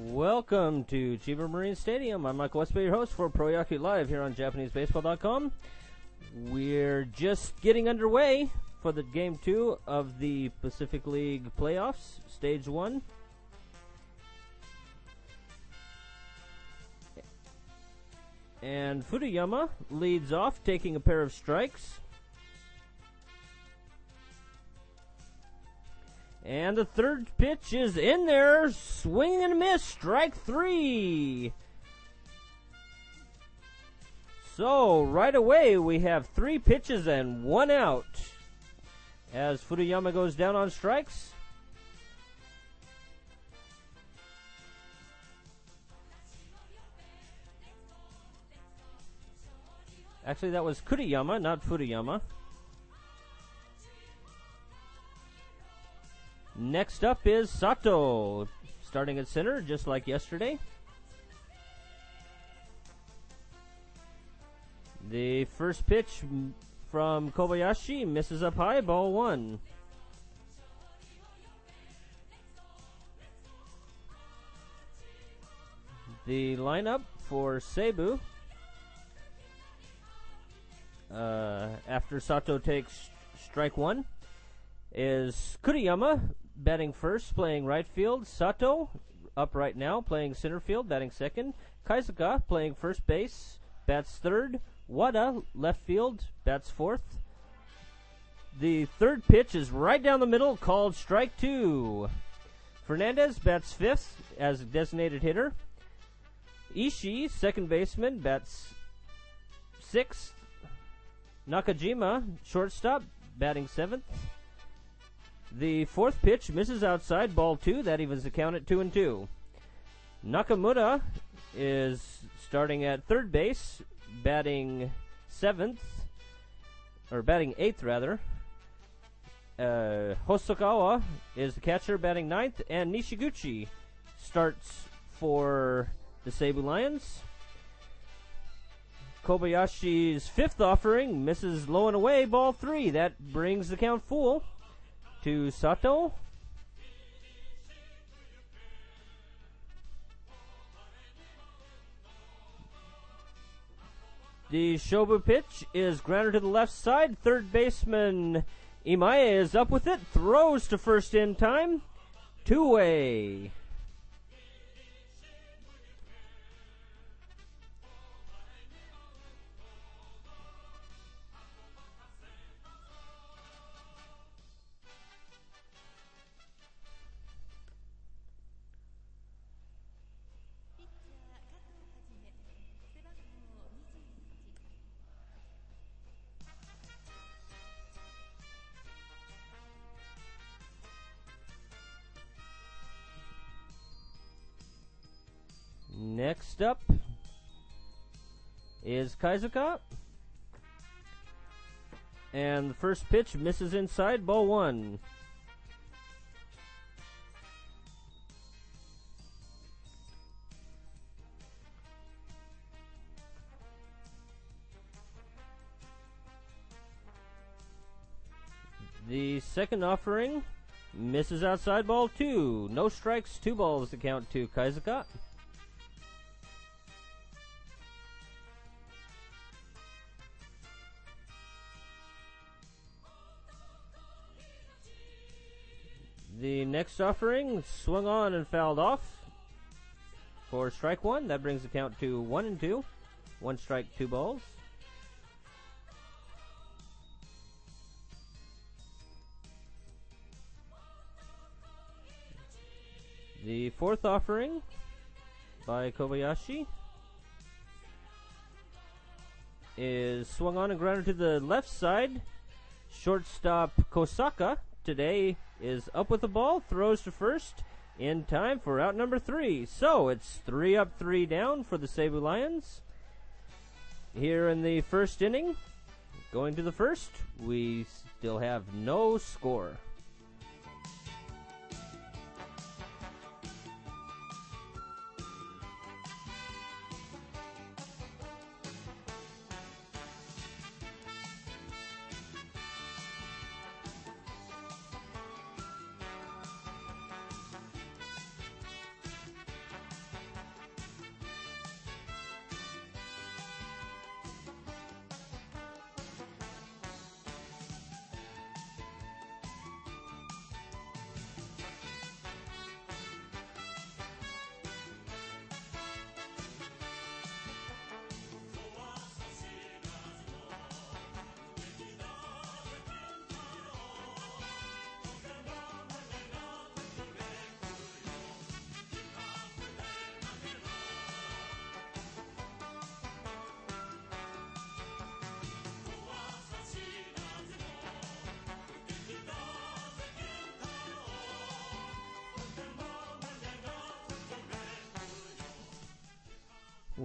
Welcome to Chiba Marine Stadium. I'm Michael Westby, your host for Pro Yaku Live here on JapaneseBaseball.com. We're just getting underway for the Game 2 of the Pacific League Playoffs, Stage 1. And Fuduyama leads off, taking a pair of strikes. And the third pitch is in there, swing and a miss, strike 3. So, right away, we have 3 pitches and 1 out as Fuduyama goes down on strikes. Actually, that was Kuriyama, not Fuduyama. Next up is Sato, starting at center, just like yesterday. The first pitch from Kobayashi misses up high, ball 1. The lineup for Seibu, after Sato takes strike 1, is Kuriyama, batting first, playing right field. Sato, up right now, playing center field, batting second. Kaizuka, playing first base, bats third. Wada, left field, bats fourth. The third pitch is right down the middle, called strike 2. Fernandez bats fifth as designated hitter. Ishii, second baseman, bats sixth. Nakajima, shortstop, batting seventh. The fourth pitch misses outside, ball 2. That evens the count at 2-2. Nakamura is starting at third base, batting eighth rather. Hosokawa is the catcher, batting ninth, and Nishiguchi starts for the Seibu Lions. Kobayashi's fifth offering misses low and away, ball 3. That brings the count full to Sato. The Shobu pitch is grounded to the left side. Third baseman Imae is up with it, throws to first in time. Two-way. Next up is Kaizuka. And the first pitch misses inside, ball 1. The second offering misses outside, ball 2. No strikes, 2 balls to count to Kaizuka. The next offering swung on and fouled off for strike 1. That brings the count to 1-2. 1 strike, 2 balls. The fourth offering by Kobayashi is swung on and grounded to the left side. Shortstop Kosaka today is up with the ball, throws to first in time for out number 3. So it's 3 up, 3 down for the Seibu Lions. Here in the first inning, going to the first, we still have no score.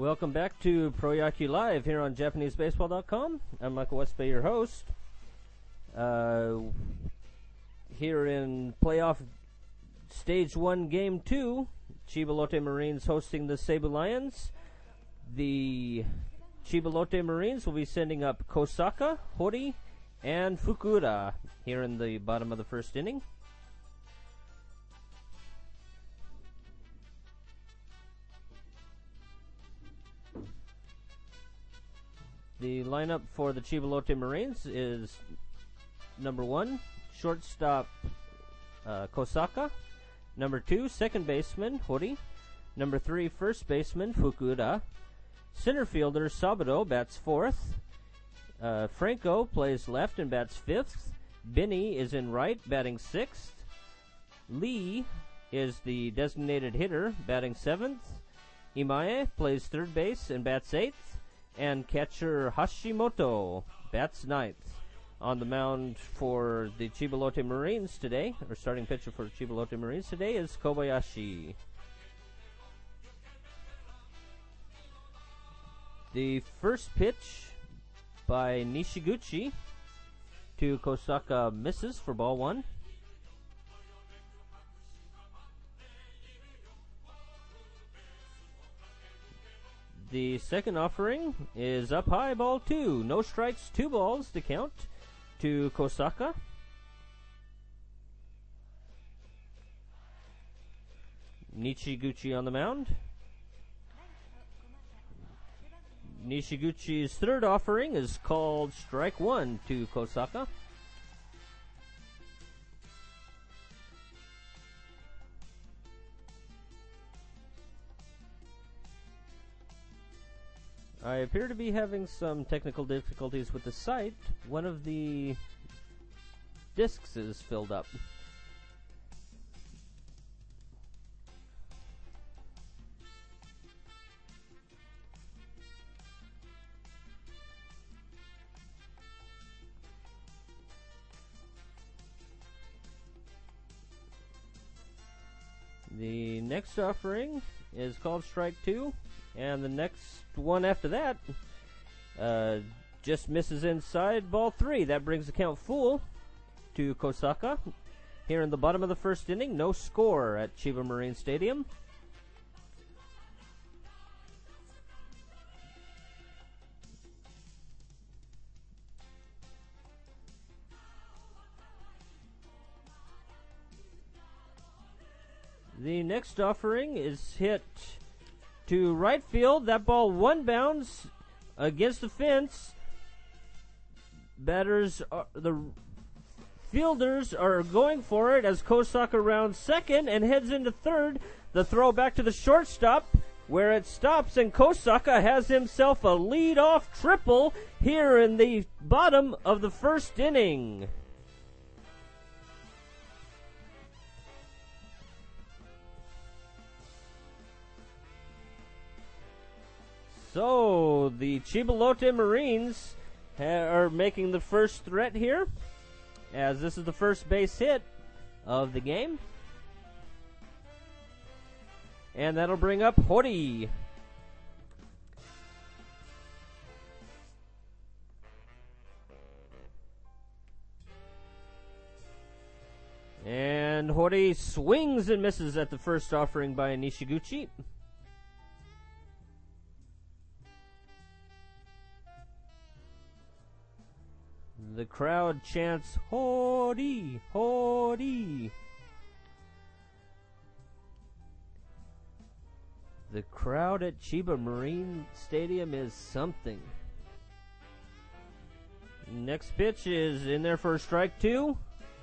Welcome back to Pro Yaku Live here on JapaneseBaseball.com. I'm Michael Westbay, your host. Here in playoff Stage 1, Game 2, Chiba Lotte Marines hosting the Seibu Lions. The Chiba Lotte Marines will be sending up Kosaka, Hori, and Fukuda here in the bottom of the first inning. The lineup for the Chiba Lotte Marines is number 1, shortstop Kosaka. Number 2, second baseman Hori. Number 3, first baseman Fukuda. Center fielder Saburo bats 4th. Franco plays left and bats 5th. Benny is in right, batting 6th. Lee is the designated hitter, batting 7th. Imae plays third base and bats 8th. And catcher Hashimoto bats 9th. On the mound for the Chiba Lotte Marines today, or starting pitcher for Chiba Lotte Marines today, is Kobayashi. The first pitch by Nishiguchi to Kosaka misses for ball 1. The second offering is up high, ball 2. No strikes, 2 balls to count to Kosaka. Nishiguchi on the mound. Nishiguchi's third offering is called strike 1 to Kosaka. I appear to be having some technical difficulties with the site. One of the discs is filled up. The next offering is called strike 2. And the next one after that just misses inside, ball 3. That brings the count full to Kosaka. Here in the bottom of the first inning, no score at Chiba Marine Stadium. The next offering is hit to right field. That ball one bounds against the fence. The fielders are going for it as Kosaka rounds second and heads into third. The throw back to the shortstop where it stops, and Kosaka has himself a lead-off triple here in the bottom of the first inning. So, the Chiba Lotte Marines are making the first threat here, as this is the first base hit of the game. And that'll bring up Hori. And Hori swings and misses at the first offering by Nishiguchi. The crowd chants, Hori, Hori. The crowd at Chiba Marine Stadium is something. Next pitch is in there for strike 2.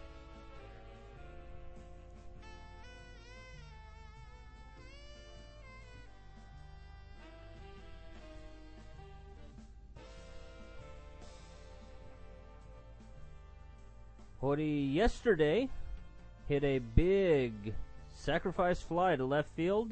Hori yesterday hit a big sacrifice fly to left field.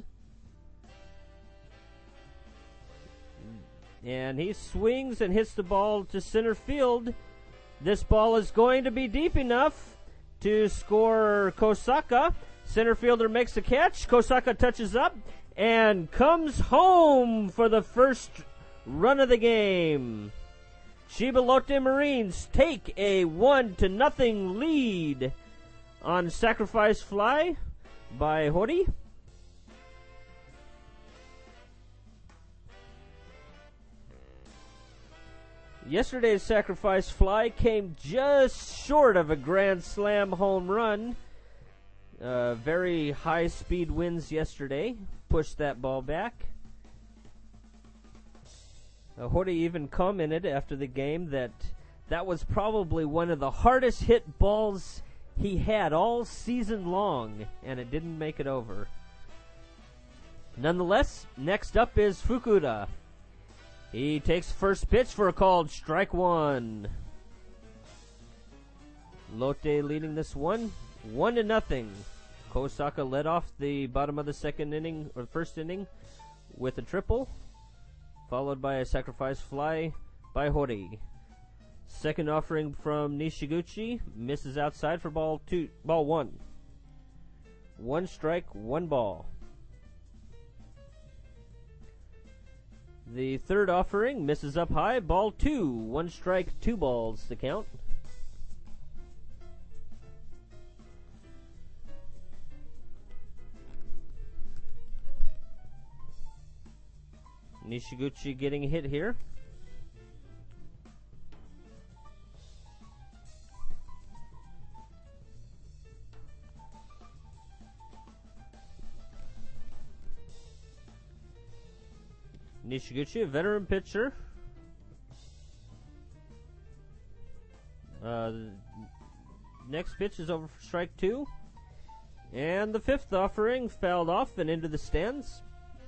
And he swings and hits the ball to center field. This ball is going to be deep enough to score Kosaka. Center fielder makes the catch. Kosaka touches up and comes home for the first run of the game. Chivalote Marines take a 1-0 lead on Sacrifice Fly by Hori. Yesterday's Sacrifice Fly came just short of a Grand Slam home run. Very high speed winds yesterday pushed that ball back. Hori even commented after the game that was probably one of the hardest hit balls he had all season long, and it didn't make it over. Nonetheless, next up is Fukuda. He takes first pitch for a called strike one. Lotte leading this one 1-0. Kosaka led off the bottom of the first inning with a triple, followed by a sacrifice fly by Hori. Second offering from Nishiguchi misses outside for ball one. One strike, one ball. The third offering misses up high, ball two. One strike, two balls to count. Nishiguchi getting hit here. Nishiguchi, a veteran pitcher. Next pitch is over for strike two. And the fifth offering fouled off and into the stands.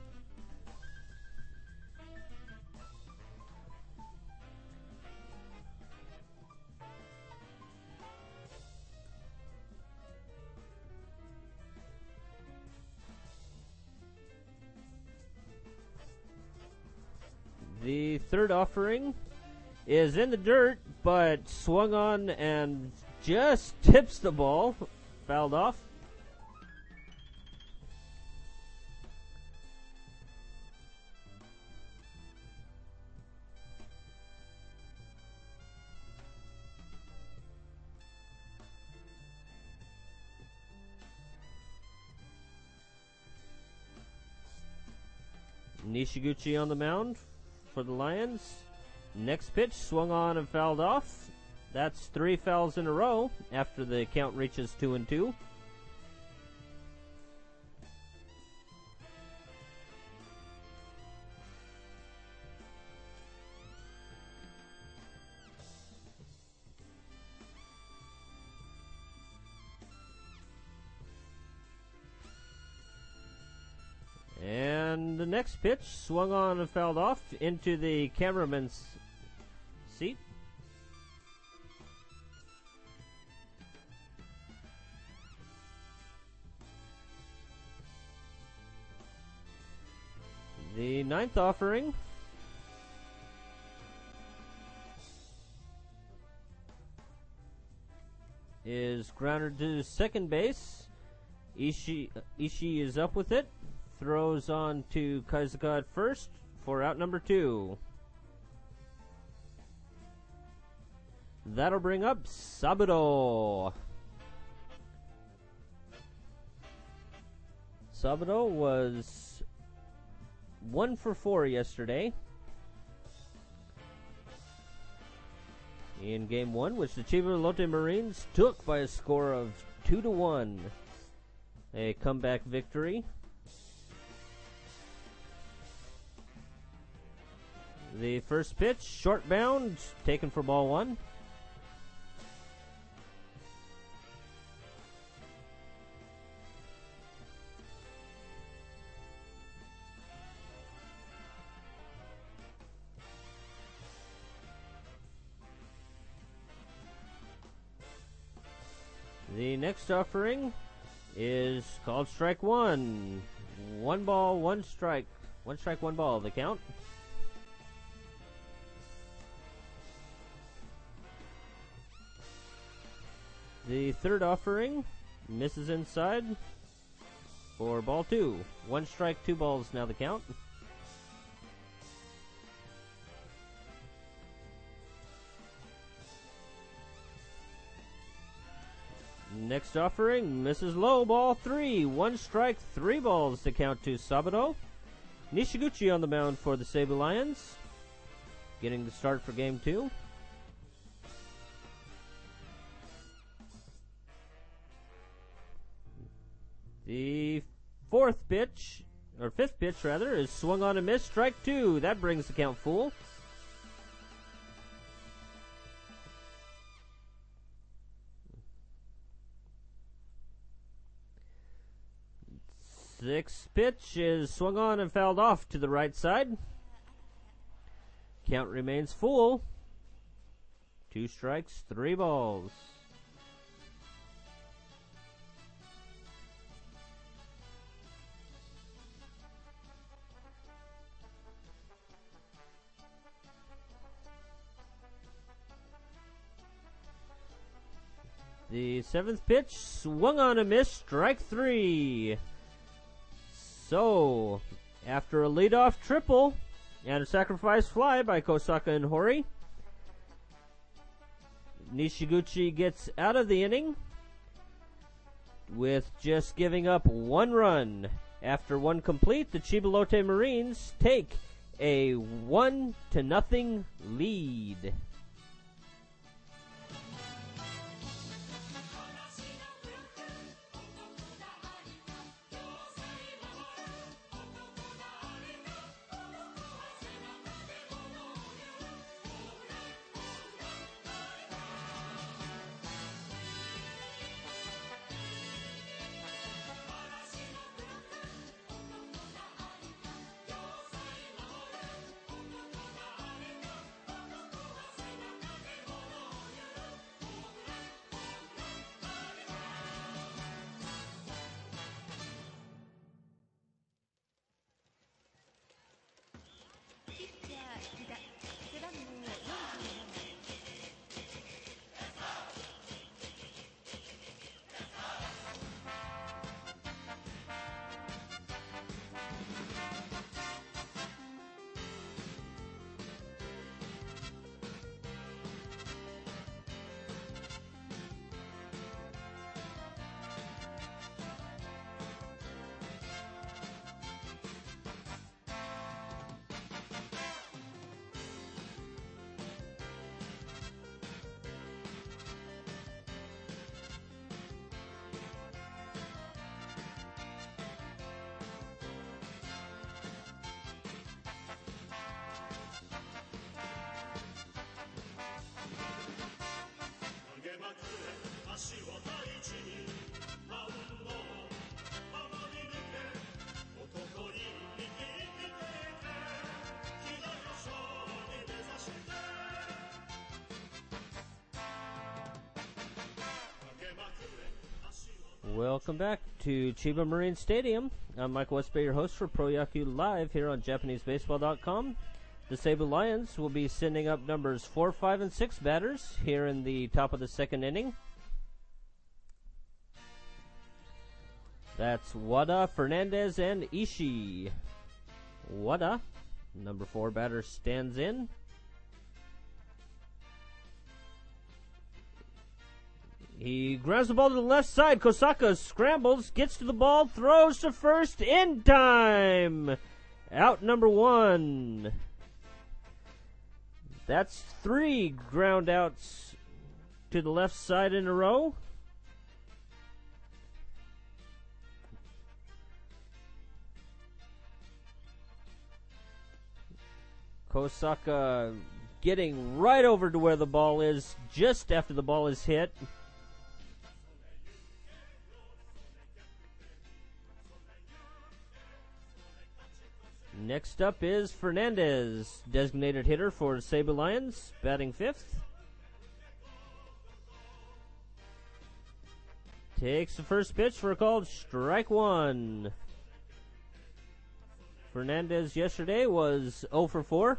The third offering is in the dirt, but swung on and just tips the ball. Fouled off. Nishiguchi on the mound for the Lions. Next pitch swung on and fouled off. That's three fouls in a row after the count reaches 2-2. And the next pitch swung on and fouled off into the cameraman's seat. The ninth offering is grounded to second base. Ishii is up with it. Throws on to Kaizuka at first for out number two. That'll bring up Saburo. Saburo was 1 for 4 yesterday in game 1, which the Chivalote Marines took by a score of 2-1. A comeback victory. The first pitch, short bound, taken for ball one. The next offering is called strike one. One ball, one strike. One strike, one ball, the count. The third offering misses inside for ball 2. 1 strike, 2 balls now the count. Next offering, misses low, ball 3. 1 strike, 3 balls to count to Saburo. Nishiguchi on the mound for the Seibu Lions, getting the start for game 2. The fifth pitch rather, is swung on a miss, strike 2. That brings the count full. Sixth pitch is swung on and fouled off to the right side. Count remains full. 2 strikes, 3 balls. The 7th pitch swung on a miss, strike 3. So, after a leadoff triple and a sacrifice fly by Kosaka and Hori, Nishiguchi gets out of the inning with just giving up 1 run. After 1 complete, the Chiba-Lotte Marines take a 1-0 lead. Welcome back to Chiba Marine Stadium. I'm Michael Westbay, your host for Pro Yaku Live here on JapaneseBaseball.com. The Seibu Lions will be sending up numbers 4, 5, and 6 batters here in the top of the 2nd inning. That's Wada, Fernandez, and Ishii. Wada, number 4 batter, stands in. He grounds the ball to the left side. Kosaka scrambles, gets to the ball, throws to first in time. Out number 1. That's 3 ground outs to the left side in a row. Kosaka getting right over to where the ball is just after the ball is hit. Next up is Fernandez, designated hitter for Seibu Lions, batting 5th. Takes the first pitch for a called strike 1. Fernandez yesterday was 0 for 4.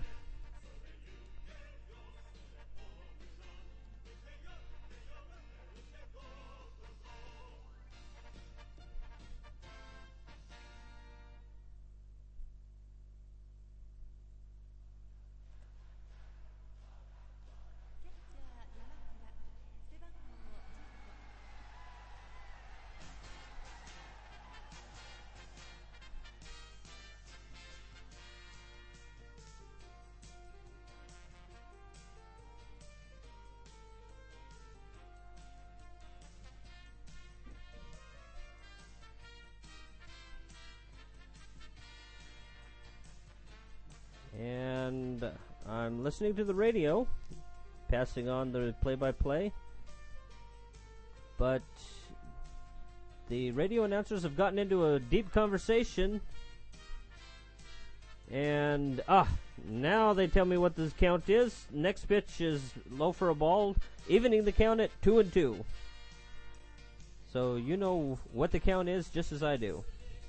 I'm listening to the radio, passing on the play-by-play, but the radio announcers have gotten into a deep conversation, and now they tell me what the count is. Next pitch is low for a ball, evening the count at 2-2. So you know what the count is just as I do.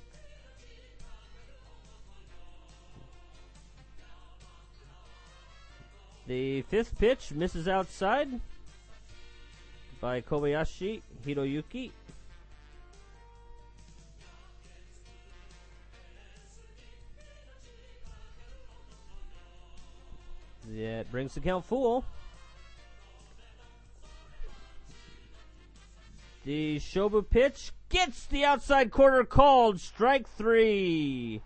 The fifth pitch misses outside by Kobayashi Hiroyuki. That brings the count full. The Shobu pitch gets the outside corner called. Strike 3.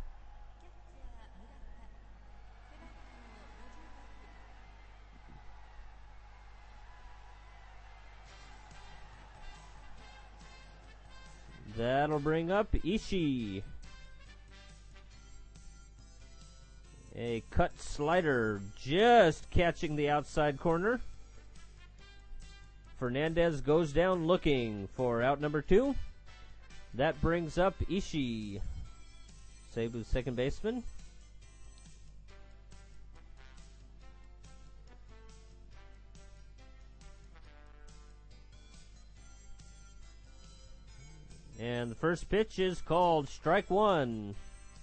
That'll bring up Ishii. A cut slider just catching the outside corner. Fernandez goes down looking for out number 2. That brings up Ishii. Seibu's second baseman. And the first pitch is called strike 1.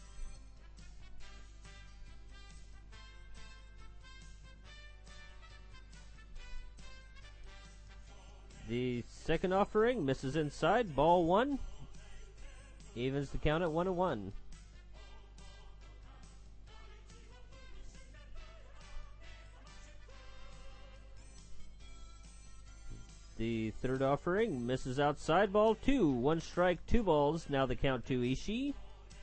The second offering misses inside, ball 1. Evens the count at 1-1. The third offering misses outside, ball 2. 1 strike, 2 balls. Now the count to Ishii.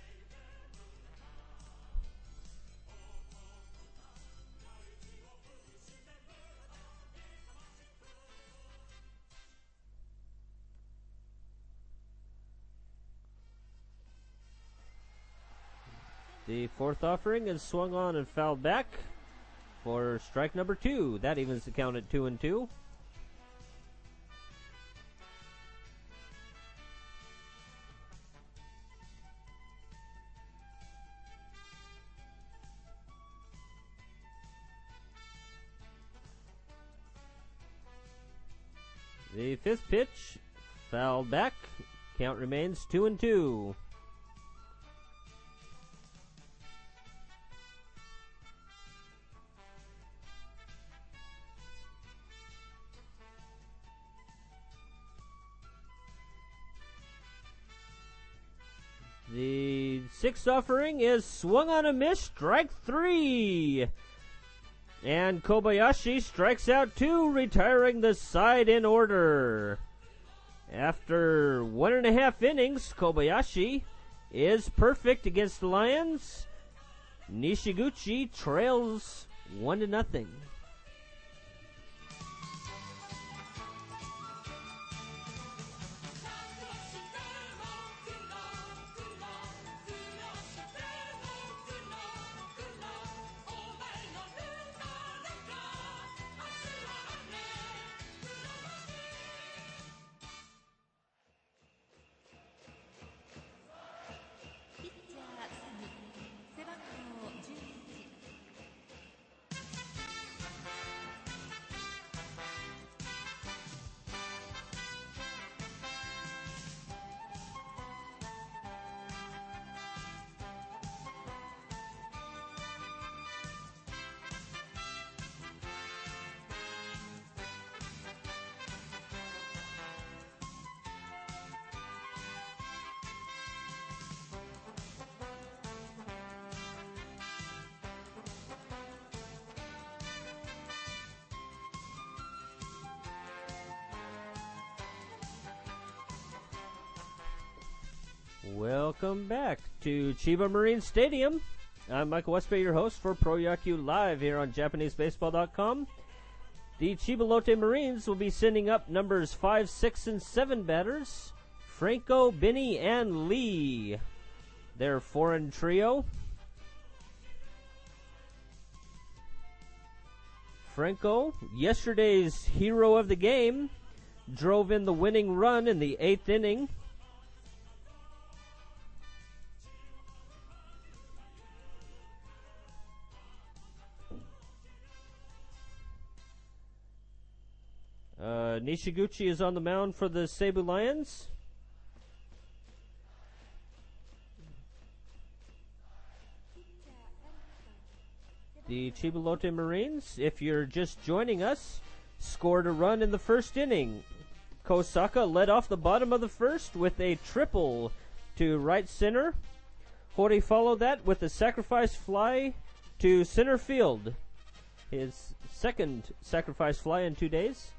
The fourth offering is swung on and fouled back for strike number 2. That evens the count at 2-2. The fifth pitch fouled back. Count remains 2-2. The sixth offering is swung on a miss, strike 3. And Kobayashi strikes out 2, retiring the side in order. After 1.5 innings, Kobayashi is perfect against the Lions. Nishiguchi trails 1-0. Welcome back to Chiba Marine Stadium. I'm Michael Westby, your host for Pro Yaku Live here on JapaneseBaseball.com. The Chiba Lotte Marines will be sending up numbers 5, 6, and 7 batters. Franco, Benny, and Lee. Their foreign trio. Franco, yesterday's hero of the game, drove in the winning run in the 8th inning. Nishiguchi is on the mound for the Seibu Lions. The Chiba-Lotte Marines, if you're just joining us, scored a run in the first inning. Kosaka led off the bottom of the first with a triple to right center. Hori followed that with a sacrifice fly to center field. His second sacrifice fly in 2 days.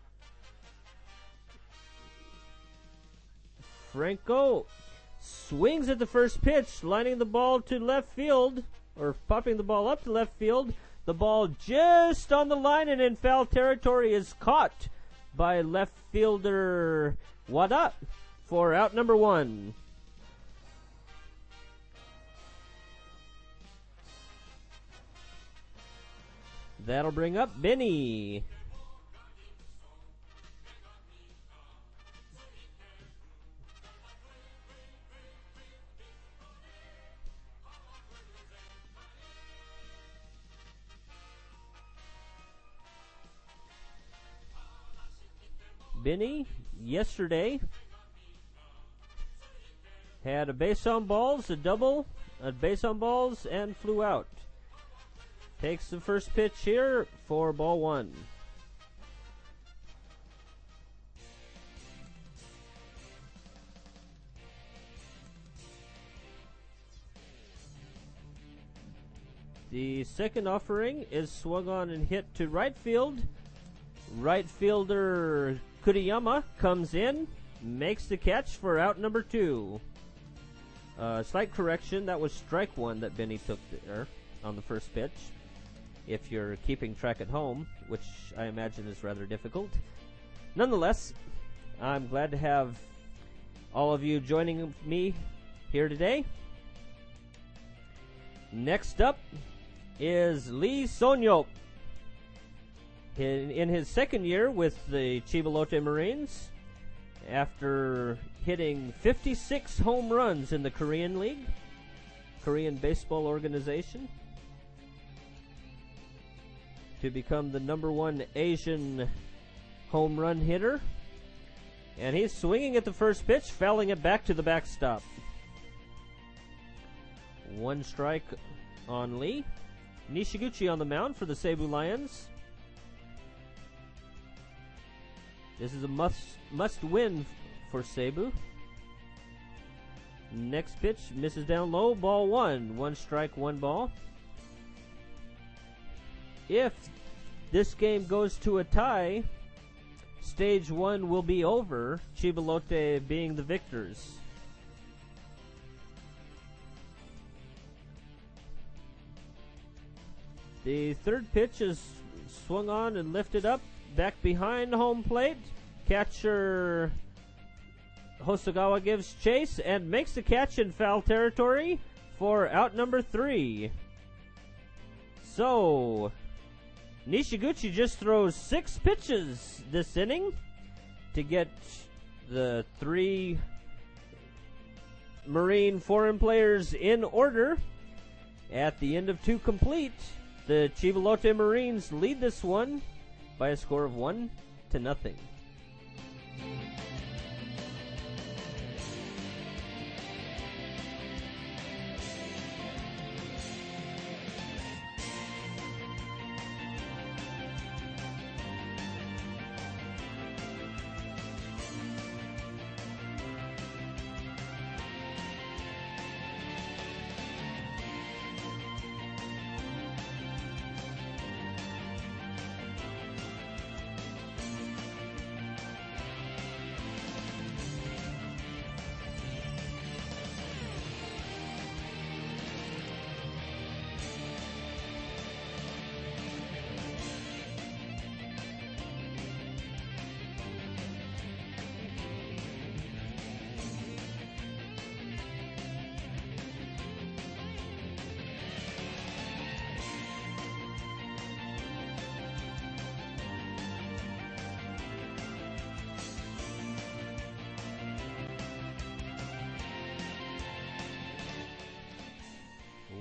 Franco swings at the first pitch, lining the ball to left field, or popping the ball up to left field. The ball just on the line and in foul territory is caught by left fielder Wada for out number 1. That'll bring up Benny. Benny, yesterday, had a base on balls, a double, a base on balls, and flew out. Takes the first pitch here for ball 1. The second offering is swung on and hit to right field. Right fielder Kuriyama comes in, makes the catch for out number 2. Slight correction, that was strike 1 that Benny took there on the first pitch. If you're keeping track at home, which I imagine is rather difficult. Nonetheless, I'm glad to have all of you joining me here today. Next up is Lee Sonyo. In his second year with the Chiba-Lotte Marines, after hitting 56 home runs in the Korean League, Korean Baseball Organization, to become the number 1 Asian home run hitter. And he's swinging at the first pitch, fouling it back to the backstop. 1 strike on Lee. Nishiguchi on the mound for the Seibu Lions. This is a must win for Seibu. Next pitch misses down low, ball 1. 1 strike, 1 ball. If this game goes to a tie, stage 1 will be over, Chiba-Lotte being the victors. The third pitch is swung on and lifted up, back behind home plate. Catcher Hosogawa gives chase and makes the catch in foul territory for out number 3. So, Nishiguchi just throws 6 pitches this inning to get the 3 Marine foreign players in order. At the end of 2 complete, the Chiba-Lotte Marines lead this one by a score of 1-0.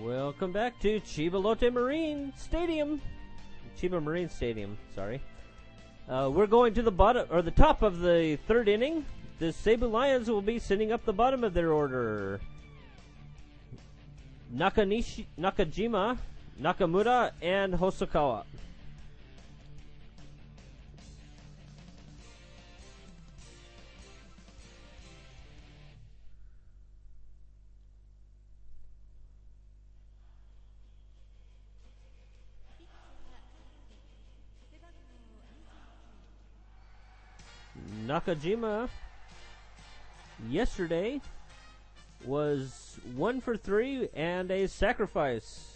Welcome back to Chiba Lotte Marine Stadium. Chiba Marine Stadium, sorry. We're going to the bottom or the top of the third inning. The Seibu Lions will be sitting up the bottom of their order. Nakajima, Nakamura, and Hosokawa. Nakajima yesterday was 1 for 3 and a sacrifice.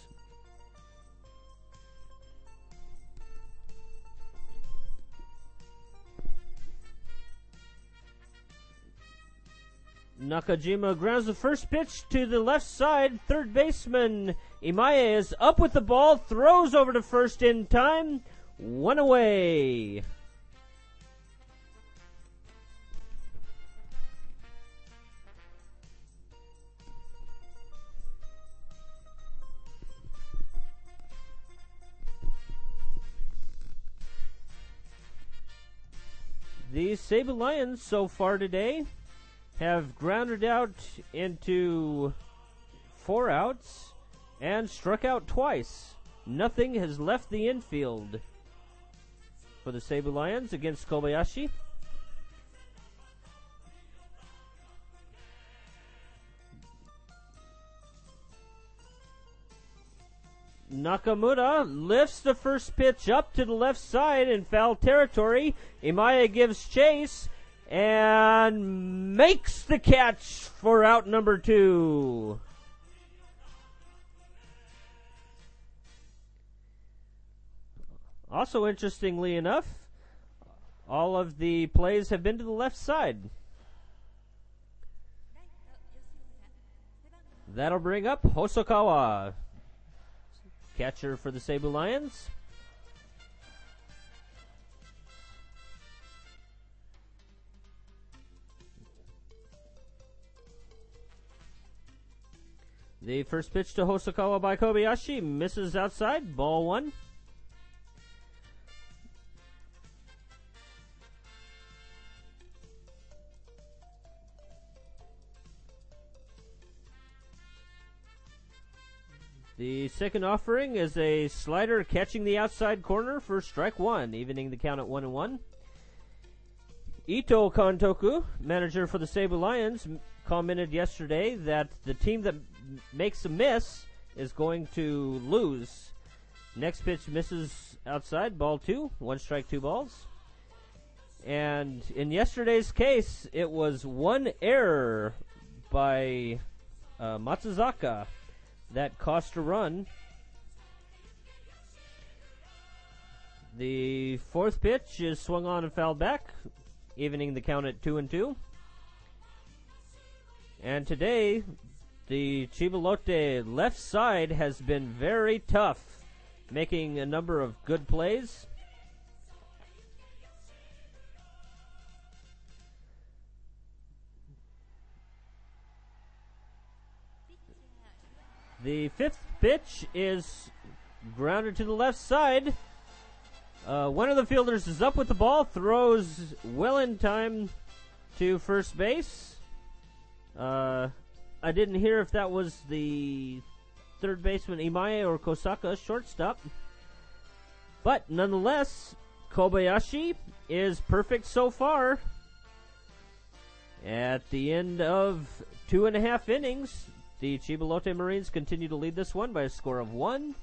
Nakajima grounds the first pitch to the left side. Third baseman Imae is up with the ball, throws over to first in time. 1 away. The Seibu Lions so far today have grounded out into 4 outs and struck out twice. Nothing has left the infield for the Seibu Lions against Kobayashi. Nakamura lifts the first pitch up to the left side in foul territory. Imaya gives chase and makes the catch for out number 2. Also, interestingly enough, all of the plays have been to the left side. That'll bring up Hosokawa, catcher for the Seibu Lions. The first pitch to Hosokawa by Kobayashi misses outside, ball 1. The second offering is a slider catching the outside corner for strike 1, evening the count at 1-1. Ito Kantoku, manager for the Seibu Lions, commented yesterday that the team that makes a miss is going to lose. Next pitch misses outside, ball 2, 1 strike, 2 balls. And in yesterday's case, it was 1 error by Matsuzaka that cost a run. The fourth pitch is swung on and fouled back, evening the count at 2-2. And today, the Chiba Lotte left side has been very tough, making a number of good plays. The fifth pitch is grounded to the left side. One of the fielders is up with the ball, throws well in time to first base. I didn't hear if that was the third baseman Imae or Kosaka, shortstop. But nonetheless, Kobayashi is perfect so far. At the end of 2.5 innings, the Chiba Lotte Marines continue to lead this one by a score of 1-0.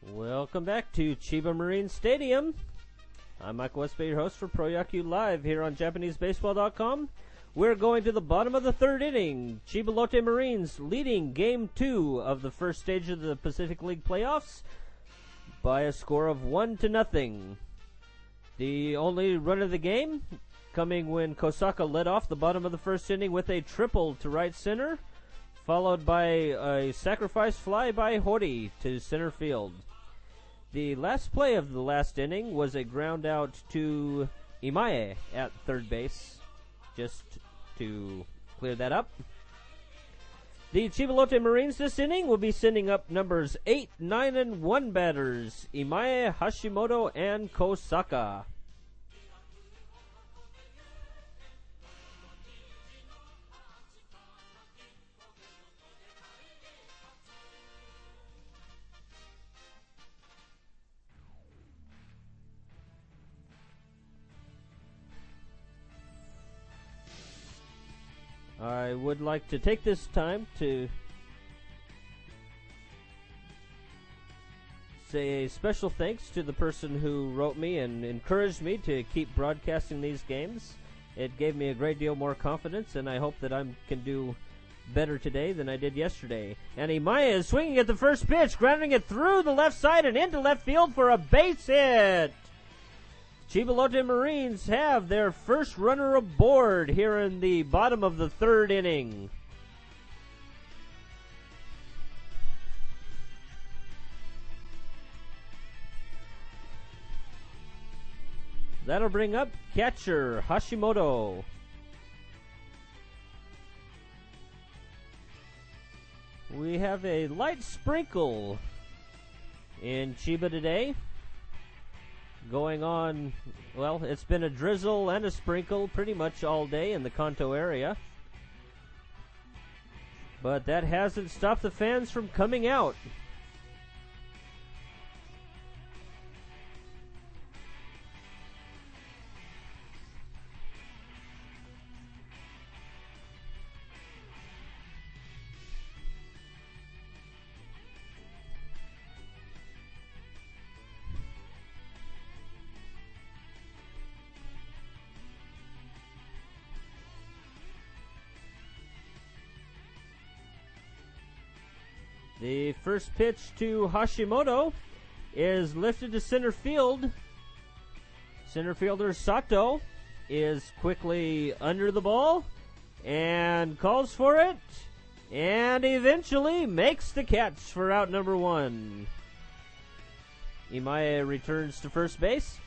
Welcome back to Chiba Marine Stadium. I'm Michael Westby, your host for Pro Yaku Live here on JapaneseBaseball.com. We're going to the bottom of the third inning. Chiba Lotte Marines leading Game 2 of the first stage of the Pacific League playoffs by a score of 1-0. The only run of the game coming when Kosaka led off the bottom of the first inning with a triple to right center, followed by a sacrifice fly by Hori to center field. The last play of the last inning was a ground out to Imae at third base, just to clear that up. The Chiba Lotte Marines this inning will be sending up numbers 8, 9, and 1 batters, Imae, Hashimoto, and Kosaka. I would like to take this time to say a special thanks to the person who wrote me and encouraged me to keep broadcasting these games. It gave me a great deal more confidence, and I hope that I can do better today than I did yesterday. And Imae is swinging at the first pitch, grounding it through the left side and into left field for a base hit. Chiba Lotte Marines have their first runner aboard here in the bottom of the third inning. That'll bring up catcher Hashimoto. We have a light sprinkle in Chiba today. Going on, well, it's been a drizzle and a sprinkle pretty much all day in the Kanto area. But that hasn't stopped the fans from coming out. The first pitch to Hashimoto is lifted to center field. Center fielder Sato is quickly under the ball and calls for it and eventually makes the catch for out number 1. Imae returns to first base.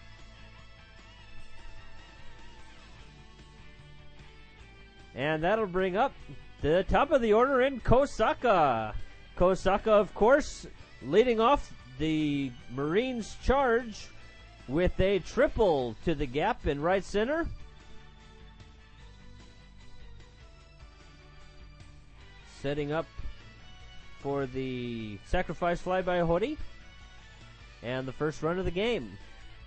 And that'll bring up the top of the order in Kosaka. Kosaka, of course, leading off the Marines' charge with a triple to the gap in right center. Setting up for the sacrifice fly by Hori and the first run of the game.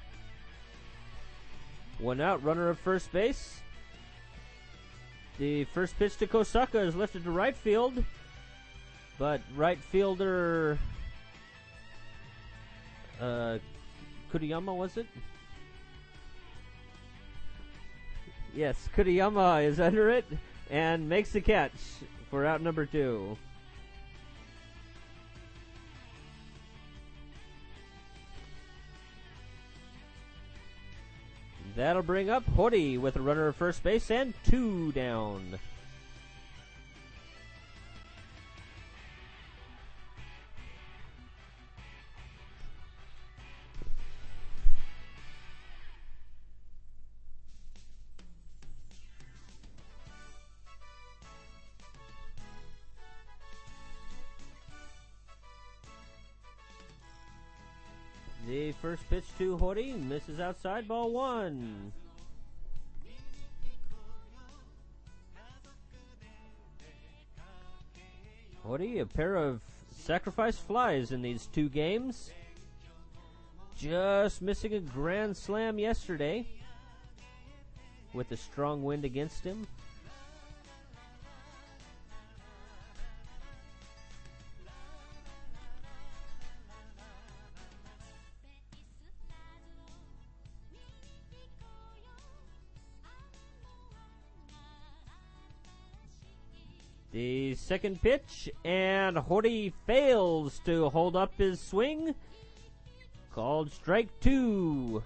1 out, runner at first base. The first pitch to Kosaka is lifted to right field. But right fielder Kuriyama, was it? Yes, Kuriyama is under it and makes the catch for out number 2. That'll bring up Hori with a runner at first base and 2 down. The first pitch to Hori misses outside, ball 1. Hori, a pair of sacrifice flies in these 2 games. Just missing a grand slam yesterday with a strong wind against him. The second pitch, and Hori fails to hold up his swing. Called strike 2.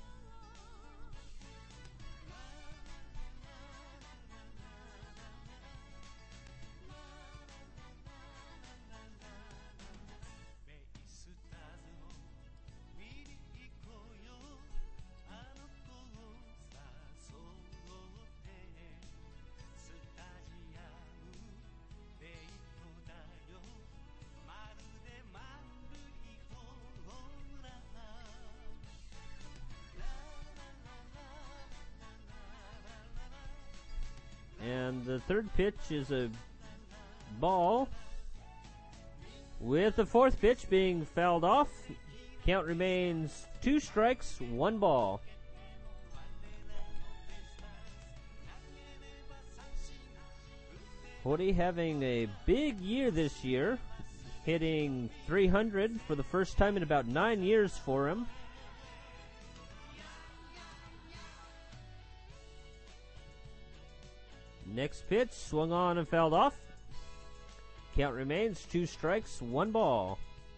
And the third pitch is a ball, with the fourth pitch being fouled off. Count remains 2 strikes, 1 ball. Hori having a big year this year, hitting 300 for the first time in about 9 years for him. Next pitch, swung on and fouled off. Count remains 2 strikes, 1 ball.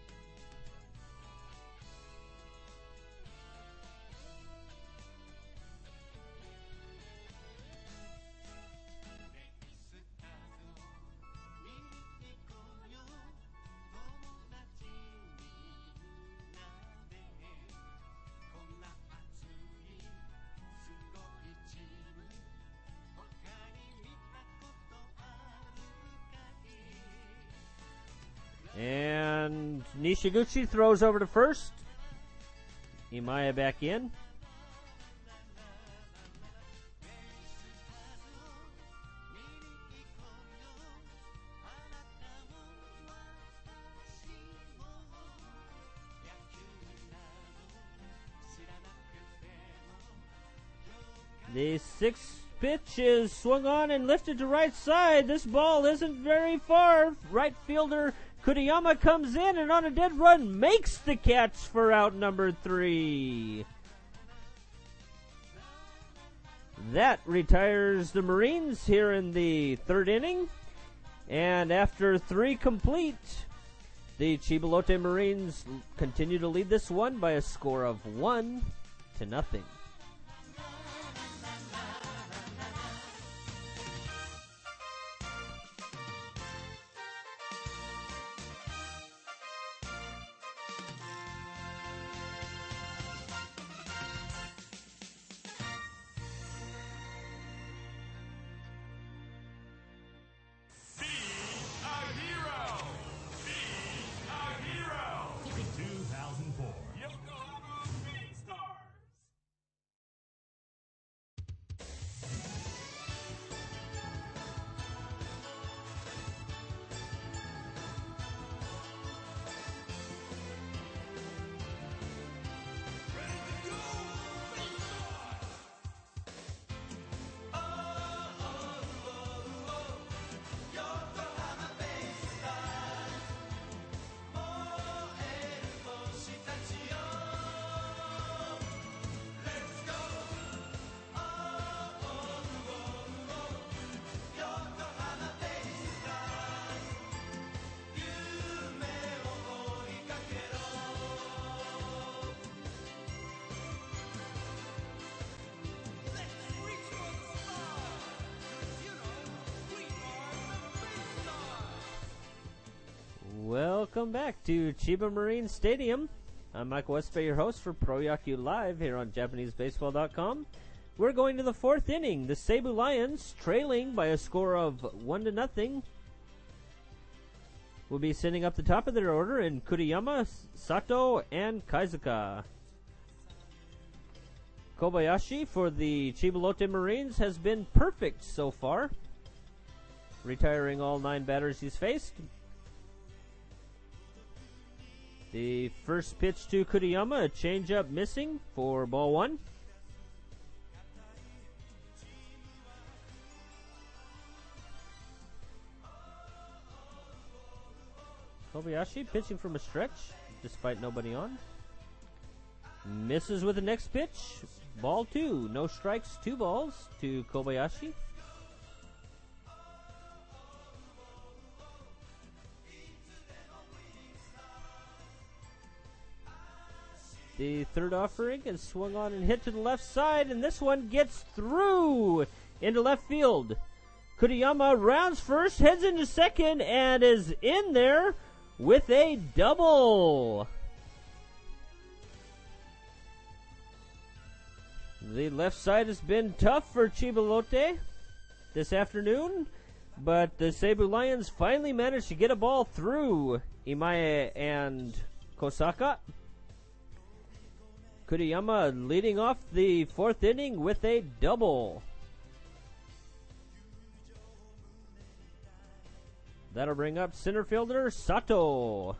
And Nishiguchi throws over to first. Imaya back in. The sixth pitch is swung on and lifted to right side. This ball isn't very far. Right fielder Kuriyama comes in and on a dead run makes the catch for out number 3. That retires the Marines here in the third inning. And after 3 complete, the Chibalote Marines continue to lead this one by a score of 1-0. Welcome back to Chiba Marine Stadium. I'm Michael Westbay, your host for Pro Yaku Live here on JapaneseBaseball.com. We're going to the fourth inning. The Seibu Lions, trailing by a score of 1-0, will be sending up the top of their order in Kuriyama, Sato, and Kaizuka. Kobayashi for the Chibalote Marines has been perfect so far, retiring all 9 batters he's faced. The first pitch to Kuriyama, a changeup missing for ball 1. Kobayashi pitching from a stretch, despite nobody on. Misses with the next pitch. Ball 2. No strikes, 2 balls to Kobayashi. The third offering is swung on and hit to the left side, and this one gets through into left field. Kuriyama rounds first, heads into second, and is in there with a double. The left side has been tough for Chibalote this afternoon, but the Seibu Lions finally managed to get a ball through Imae and Kosaka. Kuriyama leading off the fourth inning with a double. That'll bring up center fielder Sato.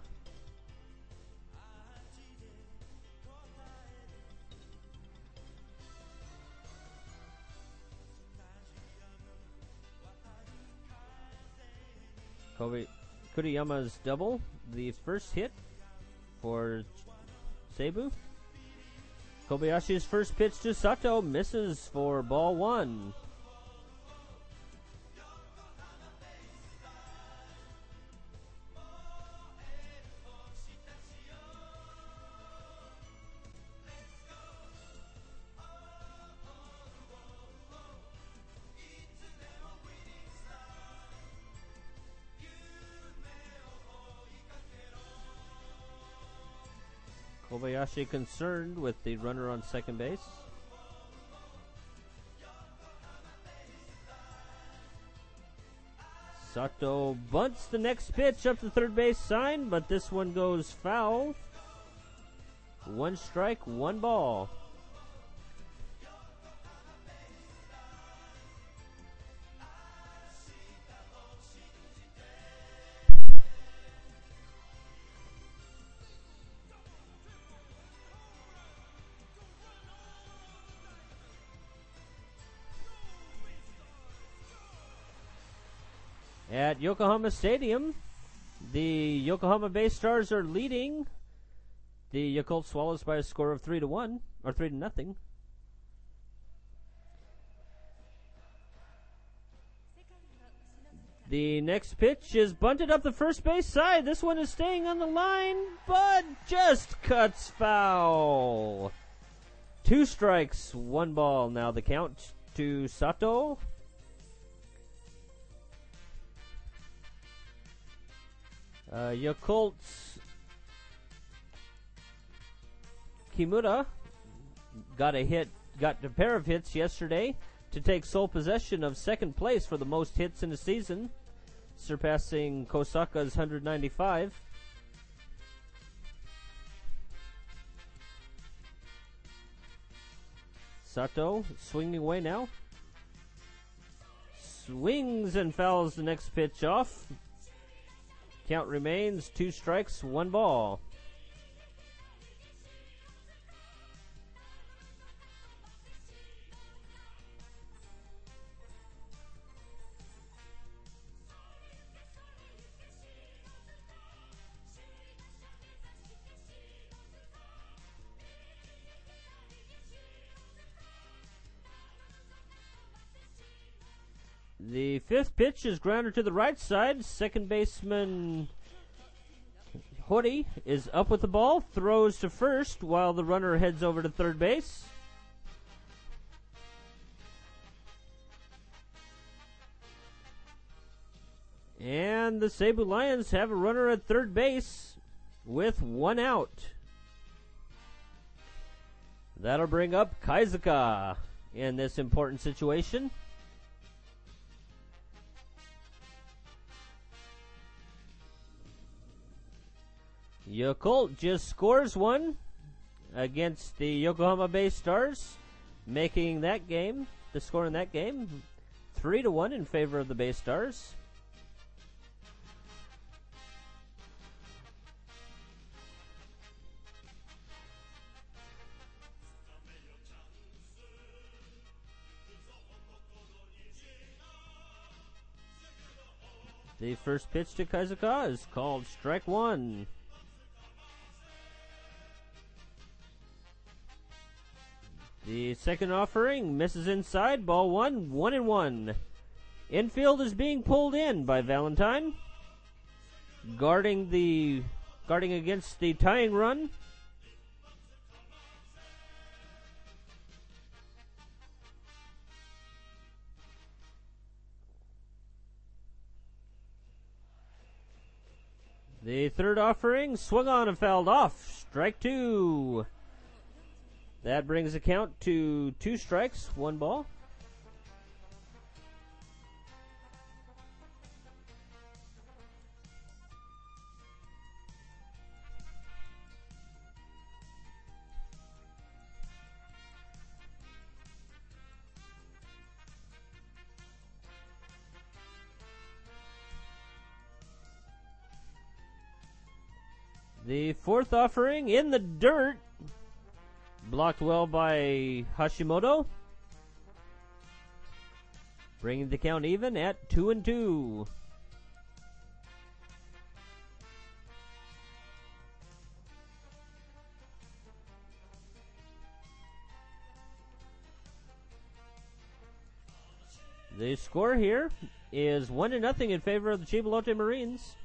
Kuriyama's double, the first hit for Seibu. Kobayashi's first pitch to Sato misses for ball one. Kobayashi concerned with the runner on second base. Sato bunts the next pitch up the third base sign, but this one goes foul. One strike, one ball. At Yokohama Stadium, the Yokohama Bay Stars are leading the Yakult Swallows by a score of 3-1 or 3-0. The next pitch is bunted up the first base side. This one is staying on the line, but just cuts foul. 2 strikes, 1 ball. Now the count to Sato. Yakult's Kimura got a pair of hits yesterday to take sole possession of second place for the most hits in the season, surpassing Kosaka's 195. Sato swinging away now. Swings and fouls the next pitch off. Count remains 2 strikes, 1 ball. The fifth pitch is grounded to the right side. Second baseman Hori is up with the ball, throws to first while the runner heads over to third base. And the Seibu Lions have a runner at third base with 1 out. That'll bring up Kaizuka in this important situation. Yakult just scores 1 against the Yokohama Bay Stars, making that game, the score in that game, 3-1 in favor of the Bay Stars. The first pitch to Kaizuka is called strike 1. The second offering misses inside, ball 1, 1-1. Infield is being pulled in by Valentine, guarding against the tying run. The third offering swung on and fouled off. Strike two. That brings the count to 2 strikes, 1 ball. The fourth offering in the dirt. Blocked well by Hashimoto. Bringing the count even at 2-2. The score here is 1-0 in favor of the Chibalote Marines.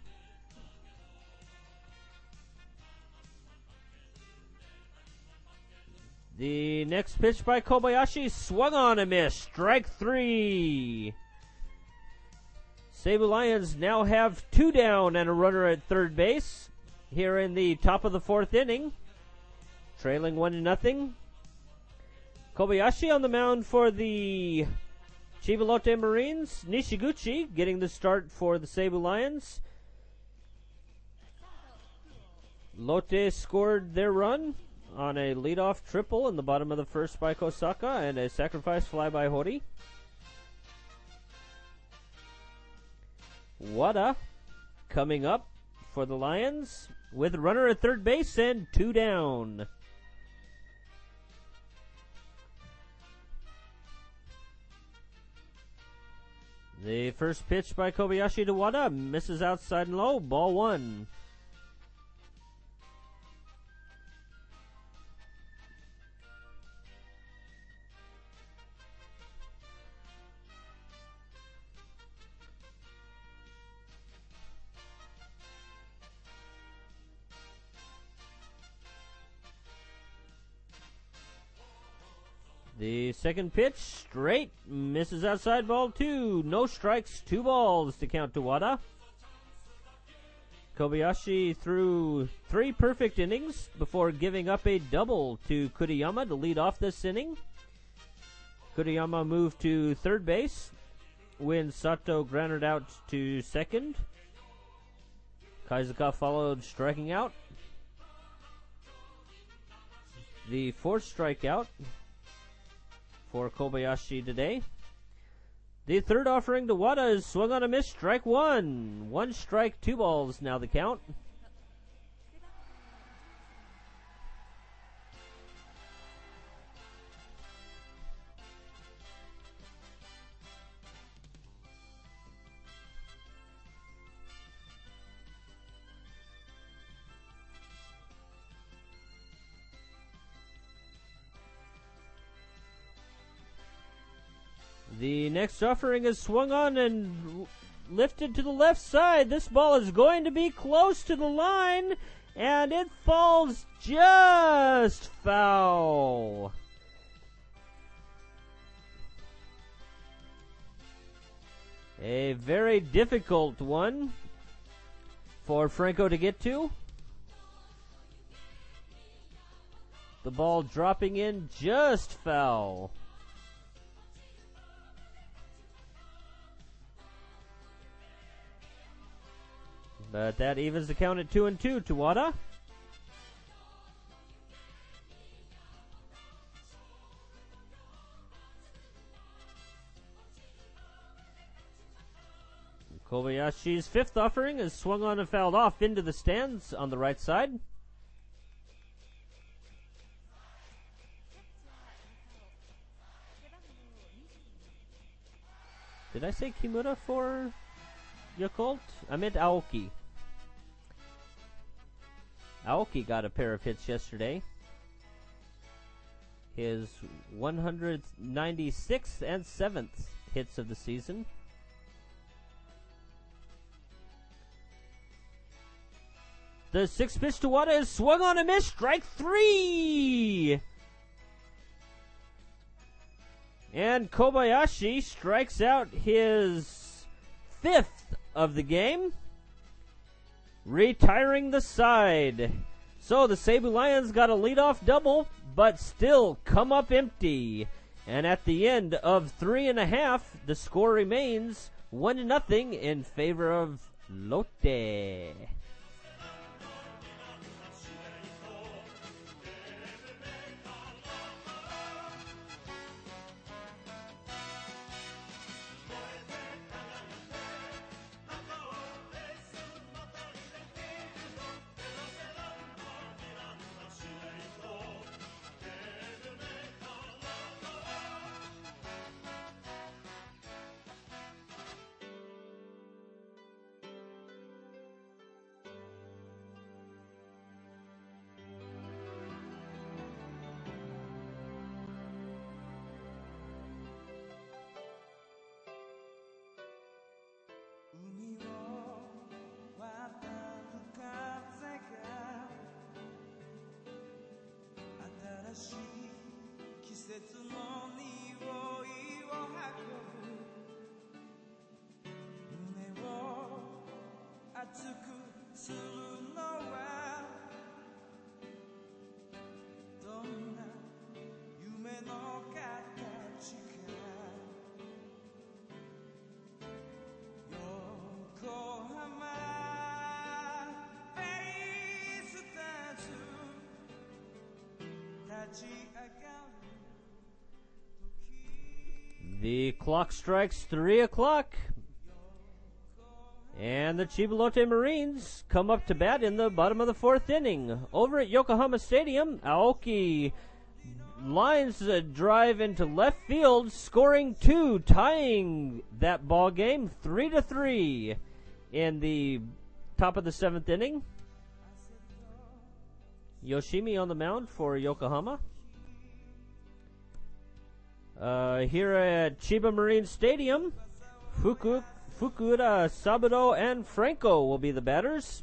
The next pitch by Kobayashi swung on and missed. Strike 3. Seibu Lions now have 2 down and a runner at third base here in the top of the 4th inning. Trailing 1-0. Kobayashi on the mound for the Chibalote Marines. Nishiguchi getting the start for the Seibu Lions. Lotte scored their run on a leadoff triple in the bottom of the first by Kosaka and a sacrifice fly by Hori. Wada coming up for the Lions with a runner at third base and 2 down. The first pitch by Kobayashi to Wada misses outside and low, ball 1. The second pitch, straight, misses outside, ball 2. No strikes, 2 balls to count to Wada. Kobayashi threw 3 perfect innings before giving up a double to Kuriyama to lead off this inning. Kuriyama moved to third base when Sato grounded out to second. Kaizuka followed, striking out. The 4th strikeout for Kobayashi today. The third offering to Wada is swung on a miss, strike 1. 1 strike, 2 balls now the count. The next offering is swung on and lifted to the left side. This ball is going to be close to the line, and it falls just foul. A very difficult one for Franco to get to. The ball dropping in just foul. But that evens the count at 2-2 to Wada. Kobayashi's 5th offering is swung on and fouled off into the stands on the right side. Did I say Kimura for Yakult? I meant Aoki. Aoki got a pair of hits yesterday. His 196th and 7th hits of the season. The 6th pitch to Wada is swung on a miss, strike 3! And Kobayashi strikes out his 5th of the game. retiring the side. So the Cebu Lions got a leadoff double, but still come up empty. And at the end of 3.5, the score remains 1-0 in favor of Lotte. The clock strikes 3 o'clock, and the Chiba Lotte Marines come up to bat in the bottom of the 4th inning. Over at Yokohama Stadium, Aoki lines a drive into left field, scoring 2, tying that ball game 3-3 in the top of the 7th inning. Yoshimi on the mound for Yokohama. Here at Chiba Marine Stadium, Fukuda, Saburo, and Franco will be the batters.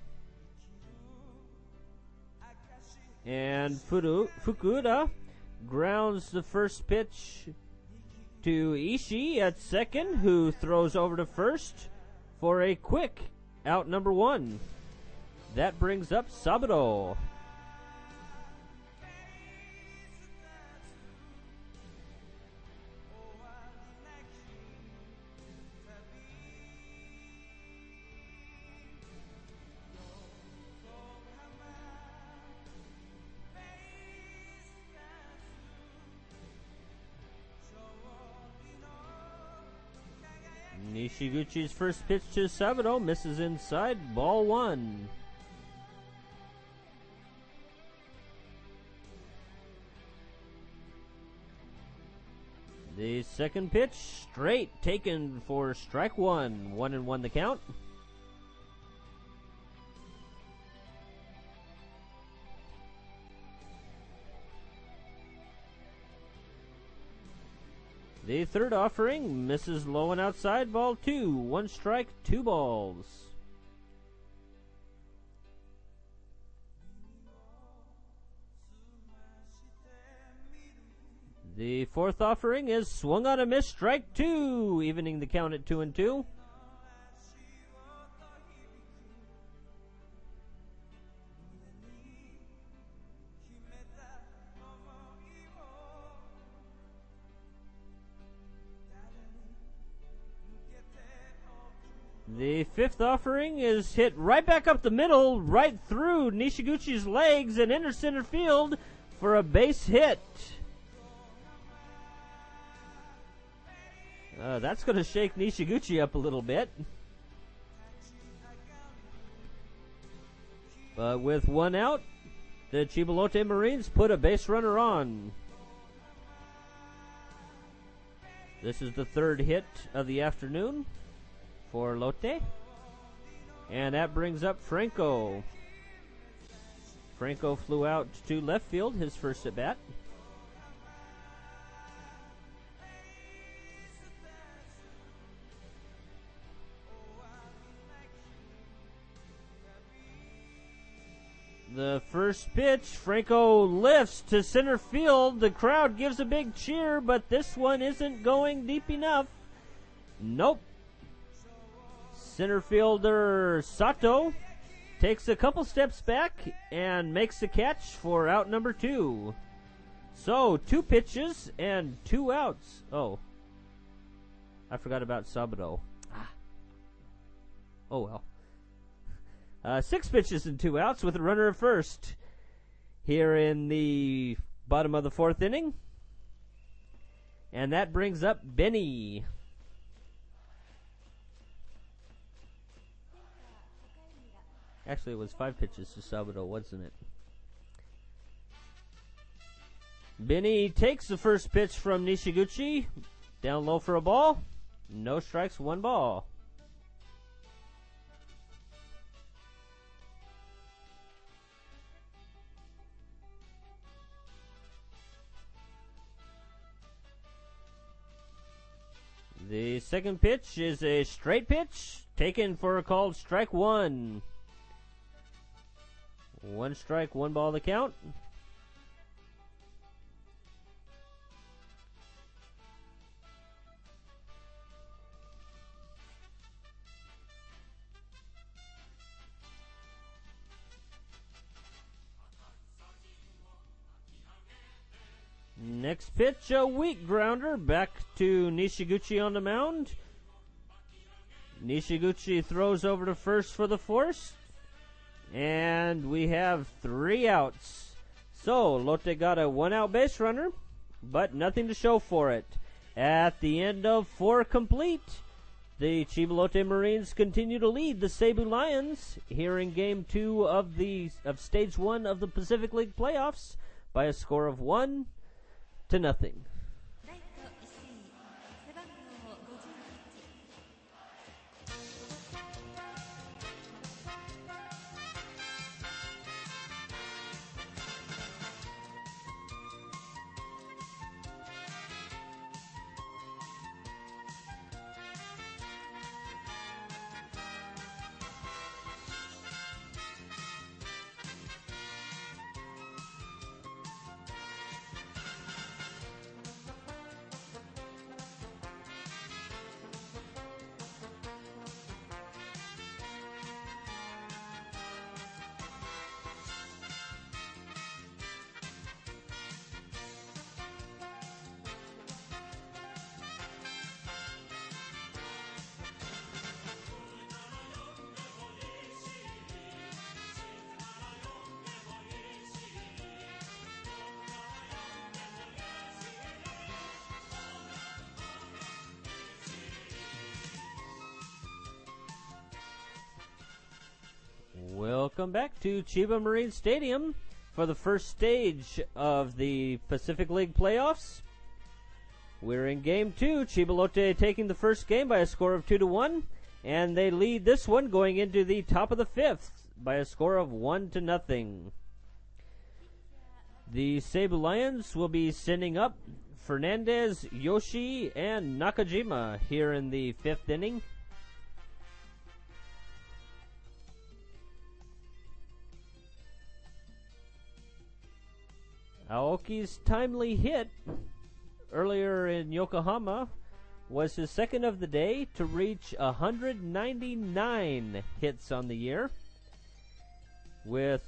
And Fukuda grounds the first pitch to Ishii at second, who throws over to first for a quick out number 1. That brings up Saburo. Nishiguchi's first pitch to Saburo misses inside, ball 1. The second pitch, straight, taken for strike 1. 1-1 the count. The third offering misses low and outside, ball 2. 1 strike, 2 balls. The fourth offering is swung on a miss, strike 2, evening the count at 2-2. The fifth offering is hit right back up the middle, right through Nishiguchi's legs and into center field for a base hit. That's going to shake Nishiguchi up a little bit. But with 1 out, the Chiba Lotte Marines put a base runner on. This is the third hit of the afternoon for Lotte. And that brings up Franco. Franco flew out to left field, his first at bat. The first pitch, Franco lifts to center field. The crowd gives a big cheer, but this one isn't going deep enough. Nope. Center fielder Sato takes a couple steps back and makes the catch for out number 2. So, 2 pitches and 2 outs. Oh, I forgot about Sabado. Oh well. 6 pitches and 2 outs with a runner at first here in the bottom of the 4th inning. And that brings up Benny. Actually, it was 5 pitches to Sabado, wasn't it? Benny takes the first pitch from Nishiguchi. Down low for a ball. No strikes, 1 ball. The second pitch is a straight pitch, taken for a called strike 1. 1 strike, 1 ball to count. Next pitch, a weak grounder back to Nishiguchi on the mound. Nishiguchi throws over to first for the force. And we have 3 outs. So, Lotte got a 1-out base runner, but nothing to show for it. At the end of 4 complete, the Chiba Lotte Marines continue to lead the Seibu Lions here in Game 2 of Stage 1 of the Pacific League Playoffs by a score of 1-0. Welcome back to Chiba Marine Stadium for the first stage of the Pacific League Playoffs. We're in Game 2. Chiba Lotte taking the first game by a score of 2-1, and they lead this one going into the top of the 5th by a score of 1-0. The Seibu Lions will be sending up Fernandez, Yoshi, and Nakajima here in the 5th inning. Aoki's timely hit earlier in Yokohama was his second of the day to reach 199 hits on the year. With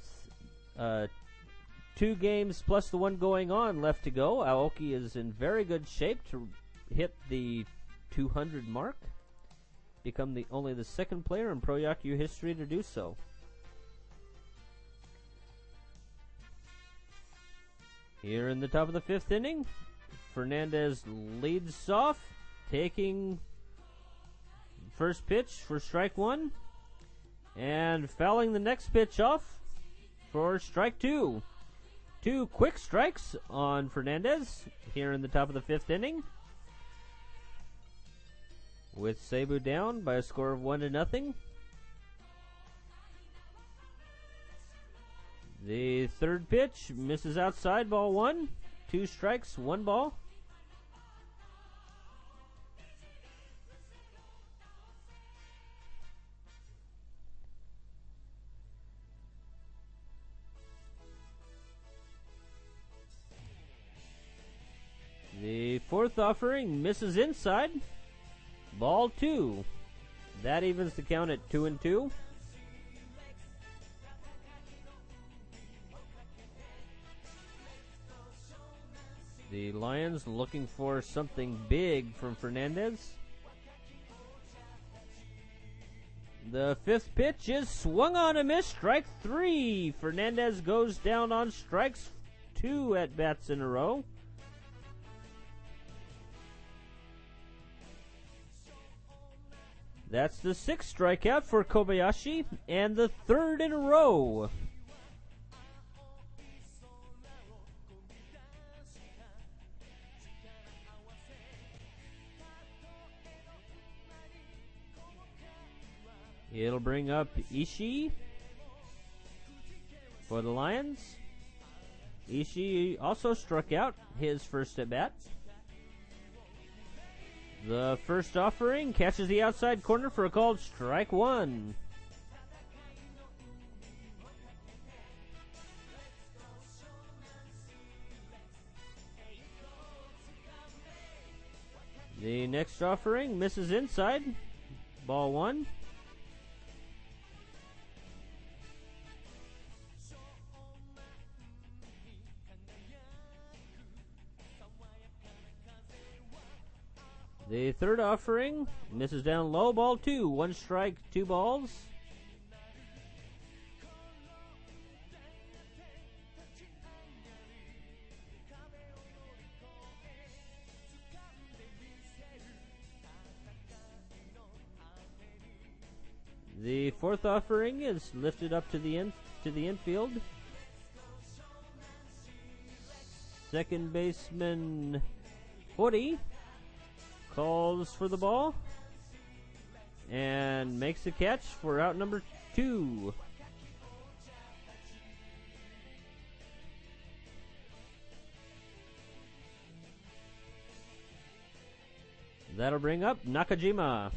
2 games plus the one going on left to go, Aoki is in very good shape to hit the 200 mark. Become only the second player in Pro Yaku history to do so. Here in the top of the 5th inning, Fernandez leads off, taking first pitch for strike 1, and fouling the next pitch off for strike 2. 2 quick strikes on Fernandez here in the top of the 5th inning, with Seibu down by a score of 1-0. The third pitch misses outside, ball 1. 2 strikes, 1 ball. The fourth offering misses inside, ball 2. That evens the count at 2-2. The Lions looking for something big from Fernandez. The fifth pitch is swung on a miss. Strike 3. Fernandez goes down on strikes 2 at bats in a row. That's the 6th strikeout for Kobayashi and the 3rd in a row. It'll bring up Ishii for the Lions. Ishii also struck out his first at bat. The first offering catches the outside corner for a called strike 1. The next offering misses inside. Ball 1. The third offering misses down low. Ball 2. 1 strike, 2 balls. The fourth offering is lifted up to the infield. Second baseman Hori calls for the ball and makes the catch for out number 2. That'll bring up Nakajima.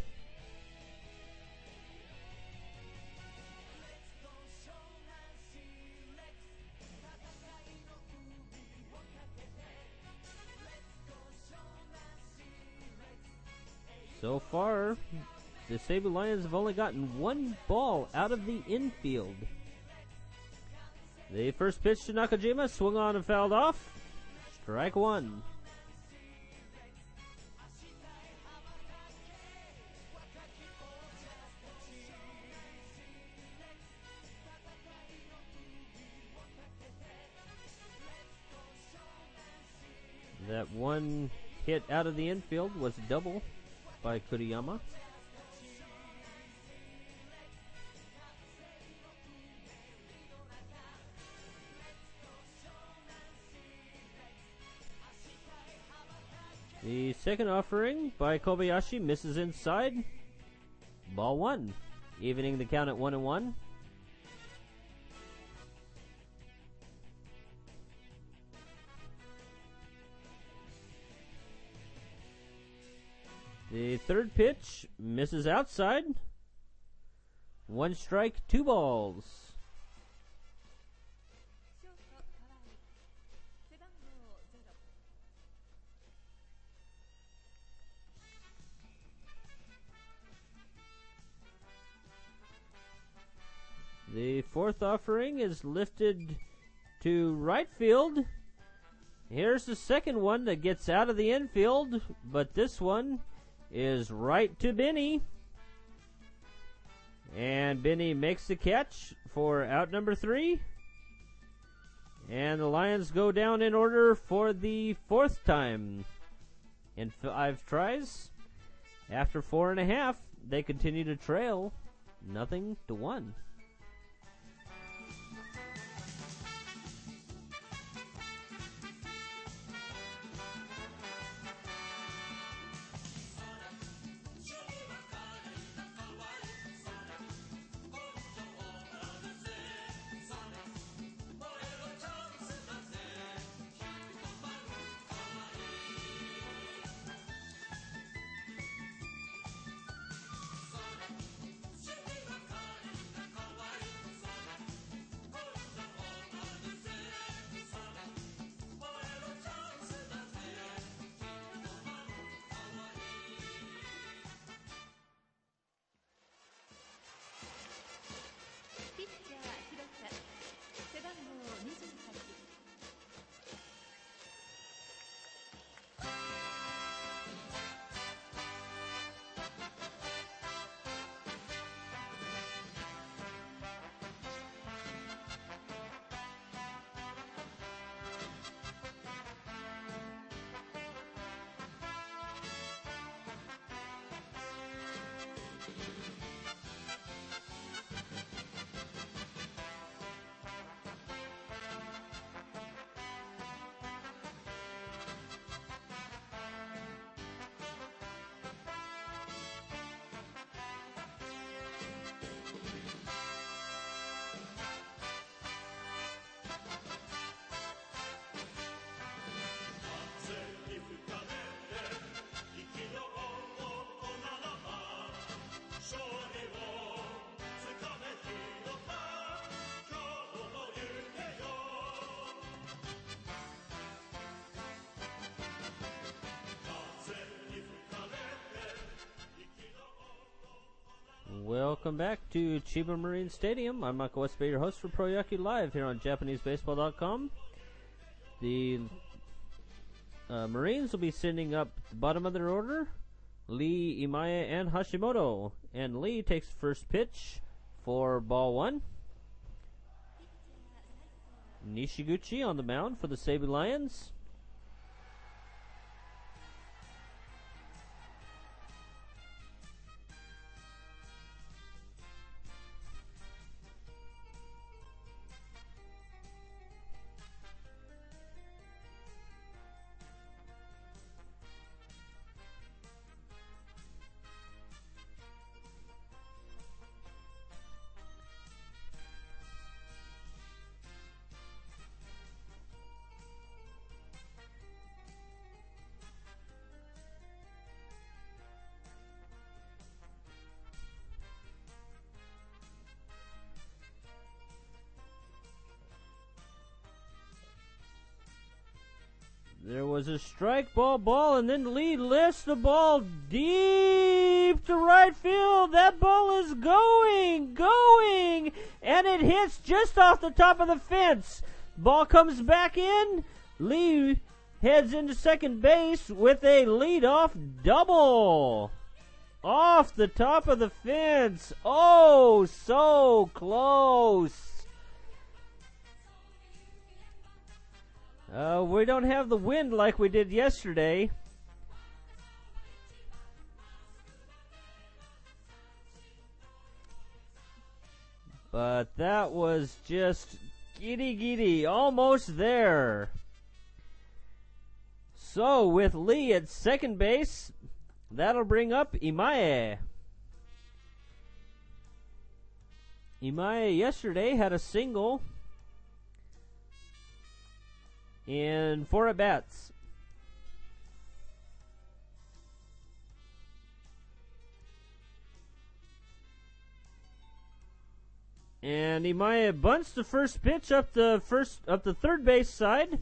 So far, the Seibu Lions have only gotten 1 ball out of the infield. The first pitch to Nakajima, swung on and fouled off. Strike 1. That one hit out of the infield was a double by Kuriyama. The second offering by Kobayashi misses inside. Ball 1, evening the count at 1-1. The third pitch misses outside. 1 strike, 2 balls. The fourth offering is lifted to right field. Here's the second one that gets out of the infield, but this one is right to Benny. And Benny makes the catch for out number 3. And the Lions go down in order for the 4th time in 5 tries. After 4.5, they continue to trail 0-1. Welcome back to Chiba Marine Stadium. I'm Michael Westby, your host for Pro Yankee Live here on JapaneseBaseball.com. The Marines will be sending up the bottom of their order, Lee, Imaya, and Hashimoto. And Lee takes the first pitch for ball one. Nishiguchi on the mound for the Seibu Lions. There was a strike, ball, and then Lee lifts the ball deep to right field. That ball is going, and it hits just off the top of the fence. Ball comes back in. Lee heads into second base with a leadoff double. Off the top of the fence. Oh, so close. We don't have the wind like we did yesterday. But that was just giddy, almost there. So with Lee at second base, that'll bring up Imaya. Imaya yesterday had a single in 4 at-bats. And Imaya bunts the first pitch up the third base side.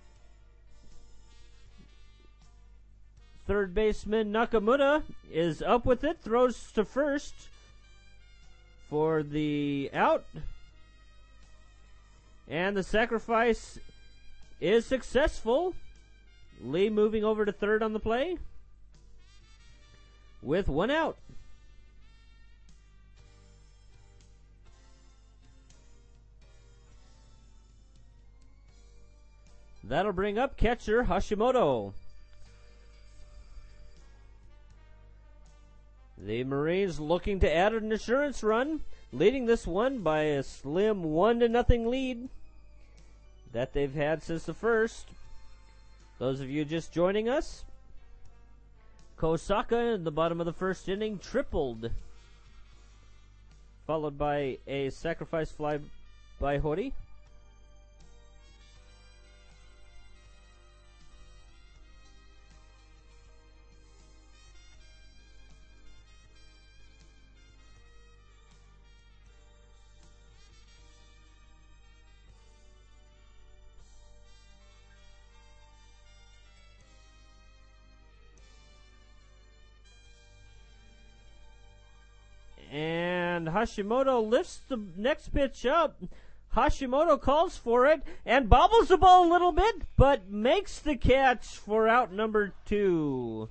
Third baseman Nakamura is up with it, throws to first for the out. And the sacrifice is successful. Lee moving over to third on the play with 1 out. That'll bring up catcher Hashimoto. The Marines looking to add an insurance run, leading this one by a slim 1-0 lead that they've had since the first. Those of you just joining us, Kosaka in the bottom of the first inning tripled, followed by a sacrifice fly by Hori. And Hashimoto lifts the next pitch up. Hashimoto calls for it and bobbles the ball a little bit, but makes the catch for out number 2.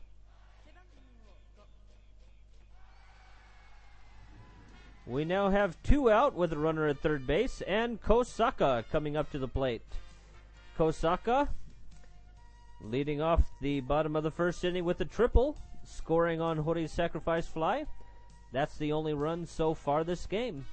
We now have 2 out with a runner at third base, and Kosaka coming up to the plate. Kosaka leading off the bottom of the first inning with a triple, scoring on Hori's sacrifice fly. That's the only run so far this game.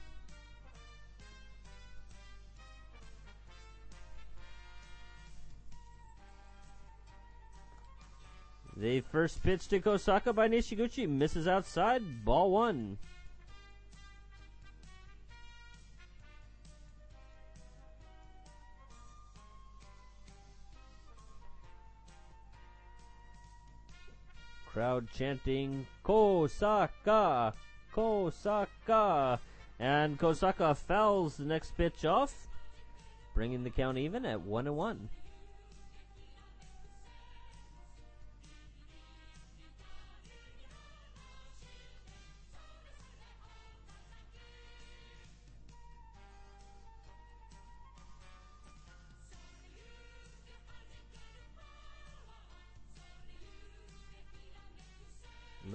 The first pitch to Kosaka by Nishiguchi misses outside, ball 1. Crowd chanting, Kosaka, Kosaka. And Kosaka fouls the next pitch off, bringing the count even at 1-1.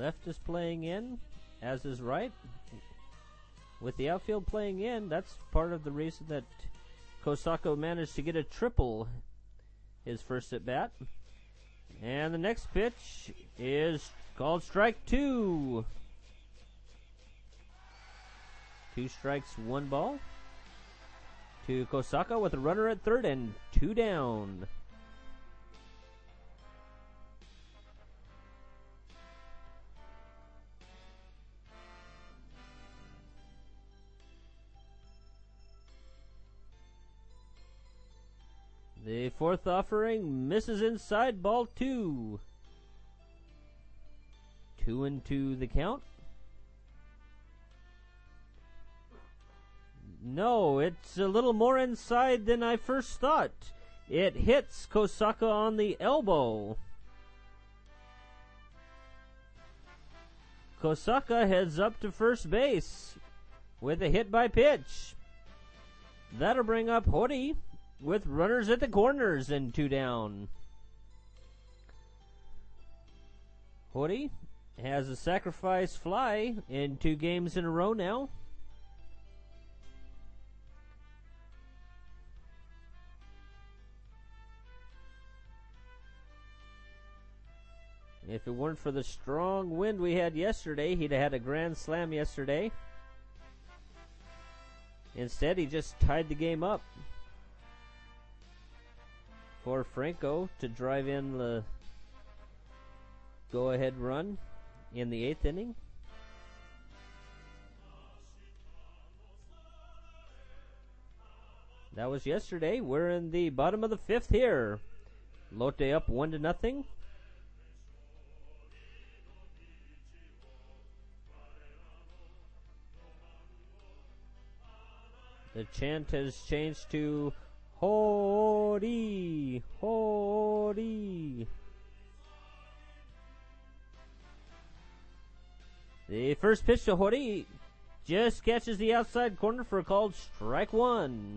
Left is playing in, as is right. With the outfield playing in, that's part of the reason that Kosako managed to get a triple his first at bat. And the next pitch is called strike 2. 2 strikes, 1 ball to Kosaka with a runner at third and 2 down. The fourth offering misses inside, ball 2. 2-2 the count. No, it's a little more inside than I first thought. It hits Kosaka on the elbow. Kosaka heads up to first base with a hit by pitch. That'll bring up Hori with runners at the corners and 2 down. Hori has a sacrifice fly in 2 games in a row now. If it weren't for the strong wind we had yesterday, he'd have had a grand slam yesterday. Instead, he just tied the game up for Franco to drive in the go-ahead run in the 8th inning. That was yesterday. We're in the bottom of the 5th here. Lotte up 1-0. The chant has changed to Hori, Hori. The first pitch to Hori just catches the outside corner for a called strike 1.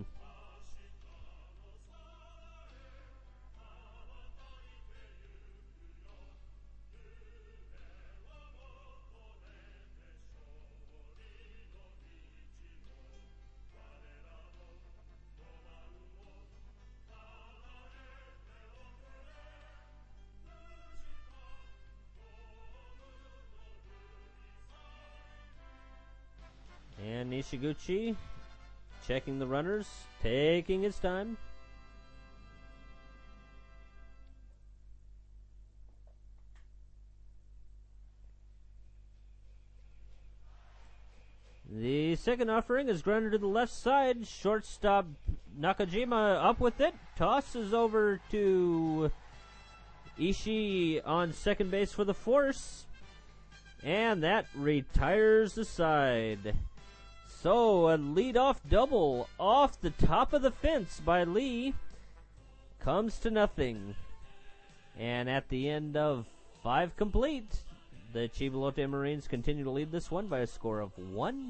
And Nishiguchi checking the runners, taking his time. The second offering is grounded to the left side. Shortstop Nakajima up with it. Tosses over to Ishii on second base for the force. And that retires the side. So a leadoff double off the top of the fence by Lee comes to nothing. And at the end of 5 complete, the Chivalote Marines continue to lead this one by a score of 1-0.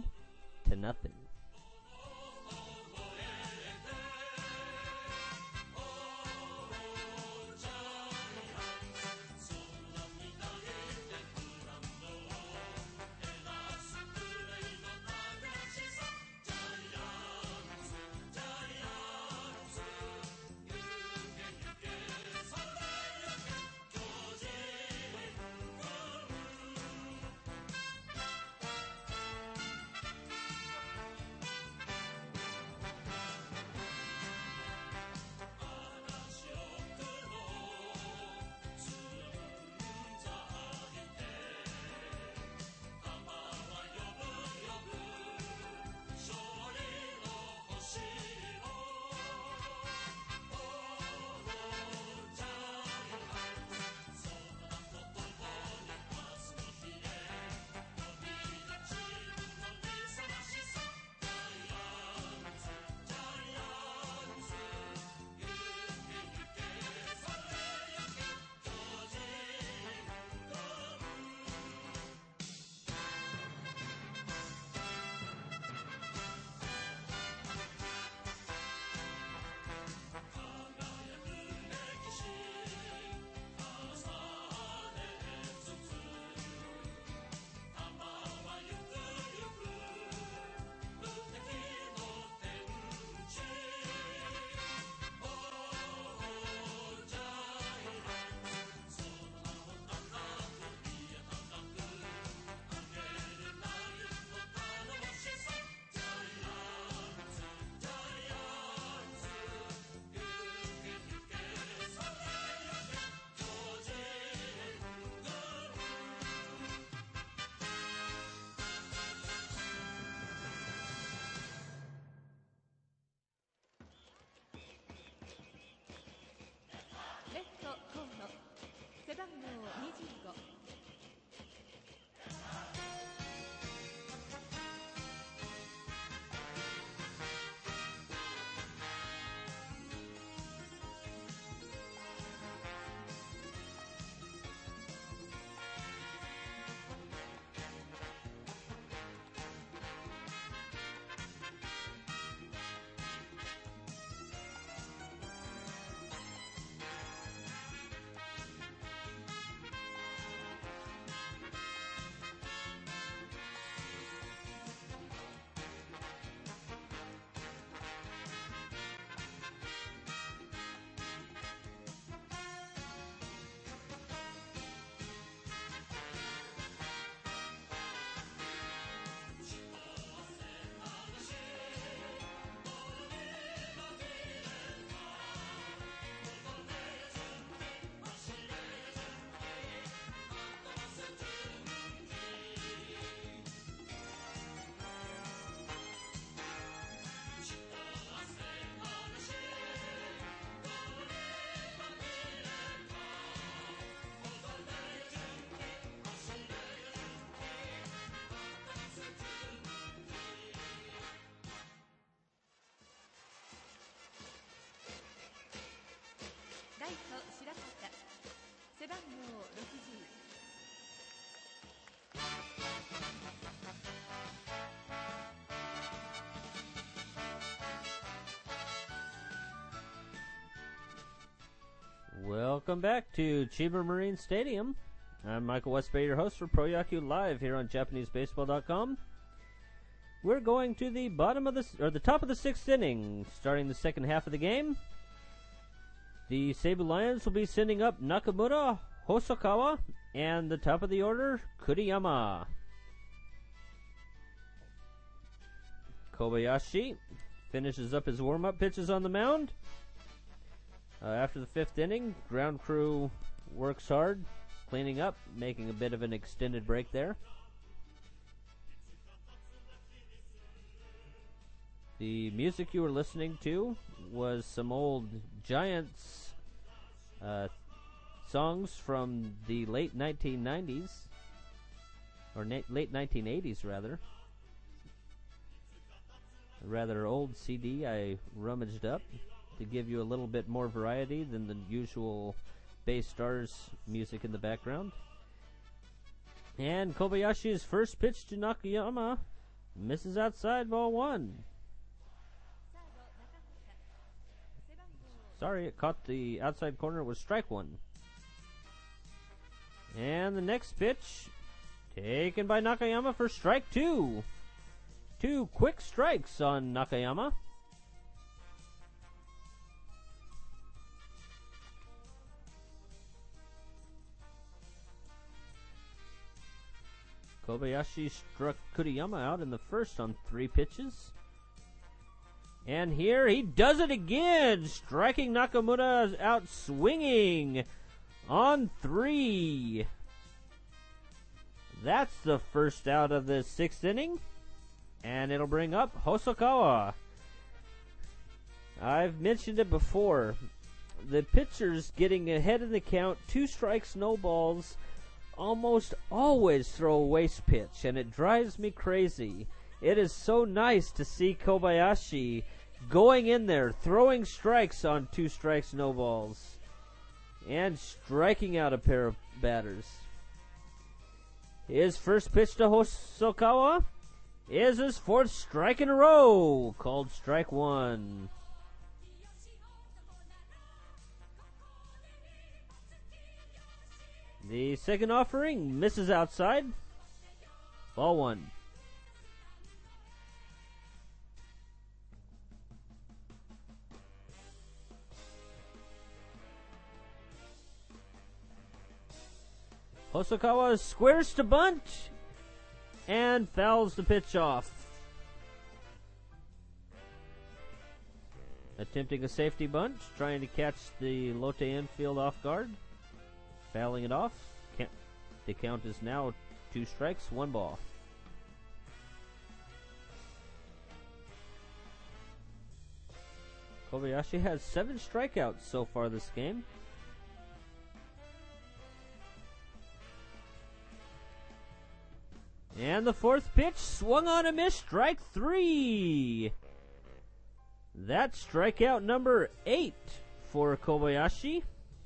Welcome back to Chiba Marine Stadium. I'm Michael Westbay, your host for Pro Yaku Live here on JapaneseBaseball.com. We're going to the top of the sixth inning, starting the second half of the game. The Seibu Lions will be sending up Nakamura, Hosokawa, and the top of the order, Kuriyama. Kobayashi finishes up his warm-up pitches on the mound. After the fifth inning, ground crew works hard, cleaning up, making a bit of an extended break there. The music you were listening to was some old Giants songs from the late 1990s, or late 1980s rather. A rather old CD I rummaged up to give you a little bit more variety than the usual Bay Stars music in the background. And Kobayashi's first pitch to Nakayama misses outside, ball one. Sorry, it caught the outside corner. It was strike one. And the next pitch taken by Nakayama for strike two. Two quick strikes on Nakayama. Kobayashi struck Kuriyama out in the first on 3 pitches. And here he does it again, striking Nakamura out swinging on 3. That's the first out of the 6th inning. And it'll bring up Hosokawa. I've mentioned it before. The pitchers getting ahead in the count, 2 strikes, no balls, almost always throw a waste pitch, and it drives me crazy. It is so nice to see Kobayashi going in there, throwing strikes on 2 strikes, no balls, and striking out a pair of batters. His first pitch to Hosokawa is his 4th strike in a row, called strike one. The second offering misses outside. Ball one. Hosokawa squares to bunt and fouls the pitch off. Attempting a safety bunt, trying to catch the Lotte infield off guard. Fouling it off. The count is now 2 strikes, 1 ball. Kobayashi has 7 strikeouts so far this game. And the 4th pitch swung on a miss, strike 3. That's strikeout number 8 for Kobayashi.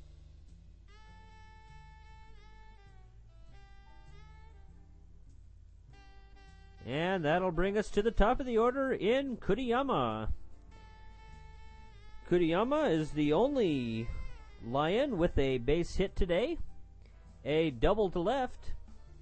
And that'll bring us to the top of the order in Kuriyama. Kuriyama is the only Lion with a base hit today. A double to left.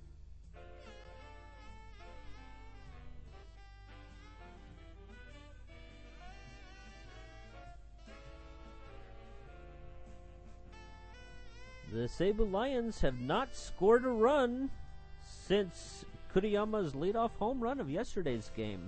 The Seibu Lions have not scored a run since Kuriyama's leadoff home run of yesterday's game.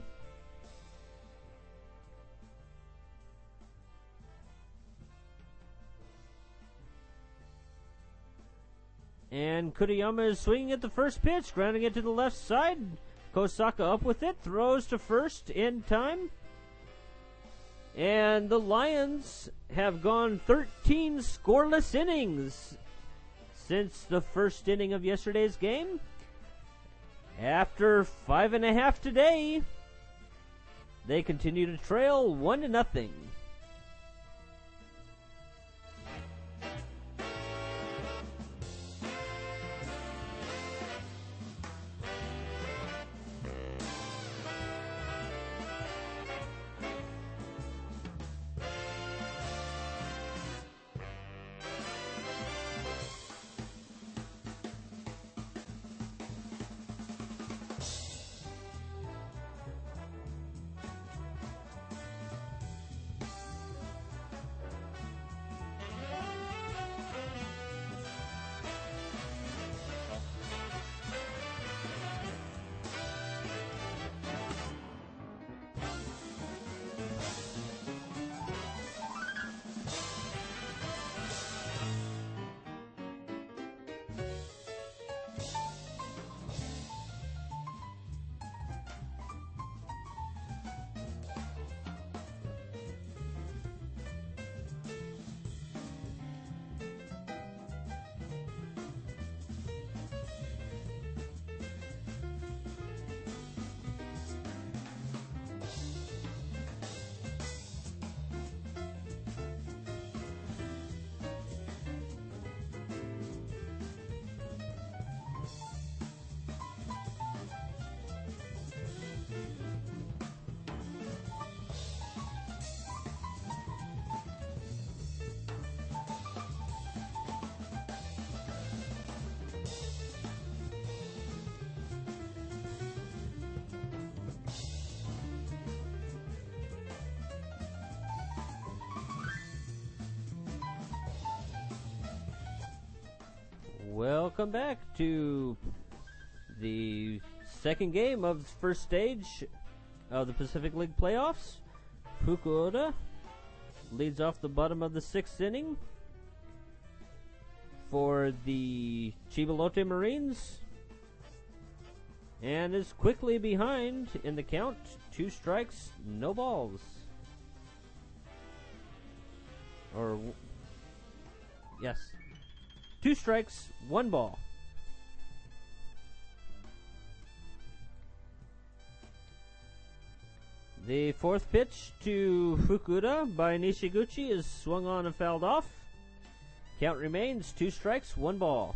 And Kuriyama is swinging at the first pitch, grounding it to the left side. Kosaka up with it, throws to first in time. And the Lions have gone 13 scoreless innings since the first inning of yesterday's game. After 5.5 today, they continue to trail 1-0. Welcome back to the second game of the first stage of the Pacific League playoffs. Fukuoka leads off the bottom of the sixth inning for the Chiba Lotte Marines and is quickly behind in the count. 2 strikes, no balls. Yes. 2 strikes, 1 ball. The fourth pitch to Fukuda by Nishiguchi is swung on and fouled off. Count remains 2 strikes, 1 ball.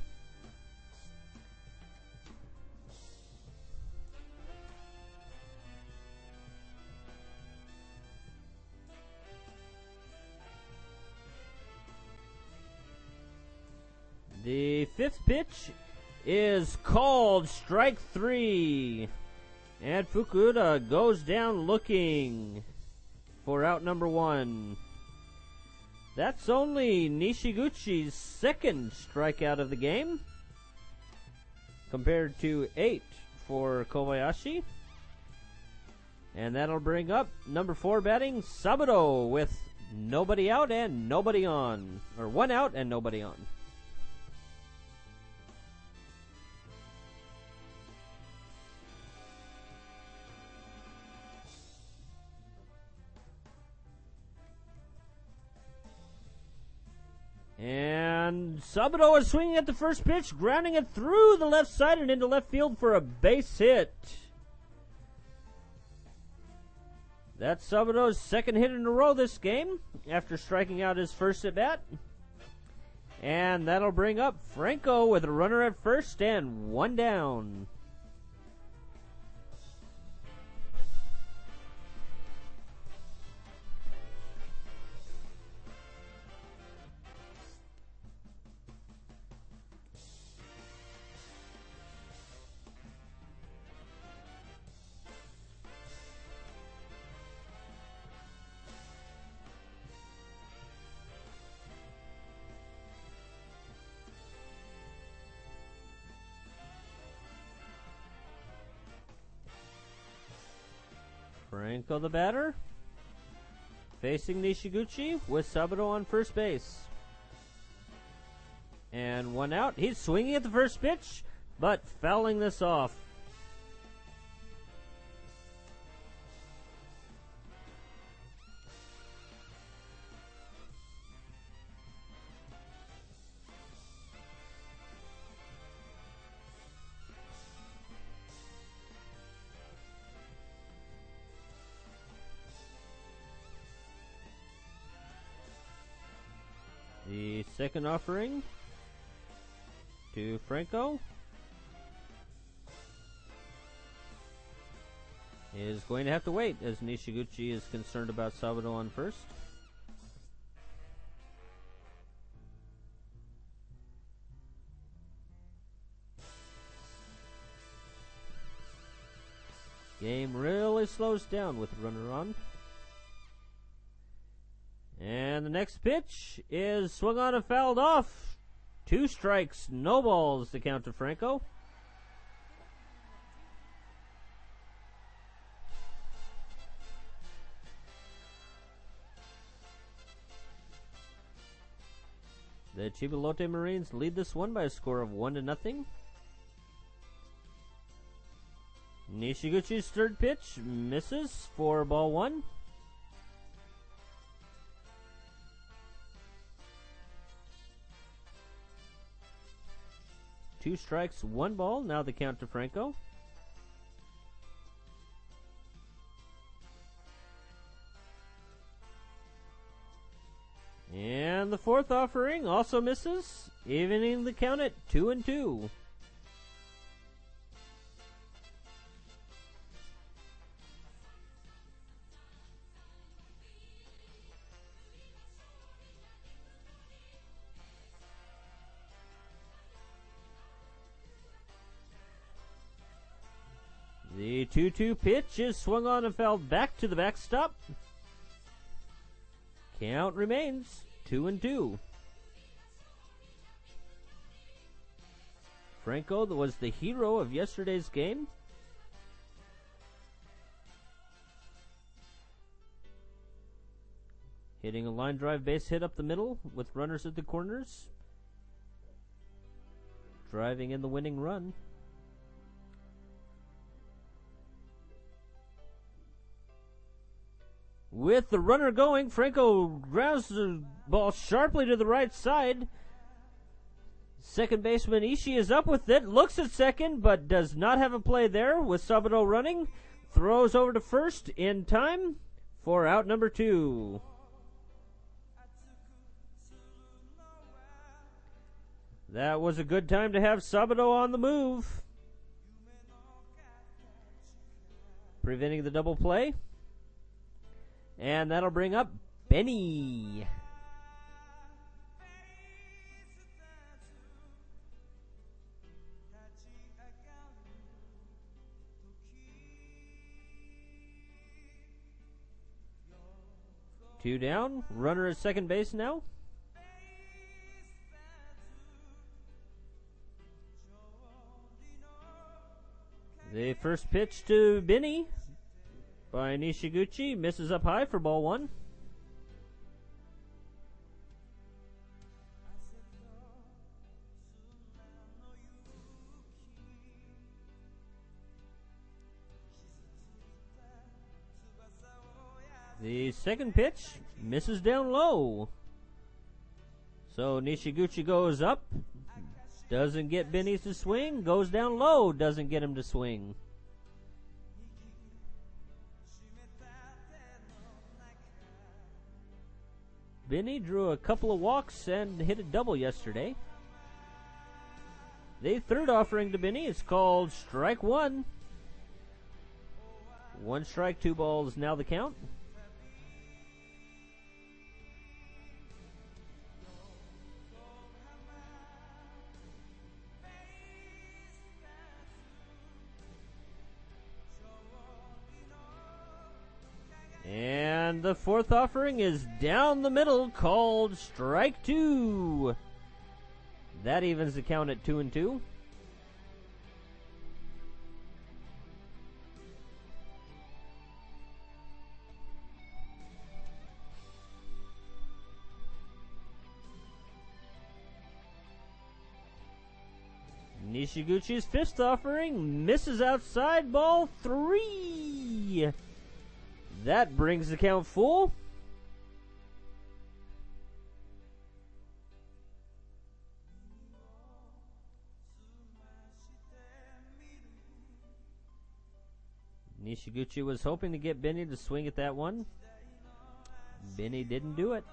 The fifth pitch is called strike 3. And Fukuda goes down looking for out number 1. That's only Nishiguchi's second strikeout of the game, compared to 8 for Kobayashi. And that'll bring up number 4 batting, Sabuto, with nobody out and nobody on. Or 1 out and nobody on. And Sabuto is swinging at the first pitch, grounding it through the left side and into left field for a base hit. That's Sabuto's second hit in a row this game, after striking out his first at bat. And that'll bring up Franco with a runner at first and 1 down. Franco the batter, facing Nishiguchi with Sabuto on first base. And 1 out. He's swinging at the first pitch, but fouling this off. The second offering to Franco is going to have to wait, as Nishiguchi is concerned about Sabuto on first. Game really slows down with the runner on. And the next pitch is swung on and fouled off. 2 strikes, no balls to count to Franco. The Chiba Lotte Marines lead this one by a score of 1-0. Nishiguchi's third pitch misses for ball 1. Two strikes, 1 ball. Now the count to Franco. And the fourth offering also misses, evening the count at 2-2. The 2-2 pitch is swung on and fouled back to the backstop. Count remains 2-2. Franco was the hero of yesterday's game. Hitting a line drive base hit up the middle with runners at the corners. Driving in the winning run. With the runner going, Franco grounds the ball sharply to the right side. Second baseman Ishii is up with it, looks at second, but does not have a play there with Sabado running. Throws over to first in time for out number 2. That was a good time to have Sabado on the move, preventing the double play. And that'll bring up Benny. Two down. Runner at second base now. The first pitch to Benny by Nishiguchi misses up high for ball 1. The second pitch misses down low. So Nishiguchi goes up, doesn't get Benny to swing, goes down low, doesn't get him to swing. Benny drew a couple of walks and hit a double yesterday. The third offering to Benny is called strike 1. 1 strike, 2 balls, now the count. And the fourth offering is down the middle, called strike 2. That evens the count at 2-2. Nishiguchi's fifth offering misses outside, ball 3. That brings the count full. Nishiguchi was hoping to get Benny to swing at that one. Benny didn't do it.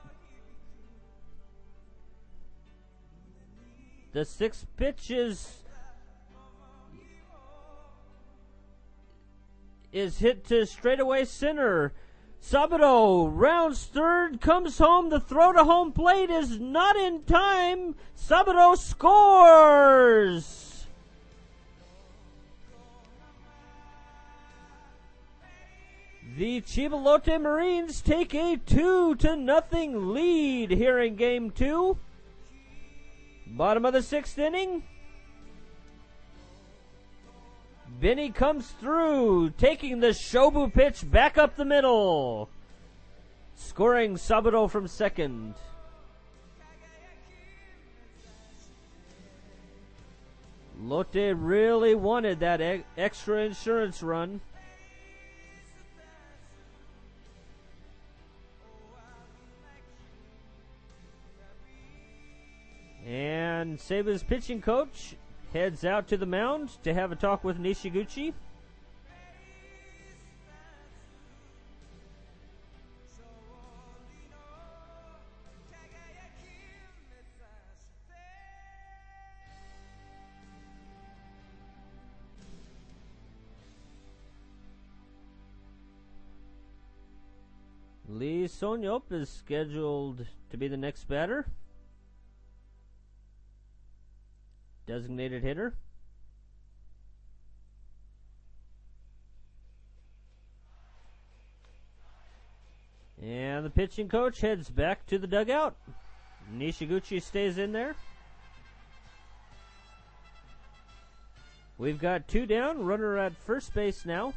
The sixth pitch is hit to straightaway center. Sabado rounds third, comes home. The throw to home plate is not in time. Sabado scores. The Chivalote Marines take a 2-0 lead here in Game 2. Bottom of the 6th inning. Benny comes through, taking the Shobu pitch back up the middle. Scoring Sabado from second. Lotte really wanted that extra insurance run. And Seba's pitching coach heads out to the mound to have a talk with Nishiguchi. Lee Sonyop is scheduled to be the next batter. Designated hitter. And the pitching coach heads back to the dugout. Nishiguchi stays in there. We've got 2 down, runner at first base now.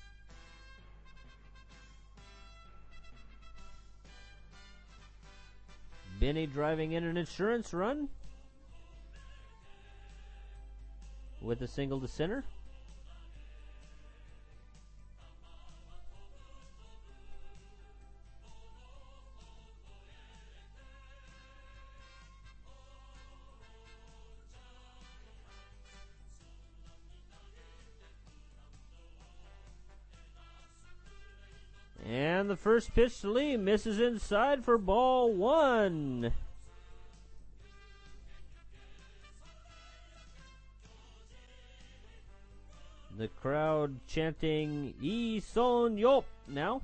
Benny driving in an insurance run with a single to center. And the first pitch to Lee misses inside for ball 1. The crowd chanting Lee Son-yup now.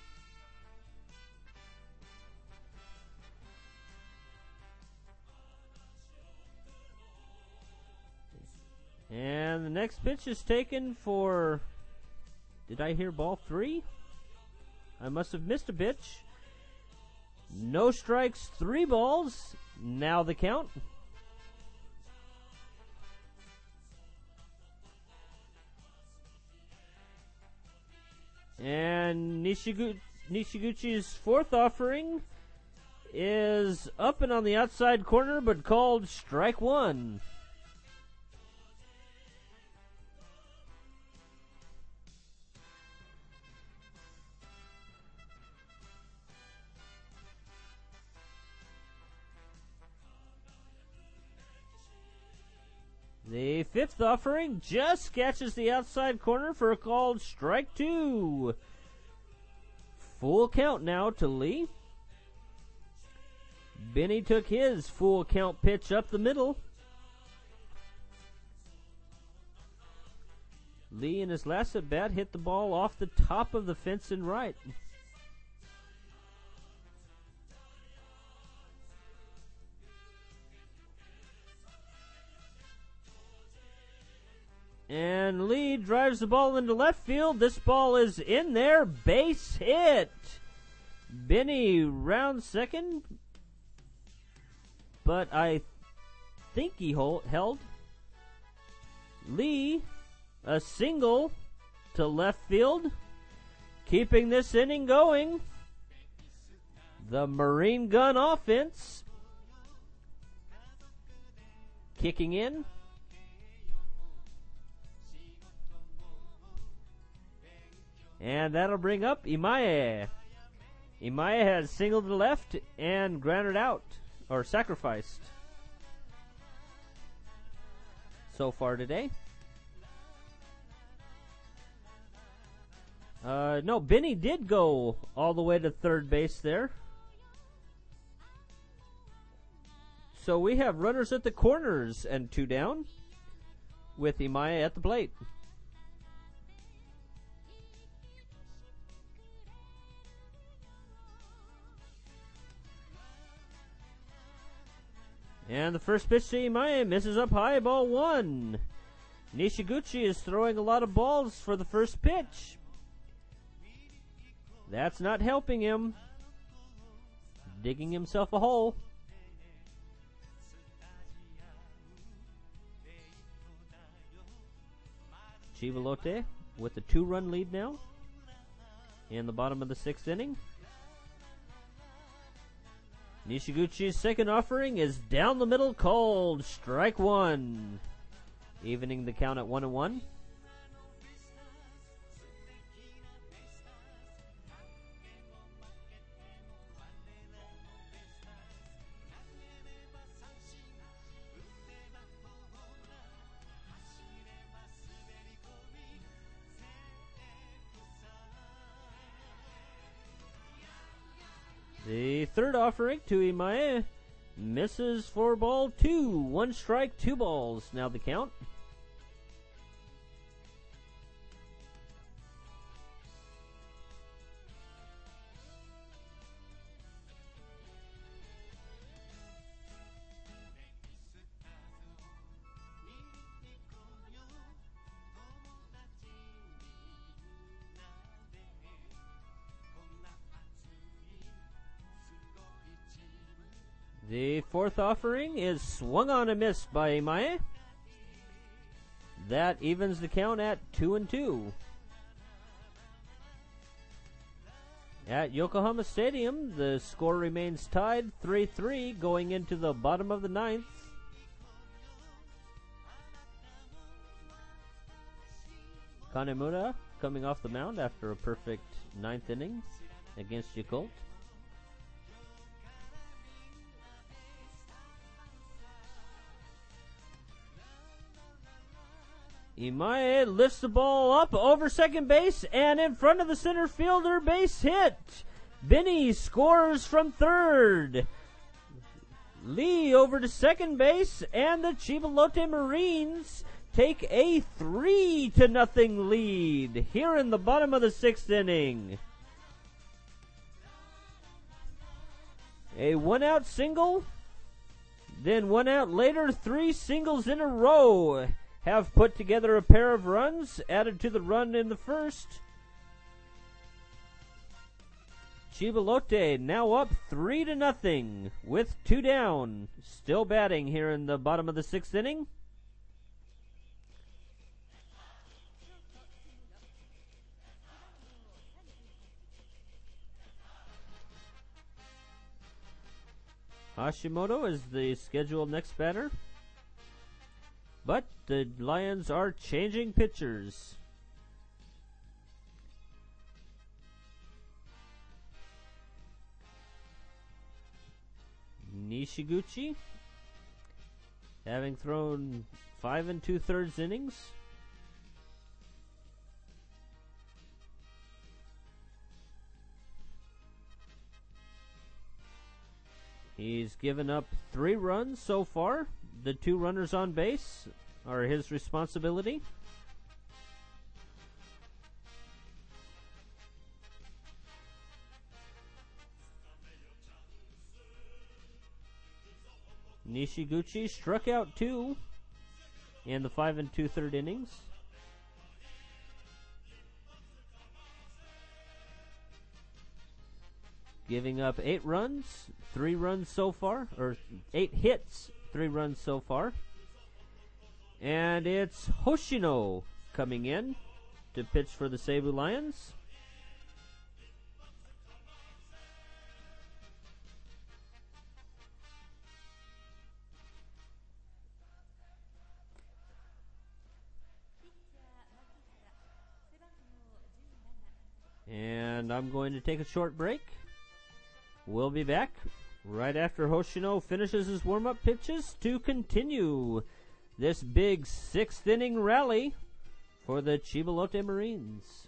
And the next pitch is taken for, did I hear ball 3? I must have missed a pitch. No strikes, 3 balls. Now the count. And Nishiguchi's fourth offering is up and on the outside corner, but called strike 1. The fifth offering just catches the outside corner for a called strike 2. Full count now to Lee. Benny took his full count pitch up the middle. Lee in his last at bat hit the ball off the top of the fence and right. And Lee drives the ball into left field. This ball is in there. Base hit. Benny round second. But I think he held. Lee, a single to left field. Keeping this inning going. The Marine Gun offense. Kicking in. And that'll bring up Imae. Imae has singled to the left and grounded out, or sacrificed, so far today. No, Benny did go all the way to third base there. So we have runners at the corners and 2 down, with Imae at the plate. And the first pitch to Imae misses up high, ball 1. Nishiguchi is throwing a lot of balls for the first pitch. That's not helping him. Digging himself a hole. Chivalote with a 2-run lead now in the bottom of the 6th inning. Nishiguchi's second offering is down the middle, called strike 1, evening the count at 1-1. The third offering to Imae misses for ball 2. 1 strike, 2 balls. Now the count. The fourth offering is swung on and missed by Imae. That evens the count at 2-2. At Yokohama Stadium, the score remains tied 3-3 going into the bottom of the ninth. Kanemura coming off the mound after a perfect ninth inning against Yakult. Imae lifts the ball up over second base and in front of the center fielder, base hit. Benny scores from third. Lee over to second base, and the Chibalote Marines take a 3-0 lead here in the bottom of the sixth inning. A one-out single, then one out later, 3 singles in a row have put together a pair of runs, added to the run in the first. Chibalote now up 3-0 with 2 down. Still batting here in the bottom of the sixth inning. Hashimoto is the scheduled next batter. But the Lions are changing pitchers. Nishiguchi, having thrown 5 2/3 innings. He's given up 3 runs so far. The 2 runners on base are his responsibility. Nishiguchi struck out 2 in the 5 2/3 innings. Giving up 8 runs, 3 runs so far, or 8 hits, 3 runs so far. And it's Hoshino coming in to pitch for the Seibu Lions. And I'm going to take a short break. We'll be back right after Hoshino finishes his warm-up pitches to continue this big 6th inning rally for the Chibalote Marines.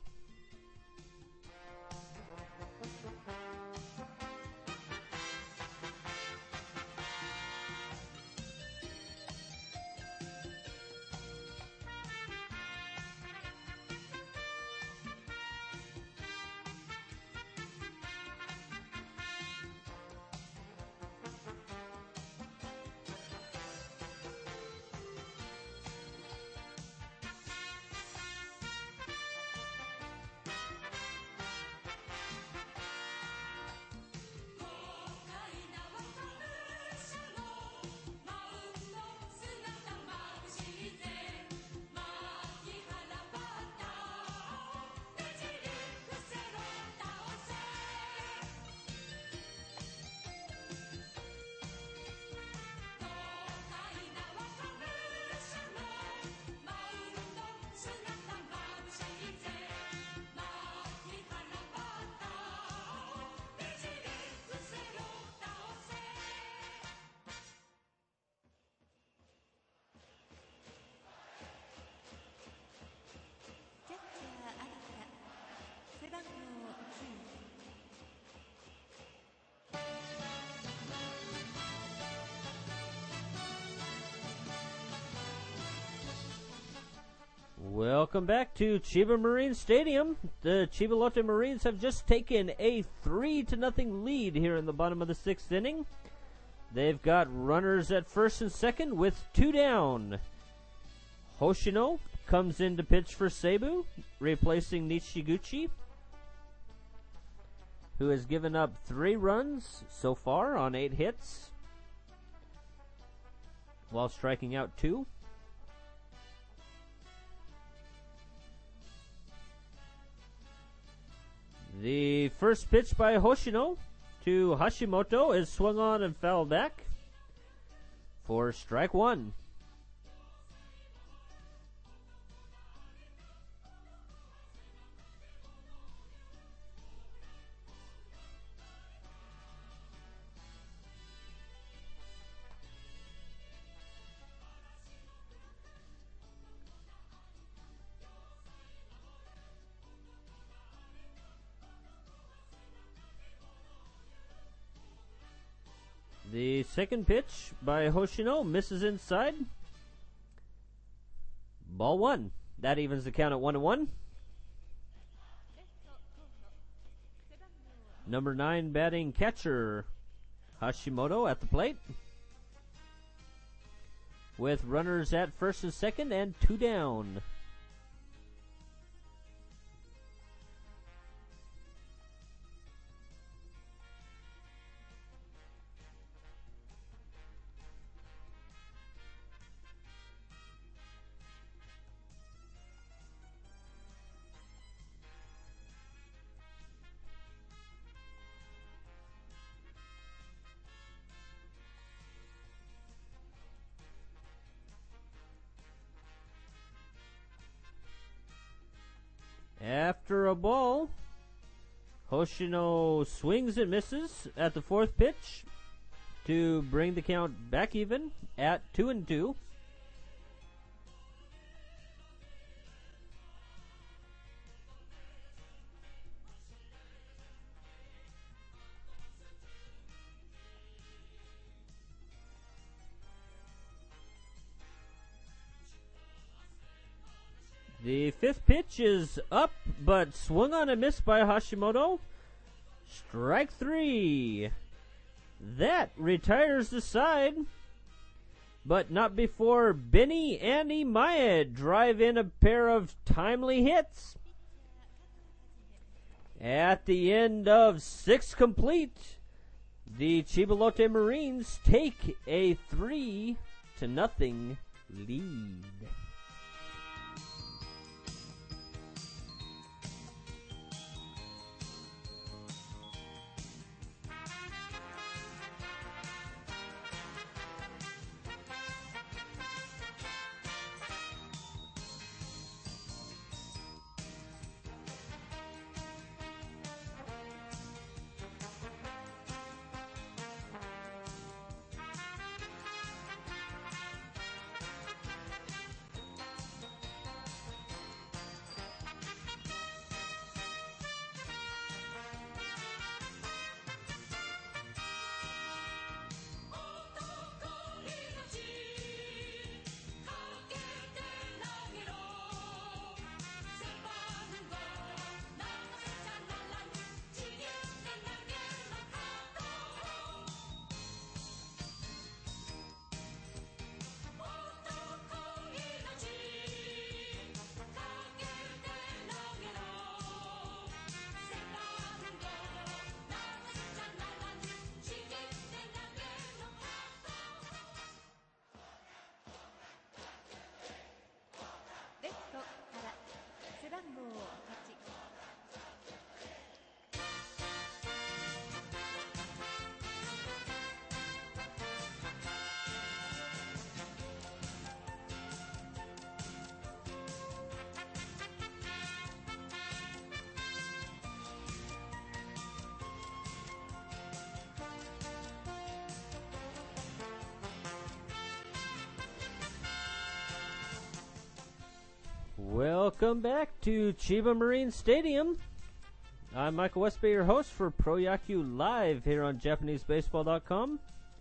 Welcome back to Chiba Marine Stadium. The Chibalote Marines have just taken a 3-0 lead here in the bottom of the 6th inning. They've got runners at first and second with 2 down. Hoshino comes in to pitch for Seibu, replacing Nishiguchi, who has given up 3 runs so far on 8 hits, while striking out 2. The first pitch by Hoshino to Hashimoto is swung on and fouled back for strike one. The second pitch by Hoshino misses inside. Ball one. That evens the count at 1-1. Number 9 batting catcher Hashimoto at the plate, with runners at first and second and 2 down. After a ball, Hoshino swings and misses at the fourth pitch to bring the count back even at 2-2. The fifth pitch is up, but swung on and missed by Hashimoto. Strike 3. That retires the side, but not before Benny and Imaya drive in a pair of timely hits. At the end of 6 complete, the Chibalote Marines take a 3-0 lead. Welcome back to Chiba Marine Stadium. I'm Michael Westby, your host for Pro Yaku Live here on JapaneseBaseball.com.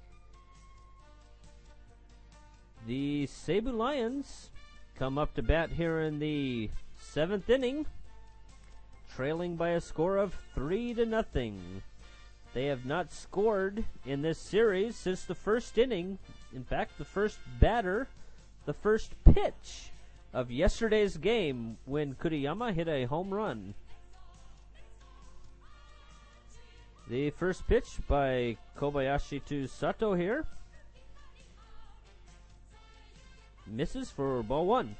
The Seibu Lions come up to bat here in the 7th inning, trailing by a score of 3-0. They have not scored in this series since the first inning. In fact, the first batter, the first pitch of yesterday's game when Kuriyama hit a home run. The first pitch by Kobayashi to Sato here misses for ball one.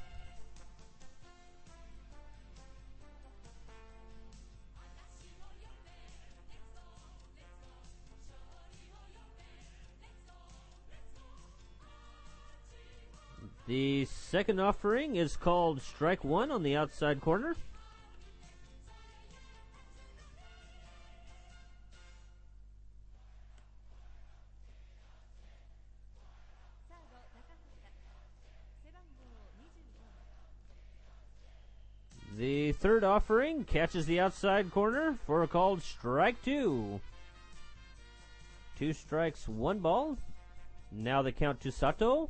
The second offering is called strike one on the outside corner. The third offering catches the outside corner for a called strike two. 2 strikes, 1 ball. Now the count to Sato.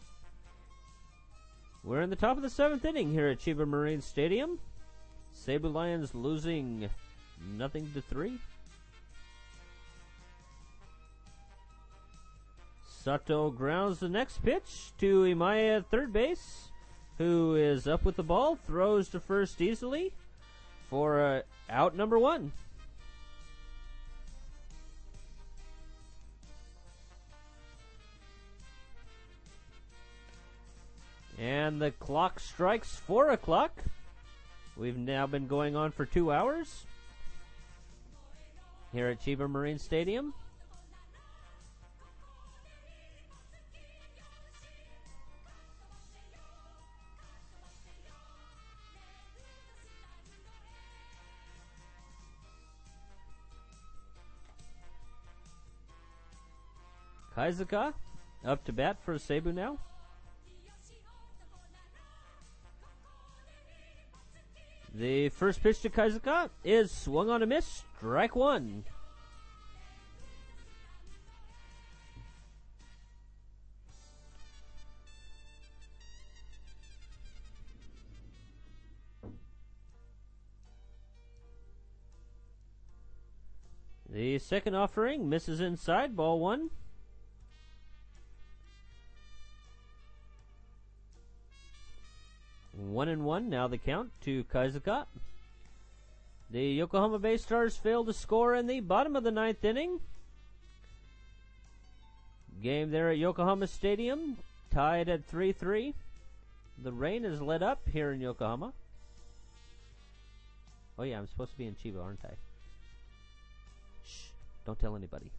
We're in the top of the 7th inning here at Chiba Marine Stadium. Seibu Lions losing 0-3. Sato grounds the next pitch to Imaya at third base, who is up with the ball, throws to first easily for out number 1. And the clock strikes 4 o'clock. We've now been going on for 2 hours here at Chiba Marine Stadium. Kaizuka up to bat for Seibu now. The first pitch to Kaizuka is swung on a miss, strike 1. The second offering misses inside, ball 1. 1-1 now the count to Kaizuka. The Yokohama Bay Stars failed to score in the bottom of the 9th inning. Game there at Yokohama Stadium, tied at 3-3. The rain has let up here in Yokohama. Oh yeah, I'm supposed to be in Chiba, aren't I? Shh, don't tell anybody.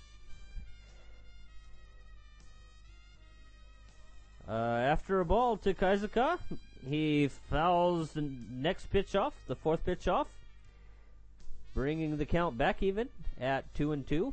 After a ball to Kaizuka, he fouls the next pitch off, the 4th pitch off, bringing the count back even at 2-2.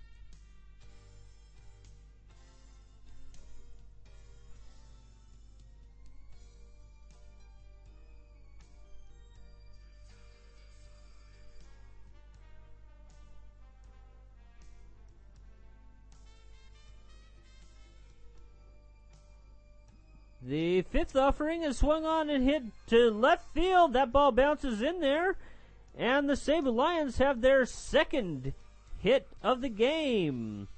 The 5th offering is swung on and hit to left field. That ball bounces in there, and the Seibu Lions have their 2nd hit of the game.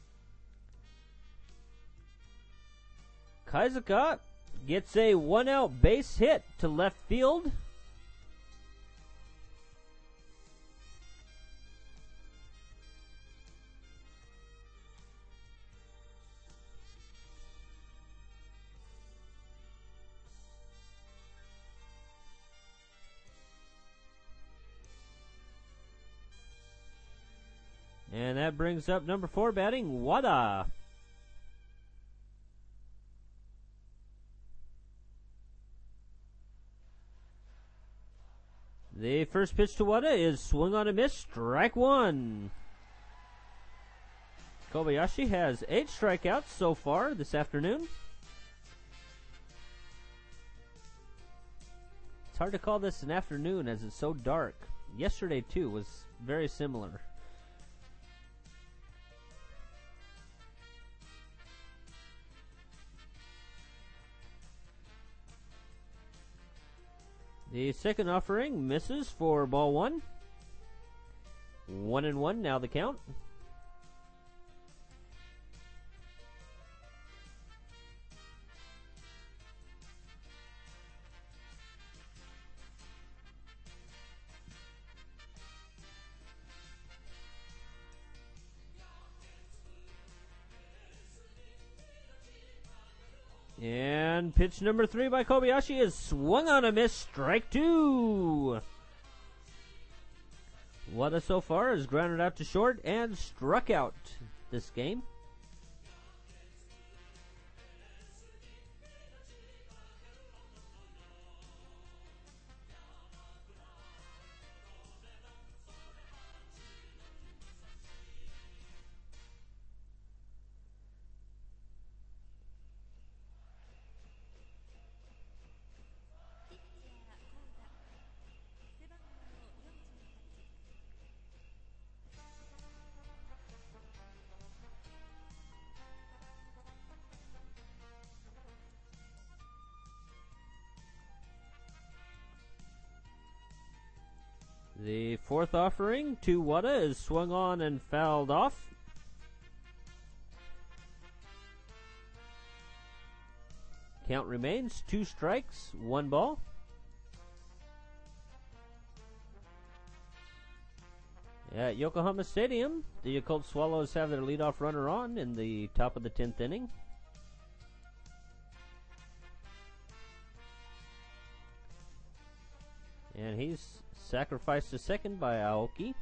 Kaizuka gets a 1-out base hit to left field. And that brings up number 4 batting, Wada. The first pitch to Wada is swung on a miss, strike 1. Kobayashi has 8 strikeouts so far this afternoon. It's hard to call this an afternoon as it's so dark. Yesterday, too, was very similar. The second offering misses for ball 1. 1-1 now the count. And pitch number 3 by Kobayashi is swung on a miss, strike 2. Wada so far has grounded out to short and struck out this game. fourth offering to Wada is swung on and fouled off. Count remains 2 strikes, 1 ball. At Yokohama Stadium, the Yakult Swallows have their leadoff runner on in the top of the 10th inning. And he's sacrificed to second by Aoki.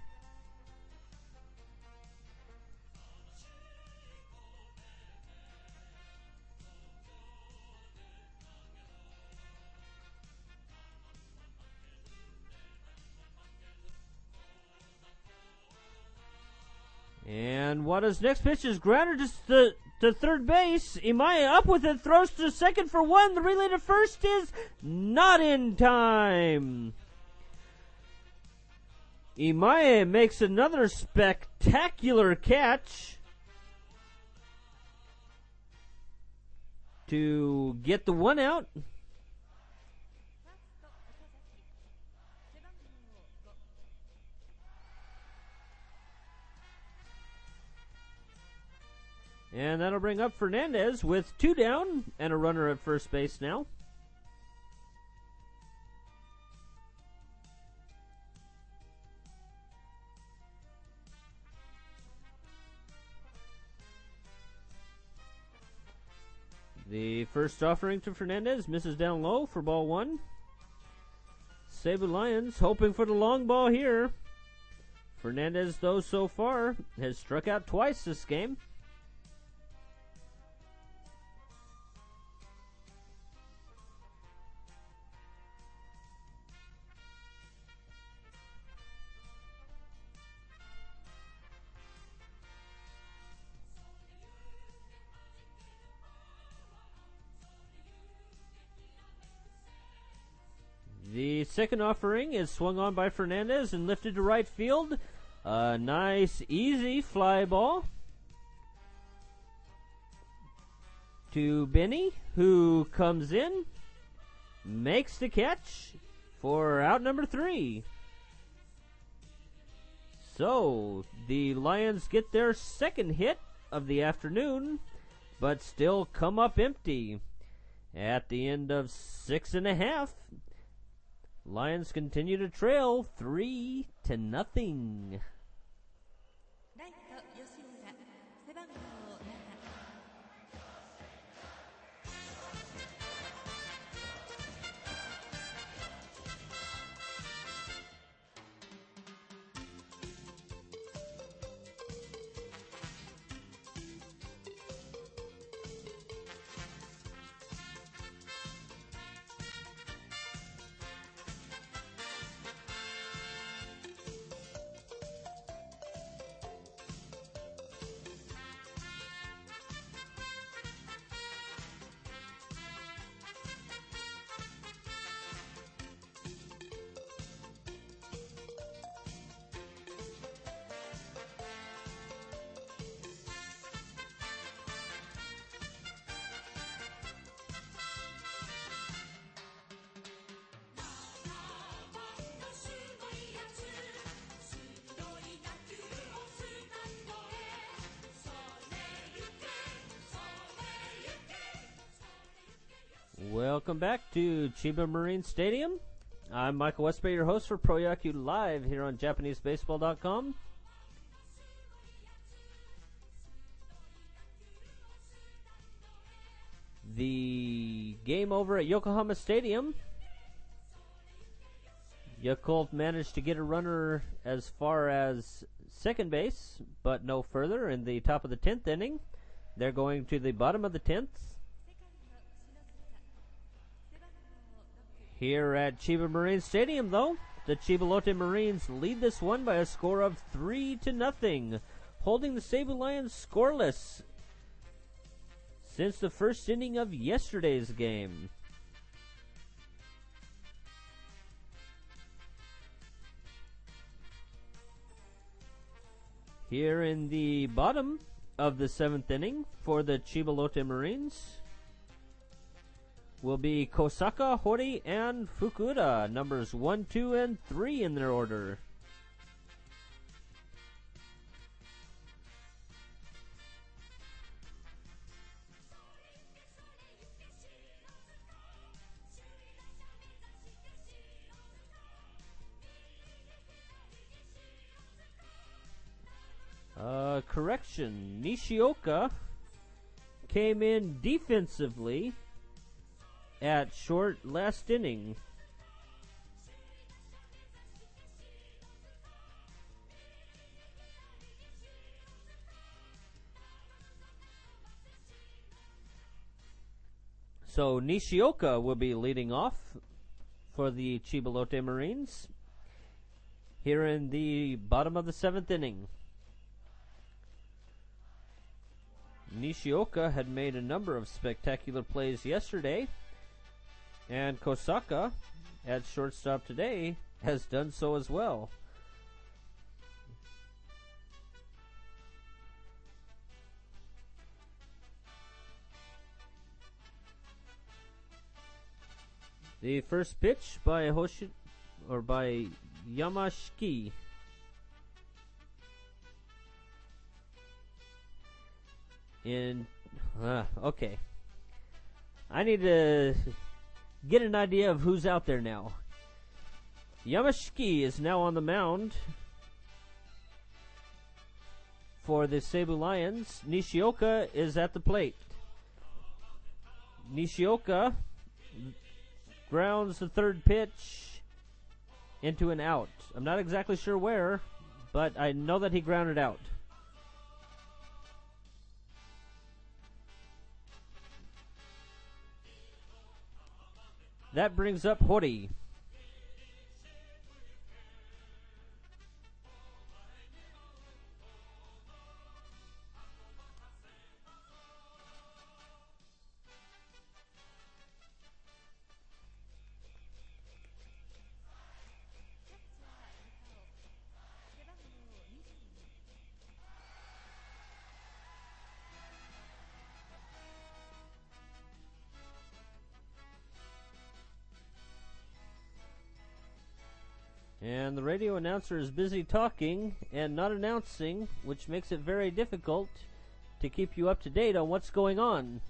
And Wada's next pitch is grounded to third base. Imaya up with it, throws to second for 1. The relay to first is not in time. Imaya makes another spectacular catch to get the 1 out. And that'll bring up Fernandez with 2 down and a runner at first base now. The first offering to Fernandez misses down low for ball 1. Cebu Lions hoping for the long ball here. Fernandez, though, so far has struck out twice this game. The second offering is swung on by Fernandez and lifted to right field. A nice, easy fly ball to Benny, who comes in, makes the catch for out number 3. So, the Lions get their second hit of the afternoon, but still come up empty. At the end of 6.5, Lions continue to trail 3-0. Welcome back to Chiba Marine Stadium. I'm Michael Westbay, your host for Pro Yaku Live here on JapaneseBaseball.com. The game over at Yokohama Stadium. Yakult managed to get a runner as far as second base, but no further in the top of the 10th inning. They're going to the bottom of the 10th. Here at Chiba Marine Stadium, though, the Chibalote Marines lead this one by a score of 3-0, holding the Cebu Lions scoreless since the first inning of yesterday's game. Here in the bottom of the 7th inning for the Chibalote Marines will be Kosaka, Hori, and Fukuda, numbers 1, 2, and 3 in their order. correction. Nishioka came in defensively at short last inning. So Nishioka will be leading off for the Chibalote Marines here in the bottom of the 7th inning. Nishioka had made a number of spectacular plays yesterday, and Kosaka at shortstop today has done so as well. The first pitch by Yamashiki. Okay. I need to get an idea of who's out there now. Yamashiki is now on the mound for the Seibu Lions. Nishioka is at the plate. Nishioka grounds the third pitch into an out. I'm not exactly sure where, but I know that he grounded out. That brings up Hori. And the radio announcer is busy talking and not announcing, which makes it very difficult to keep you up to date on what's going on.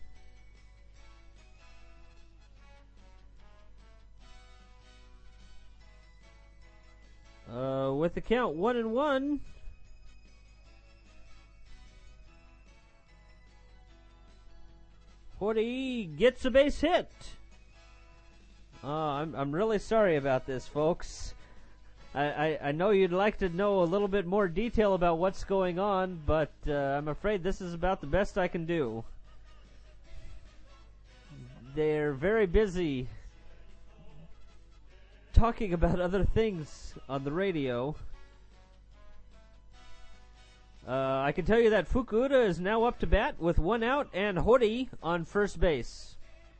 With the count 1-1, Hori gets a base hit. I'm really sorry about this, folks. I know you'd like to know a little bit more detail about what's going on, but I'm afraid this is about the best I can do. They're very busy talking about other things on the radio. I can tell you that Fukuura is now up to bat with 1 out and Hori on first base.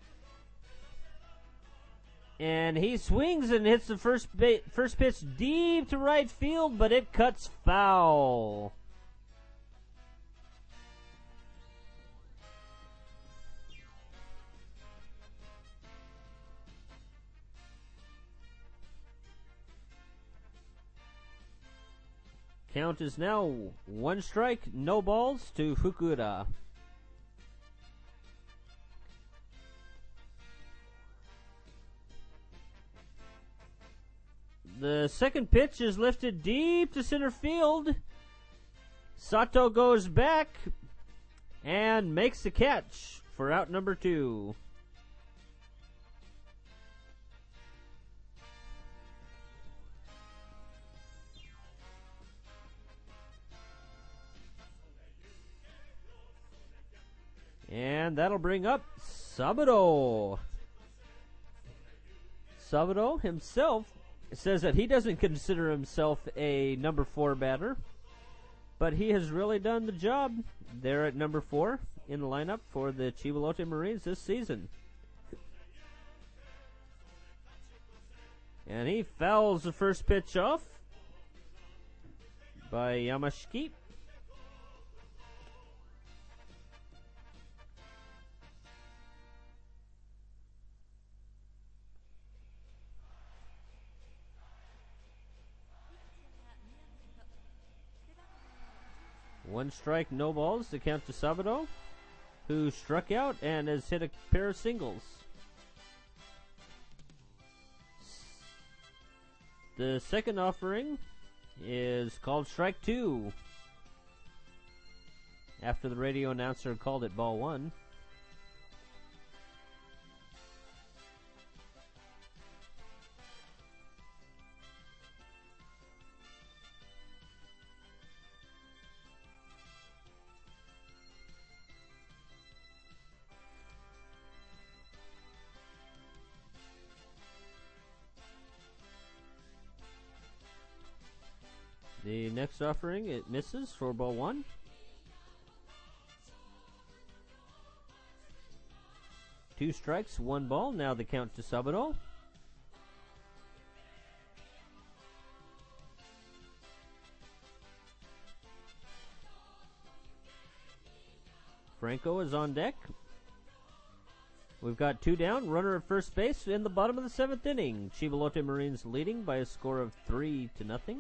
And he swings and hits the first pitch deep to right field, but it cuts foul. Count is now 1 strike, no balls to Fukuura. The second pitch is lifted deep to center field. Sato goes back and makes the catch for out number 2. And that'll bring up Saburo. Saburo himself says that he doesn't consider himself a number 4 batter, but he has really done the job there at number 4 in the lineup for the Chibalote Marines this season. And he fouls the first pitch off by Yamashiki. One strike, no balls to count to Saburo, who struck out and has hit a pair of singles. The second offering is called strike 2. after the radio announcer called it ball one. The next offering, it misses for ball one. Two strikes, one ball. Now the count to Sabado. Franco is on deck. We've got two down, runner at first base in the bottom of the seventh inning. Chivalote Marines leading by a score of 3-0.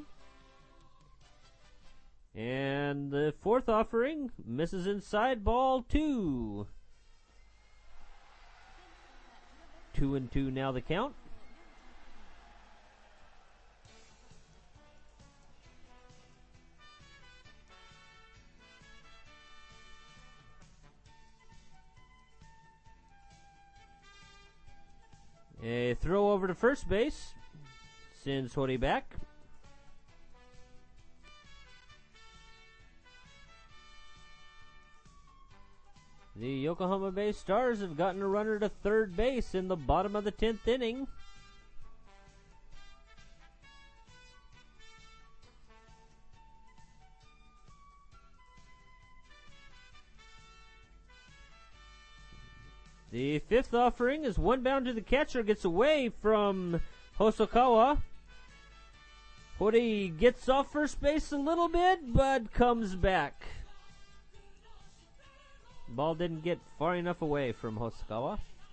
And the fourth offering misses inside, ball two. 2-2 now the count. A throw over to first base sends Hori back. The Yokohama Bay Stars have gotten a runner to third base in the bottom of the 10th inning. The fifth offering is one bound to the catcher, gets away from Hosokawa. Hori gets off first base a little bit, but comes back. Ball didn't get far enough away from Hosokawa.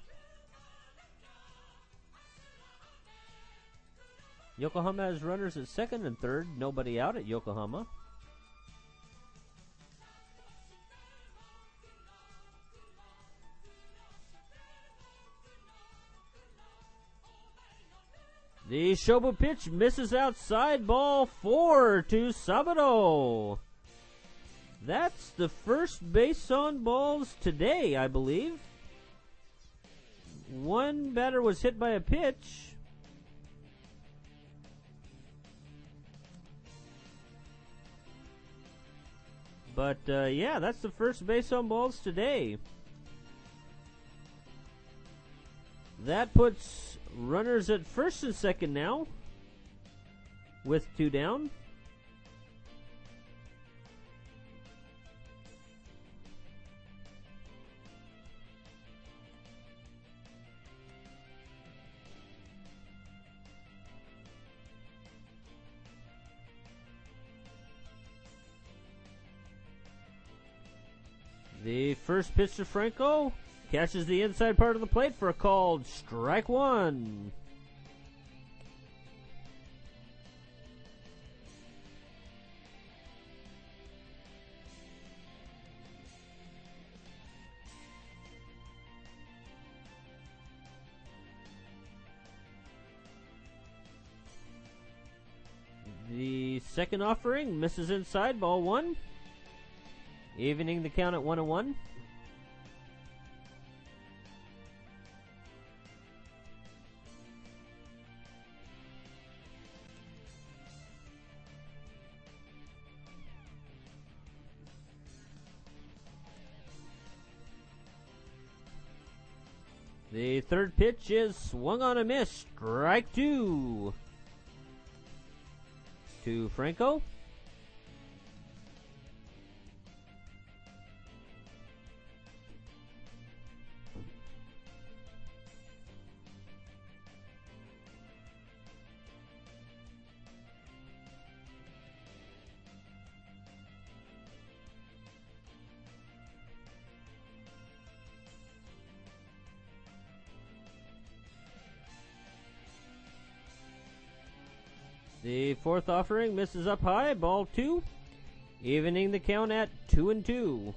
Yokohama has runners at second and third, nobody out at Yokohama. The Shobu pitch misses outside, ball 4 to Sabado. That's the first base on balls today, I believe. One batter was hit by a pitch. But, yeah, that's the first base on balls today. That puts runners at first and second now, with two down. The first pitch to Franco catches the inside part of the plate for a called strike one. The second offering misses inside, ball one. Evening the count at 1-1. The third pitch is swung on a miss. Strike two to Franco. The fourth offering misses up high, ball two, evening the count at 2-2.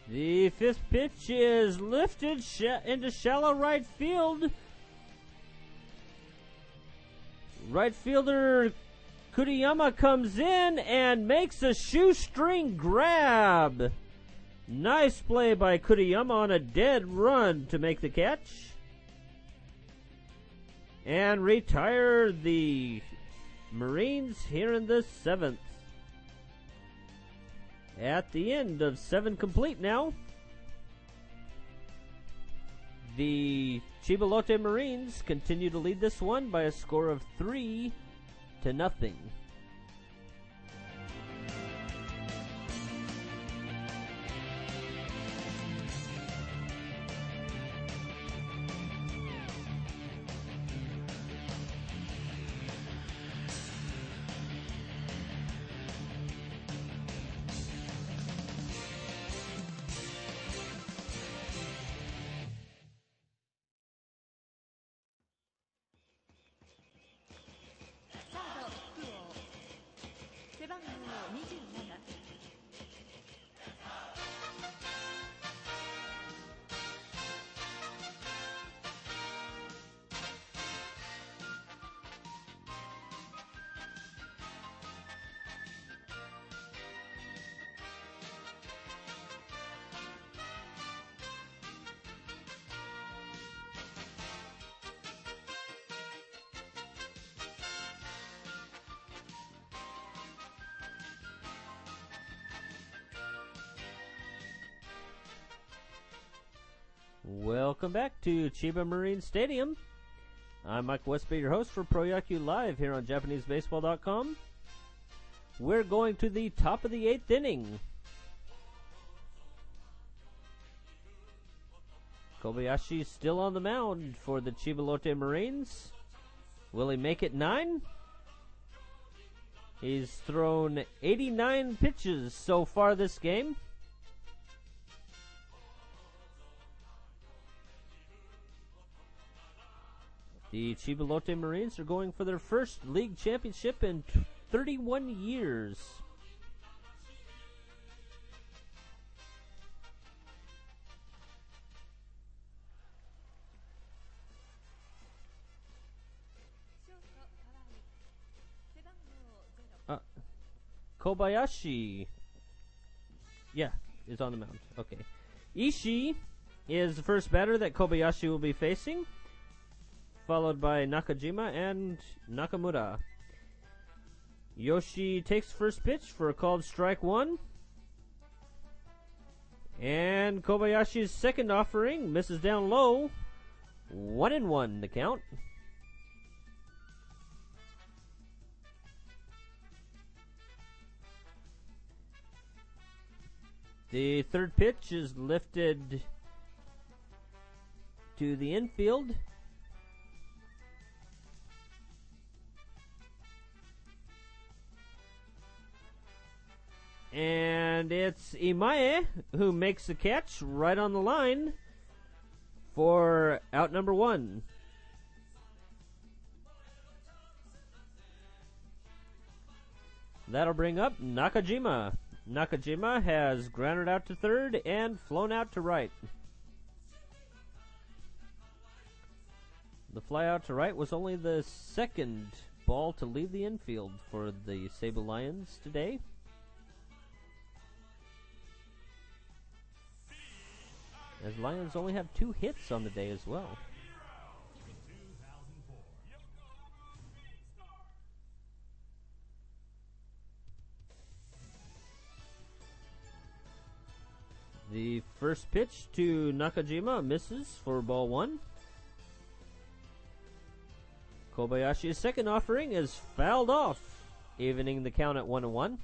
The fifth pitch is lifted into shallow right field. Right fielder Kuriyama comes in and makes a shoestring grab. Nice play by Kuriyama on a dead run to make the catch. And retire the Marines here in the seventh. At the end of 7 complete now, the Chibalote Marines continue to lead this one by a score of 3-0. Welcome back to Chiba Marine Stadium. I'm Mike Westby, your host for Pro Yaku Live here on JapaneseBaseball.com. We're going to the top of the 8th inning. Kobayashi still on the mound for the Chibalote Marines. Will he make it 9? He's thrown 89 pitches so far this game. The Chibalote Marines are going for their first league championship in 31 years. Kobayashi, is on the mound. Okay. Ishii is the first batter that Kobayashi will be facing, followed by Nakajima and Nakamura. Yoshi takes first pitch for a called strike 1. And Kobayashi's second offering misses down low. 1-1 the count. The third pitch is lifted to the infield. And it's Imae who makes the catch right on the line for out number 1. That'll bring up Nakajima. Nakajima has grounded out to third and flown out to right. The fly out to right was only the second ball to leave the infield for the Sable Lions today. As Lions only have 2 hits on the day as well. The first pitch to Nakajima misses for ball 1. Kobayashi's second offering is fouled off, evening the count at 1-1.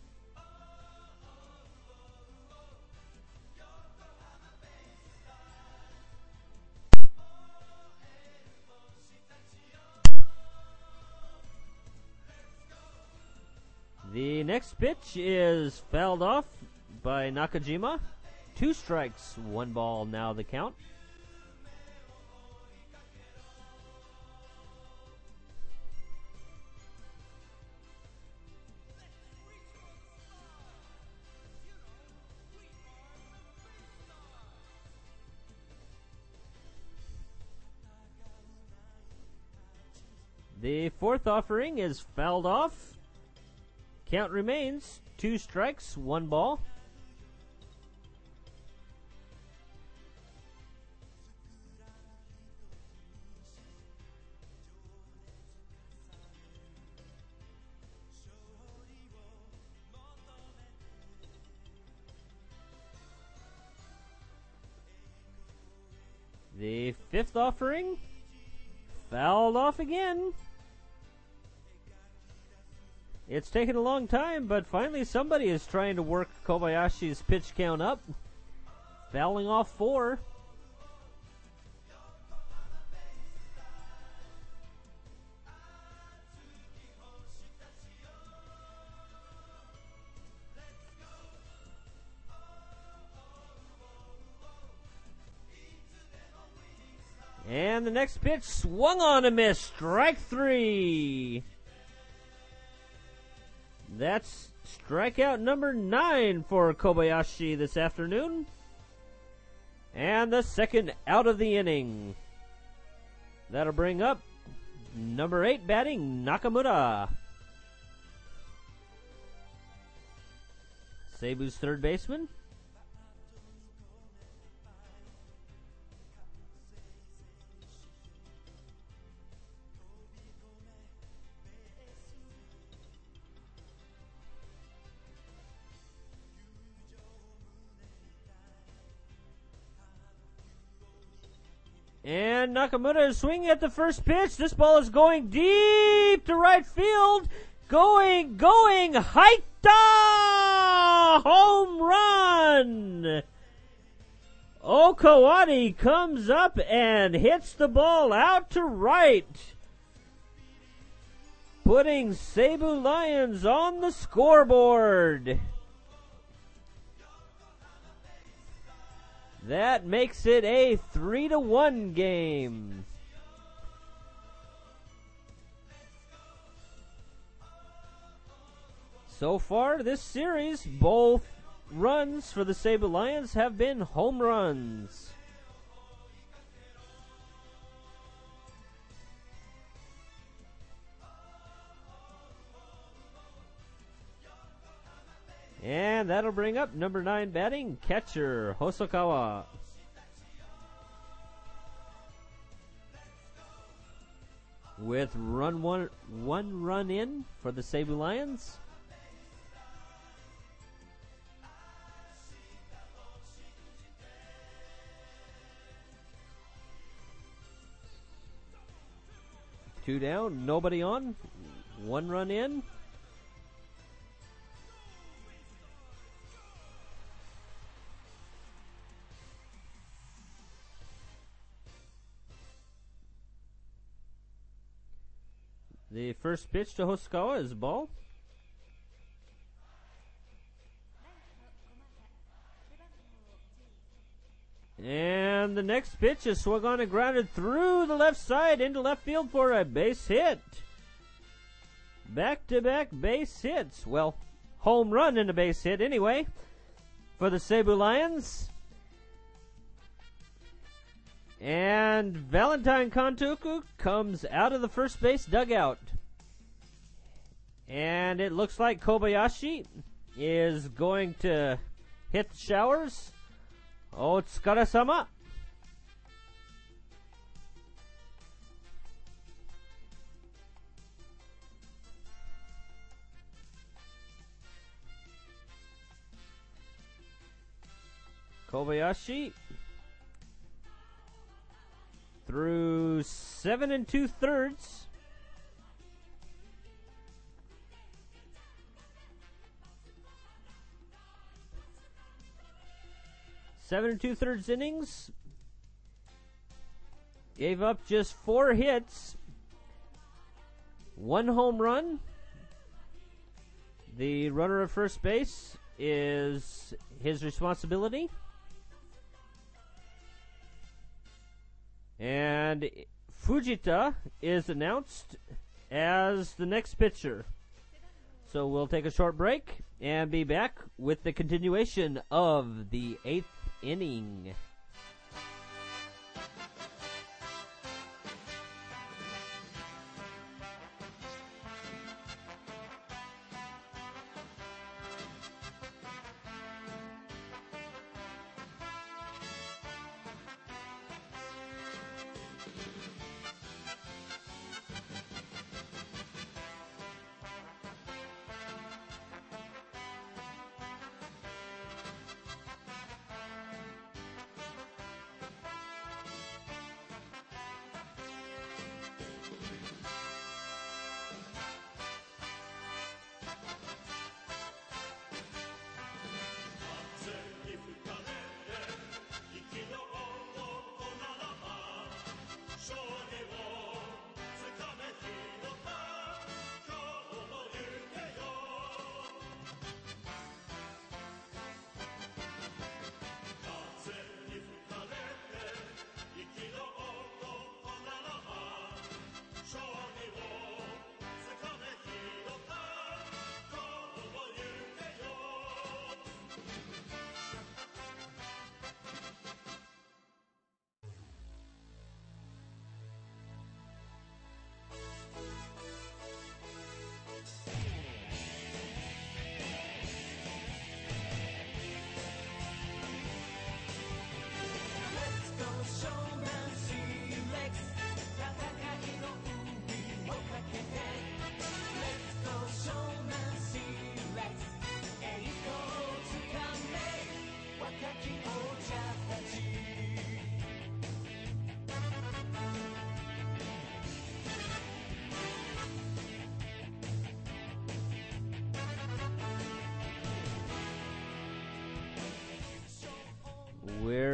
The next pitch is fouled off by Nakajima. 2 strikes, 1 ball now the count. The fourth offering is fouled off. Count remains 2 strikes, 1 ball. The fifth offering fouled off again. It's taken a long time, but finally somebody is trying to work Kobayashi's pitch count up. Fouling off 4. And the next pitch swung on a miss. Strike 3. That's strikeout number 9 for Kobayashi this afternoon. And the second out of the inning. That'll bring up number 8 batting, Nakamura. Seibu's third baseman. And Nakamura is swinging at the first pitch. This ball is going deep to right field. Going, Haita! Home run! Okawati comes up and hits the ball out to right, putting Seibu Lions on the scoreboard. That makes it a 3-1 game. So far this series, both runs for the Seibu Lions have been home runs. And that'll bring up number 9 batting, catcher Hosokawa. With one run in for the Seibu Lions. Two down, nobody on, 1 run in. The first pitch to Hosokawa is a ball. And the next pitch is swung on and grounded through the left side into left field for a base hit. Back-to-back base hits. Well, home run and a base hit anyway for the Seibu Lions. And Valentine Kantoku comes out of the first base dugout. And it looks like Kobayashi is going to hit the showers. Otsukare-sama. Kobayashi through 7 2/3. Seven and 2/3 innings. Gave up just 4 hits. 1 home run. The runner at first base is his responsibility. And Fujita is announced as the next pitcher. So we'll take a short break and be back with the continuation of the 8th inning.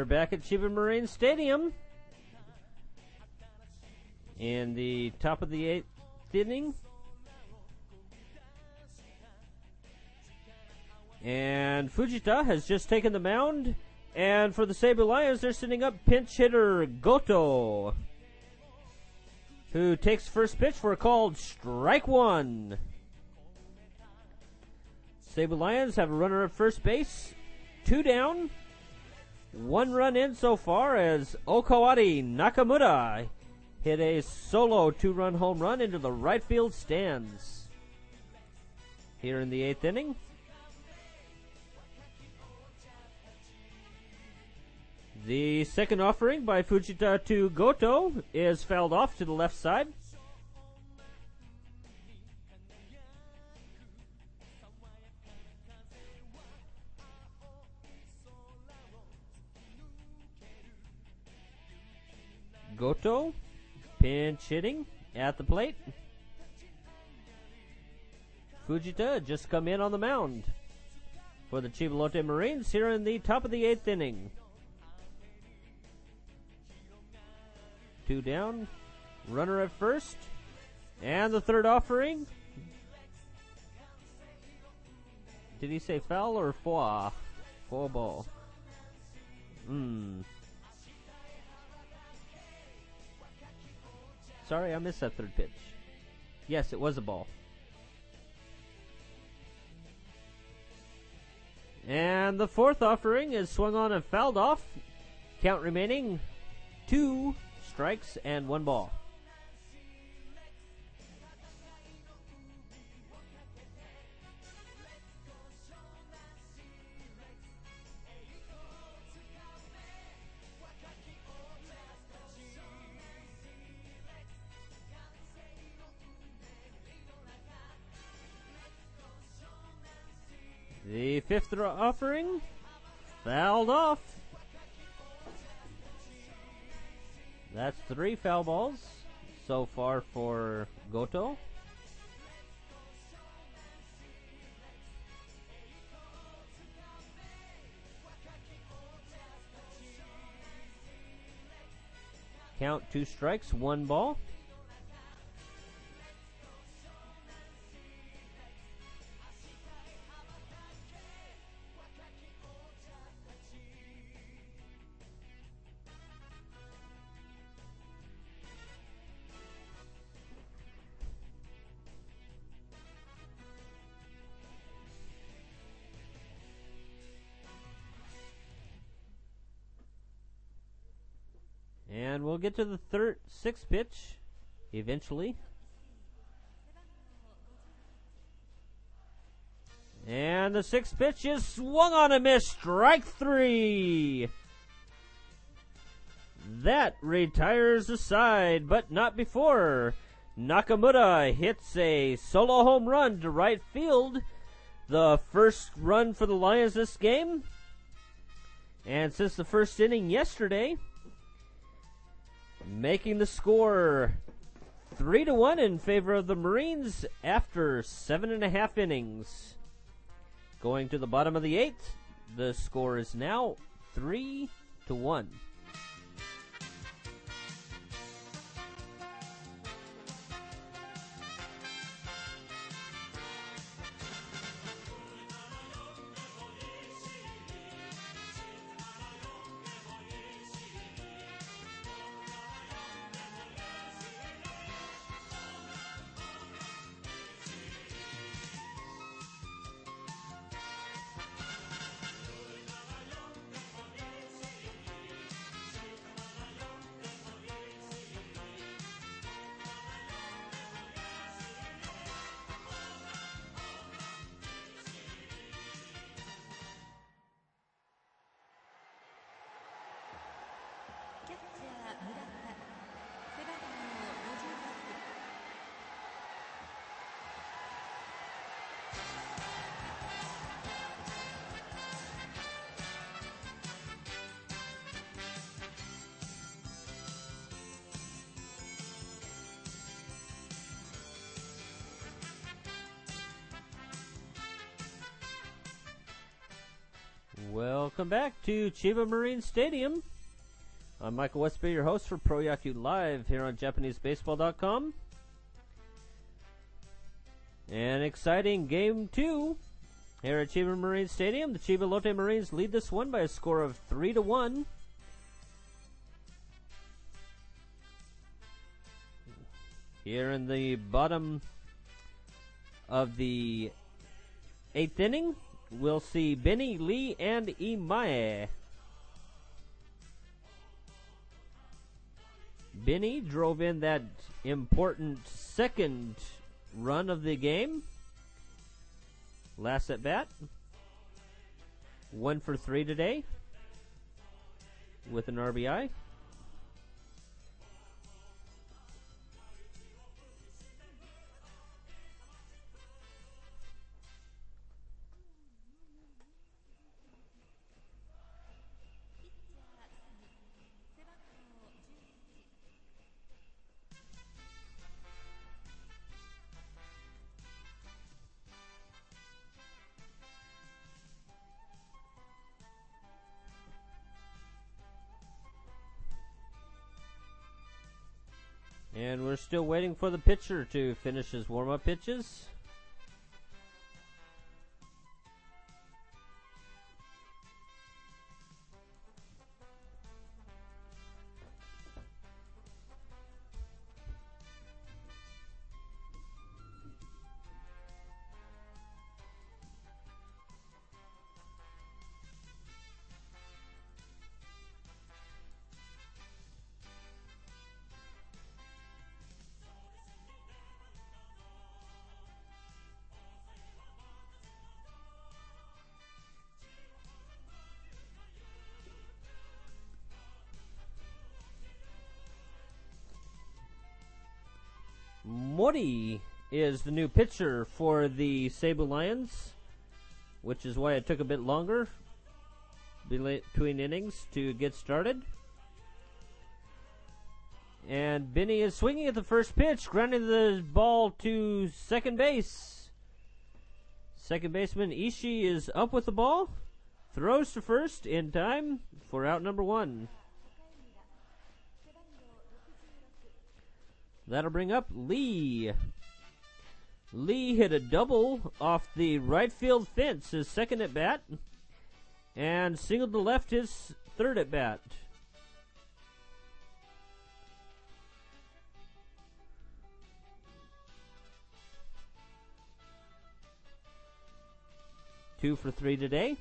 back at Chiba Marine Stadium in the top of the 8th inning. And Fujita has just taken the mound. And for the Saber Lions, they're sending up pinch hitter Goto, who takes first pitch for a called strike one. Saber Lions have a runner at first base, 2 down, 1 run in so far as Okawari Nakamura hit a solo 2-run home run into the right field stands. Here in the 8th inning, the second offering by Fujita to Goto is fouled off to the left side. Goto, pinch hitting at the plate. Fujita just come in on the mound for the Chibalote Marines here in the top of the 8th inning. 2 down, runner at first, and the third offering. Did he say foul or foul? Foul ball. Sorry, I missed that third pitch. Yes, it was a ball. And the fourth offering is swung on and fouled off. Count remaining 2 strikes and 1 ball. The fifth offering fouled off. That's 3 foul balls so far for Goto. Count 2 strikes, 1 ball. And we'll get to the 6th pitch eventually. And the 6th pitch is swung on and missed. Strike 3. That retires the side, but not before. Nakamura hits a solo home run to right field. The first run for the Lions this game. And since the first inning yesterday, making the score 3-1 in favor of the Marines after 7.5 innings. Going to the bottom of the 8th, the score is now 3-1. Welcome back to Chiba Marine Stadium. I'm Michael Westby, your host for Pro Yaku Live here on JapaneseBaseball.com. An exciting Game 2 here at Chiba Marine Stadium. The Chiba Lotte Marines lead this one by a score of 3-1. Here in the bottom of the 8th inning, we'll see Benny, Lee, and Imae. Benny drove in that important second run of the game. Last at bat. 1 for 3 today with an RBI. And we're still waiting for the pitcher to finish his warm-up pitches. Mori is the new pitcher for the Cebu Lions, which is why it took a bit longer between innings to get started. And Benny is swinging at the first pitch, grounding the ball to second base. Second baseman Ishii is up with the ball, throws to first in time for out number 1. That'll bring up Lee. Lee hit a double off the right field fence, his second at bat, and singled to left his third at bat. Two for 3 today.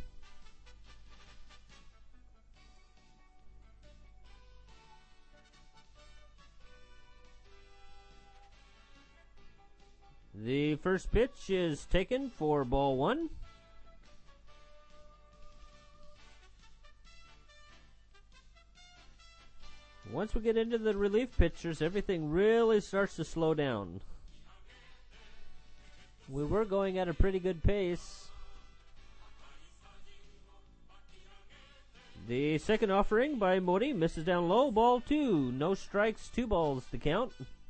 The first pitch is taken for ball 1. Once we get into the relief pitchers, everything really starts to slow down. We were going at a pretty good pace. The second offering by Mori misses down low, ball 2. No strikes, 2 balls to count.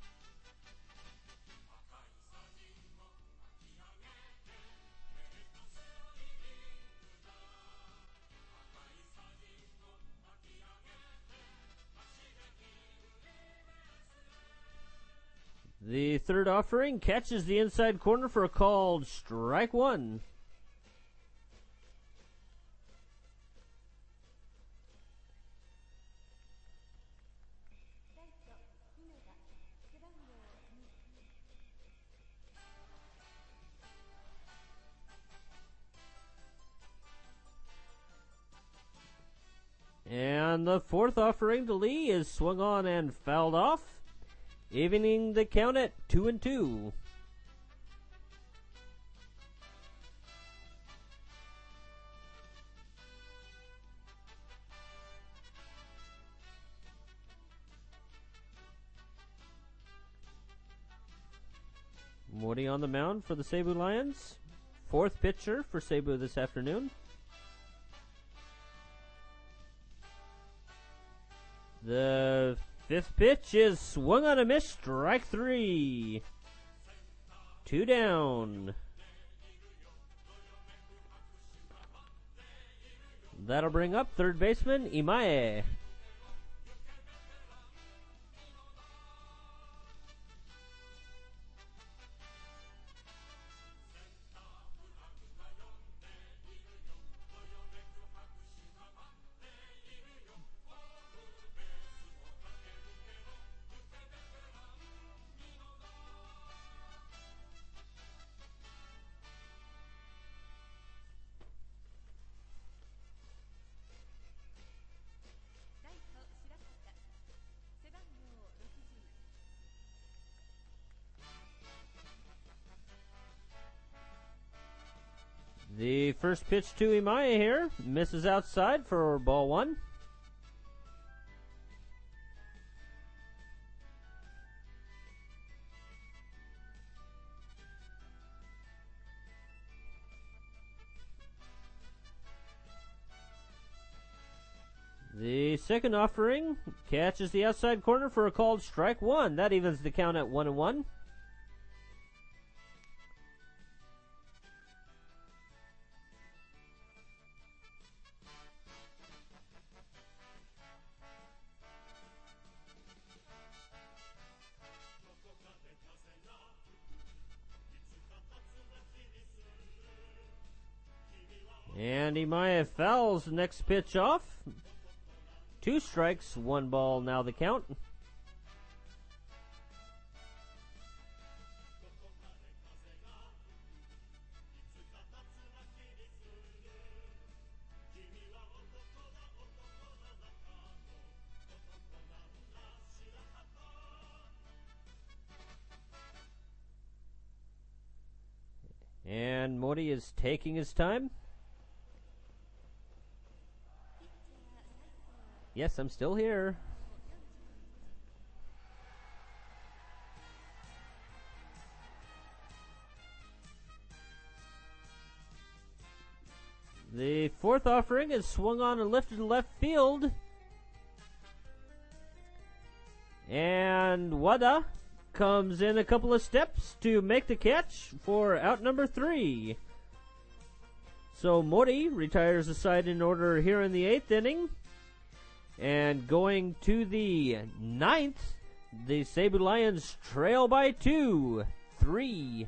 The third offering catches the inside corner for a called strike 1. And the fourth offering to Lee is swung on and fouled off, evening the count at 2-2. Mori on the mound for the Cebu Lions. Fourth pitcher for Cebu this afternoon. The fifth pitch is swung on a miss, strike 3. 2 down. That'll bring up third baseman Imae. The first pitch to Imae here misses outside for ball one. The second offering catches the outside corner for a called strike one. That evens the count at 1-1. And Imae fouls the next pitch off. 2 strikes, 1 ball now the count. And Mori is taking his time. Yes, I'm still here. The fourth offering is swung on and lifted to left field. And Wada comes in a couple of steps to make the catch for out number 3. So Mori retires the side in order here in the 8th inning. And going to the 9th, the Seibu Lions trail by 2, 3-1.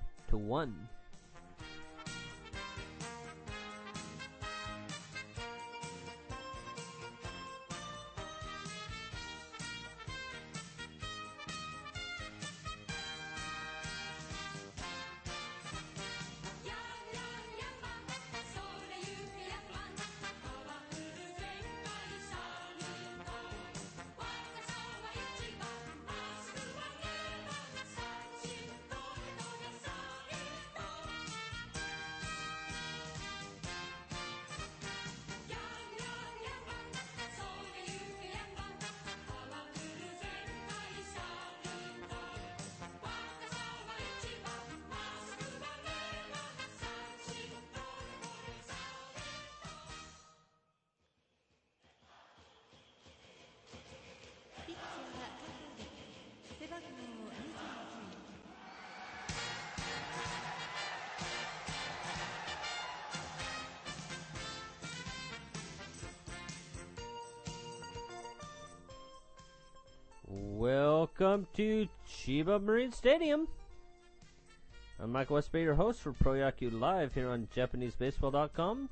Welcome to Chiba Marine Stadium. I'm Michael Westby, your host for Pro Yaku Live here on JapaneseBaseball.com.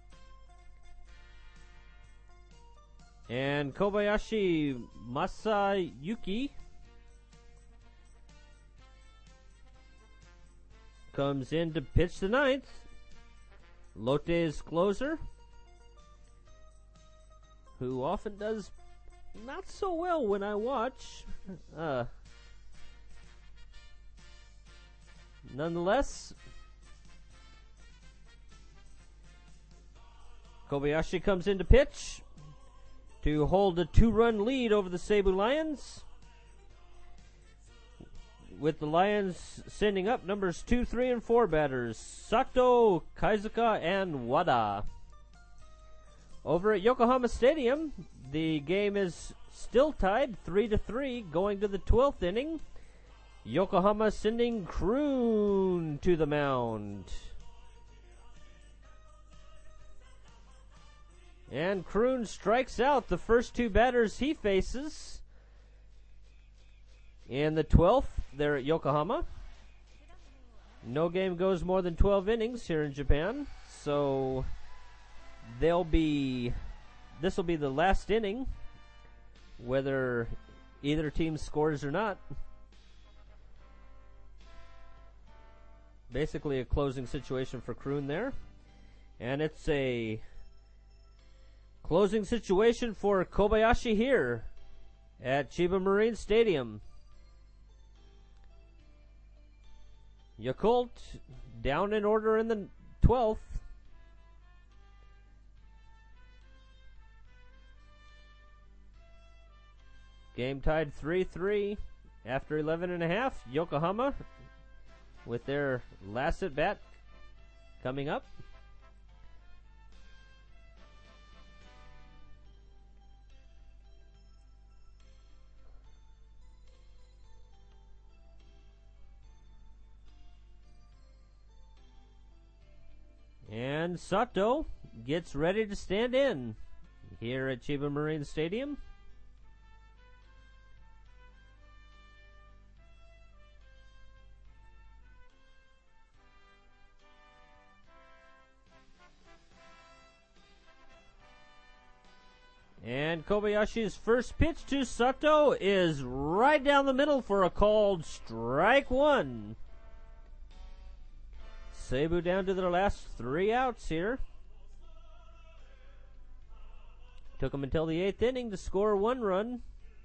And Kobayashi Masayuki comes in to pitch the 9th. Lotte's closer, who often does not so well when I watch. Nonetheless, Kobayashi comes in to pitch to hold a 2-run lead over the Seibu Lions, with the Lions sending up numbers 2, 3, and 4 batters, Sato, Kaizuka, and Wada. Over at Yokohama Stadium, the game is still tied 3-3 going to the 12th inning. Yokohama sending Kroon to the mound. And Kroon strikes out the first two batters he faces in the 12th there at Yokohama. No game goes more than 12 innings here in Japan, so this will be the last inning, whether either team scores or not. Basically a closing situation for Kroon there. And it's a closing situation for Kobayashi here at Chiba Marine Stadium. Yakult down in order in the 12th. Game tied 3-3 after 11 and a half. Yokohama with their last at bat coming up. And Sato gets ready to stand in here at Chiba Marine Stadium. And Kobayashi's first pitch to Sato is right down the middle for a called strike one. Seibu down to their last 3 outs here. Took them until the 8th inning to score 1 run.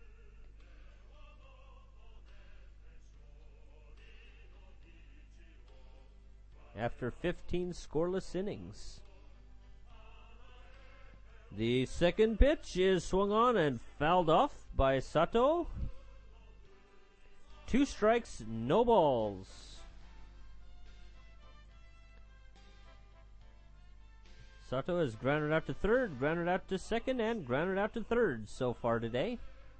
After 15 scoreless innings. The second pitch is swung on and fouled off by Sato. 2 strikes, no balls. Sato has grounded out to third, grounded out to second, and grounded out to third so far today.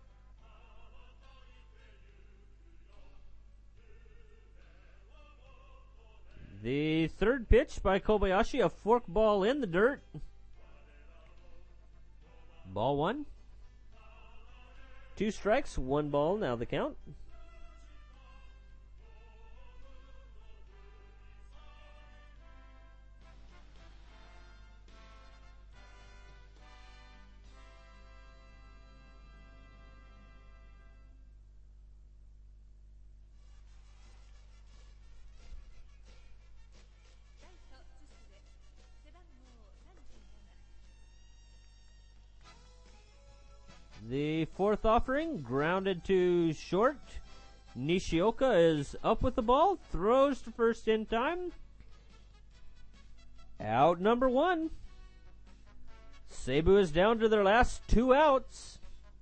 The third pitch by Kobayashi, a fork ball in the dirt. Ball 1. 2 strikes, 1 ball, now the count. The fourth offering, grounded to short. Nishioka is up with the ball, throws to first in time. Out number 1. Seibu is down to their last 2 outs.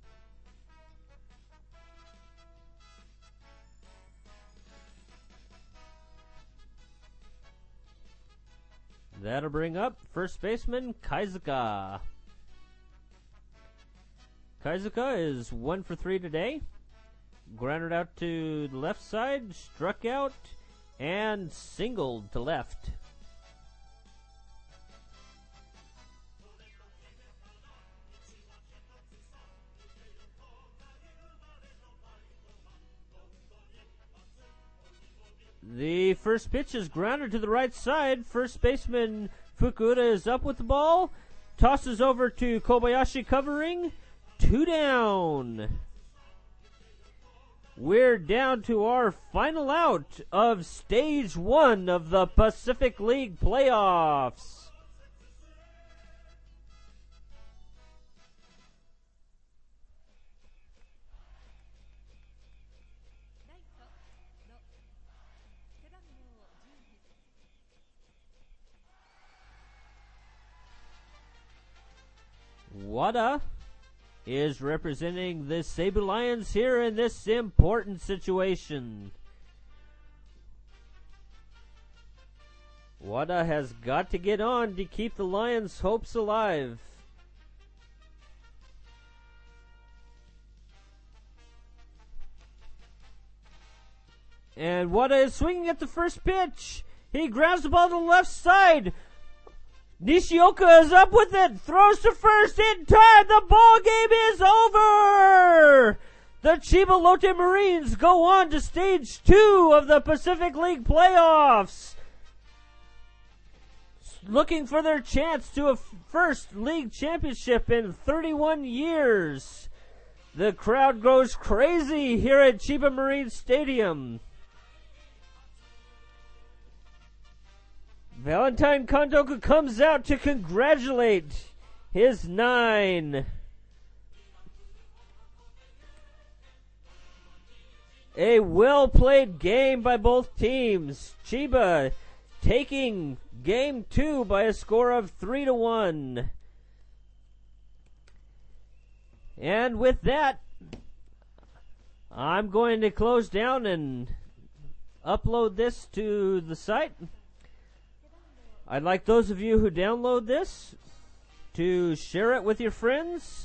That'll bring up first baseman Kaizuka. Kaizuka is 1 for 3 today. Grounded out to the left side, struck out, and singled to left. The first pitch is grounded to the right side. First baseman Fukuda is up with the ball. Tosses over to Kobayashi covering. 2 down. We're down to our final out of Stage 1 of the Pacific League playoffs. Wada is representing the Seibu Lions here in this important situation. Wada has got to get on to keep the Lions' hopes alive. And Wada is swinging at the first pitch. He grabs the ball to the left side. Nishioka is up with it, throws to first in time, the ball game is over! The Chiba Lotte Marines go on to stage 2 of the Pacific League playoffs, looking for their chance to a first league championship in 31 years. The crowd goes crazy here at Chiba Marine Stadium. Valentine Kondoku comes out to congratulate his 9. A well-played game by both teams. Chiba taking game 2 by a score of 3-1. And with that, I'm going to close down and upload this to the site. I'd like those of you who download this to share it with your friends.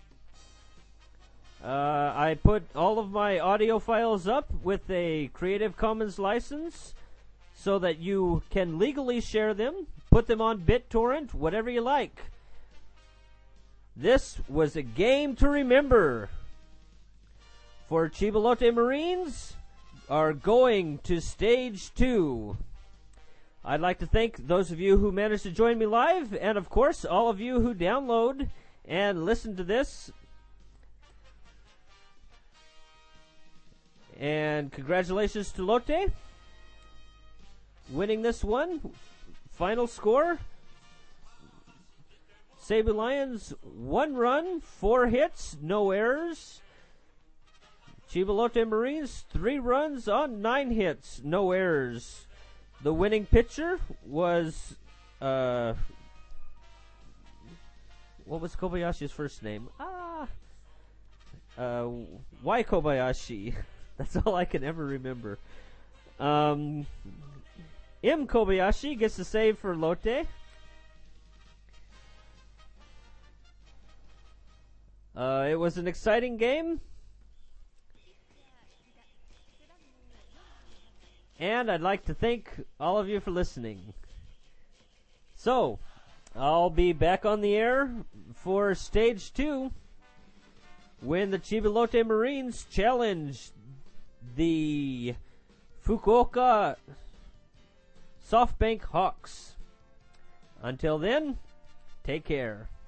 I put all of my audio files up with a Creative Commons license so that you can legally share them, put them on BitTorrent, whatever you like. This was a game to remember. For Chiba Lotte Marines are going to stage 2. I'd like to thank those of you who managed to join me live, and of course all of you who download and listen to this. And congratulations to Lotte winning this one. Final score: Seibu Lions 1 run, 4 hits, no errors. Chiba Lotte Marines 3 runs on 9 hits, no errors. The winning pitcher was what was Kobayashi's first name? Why Kobayashi? That's all I can ever remember. M. Kobayashi gets the save for Lotte. It was an exciting game. And I'd like to thank all of you for listening. So, I'll be back on the air for stage 2 when the Chiba Lotte Marines challenge the Fukuoka SoftBank Hawks. Until then, take care.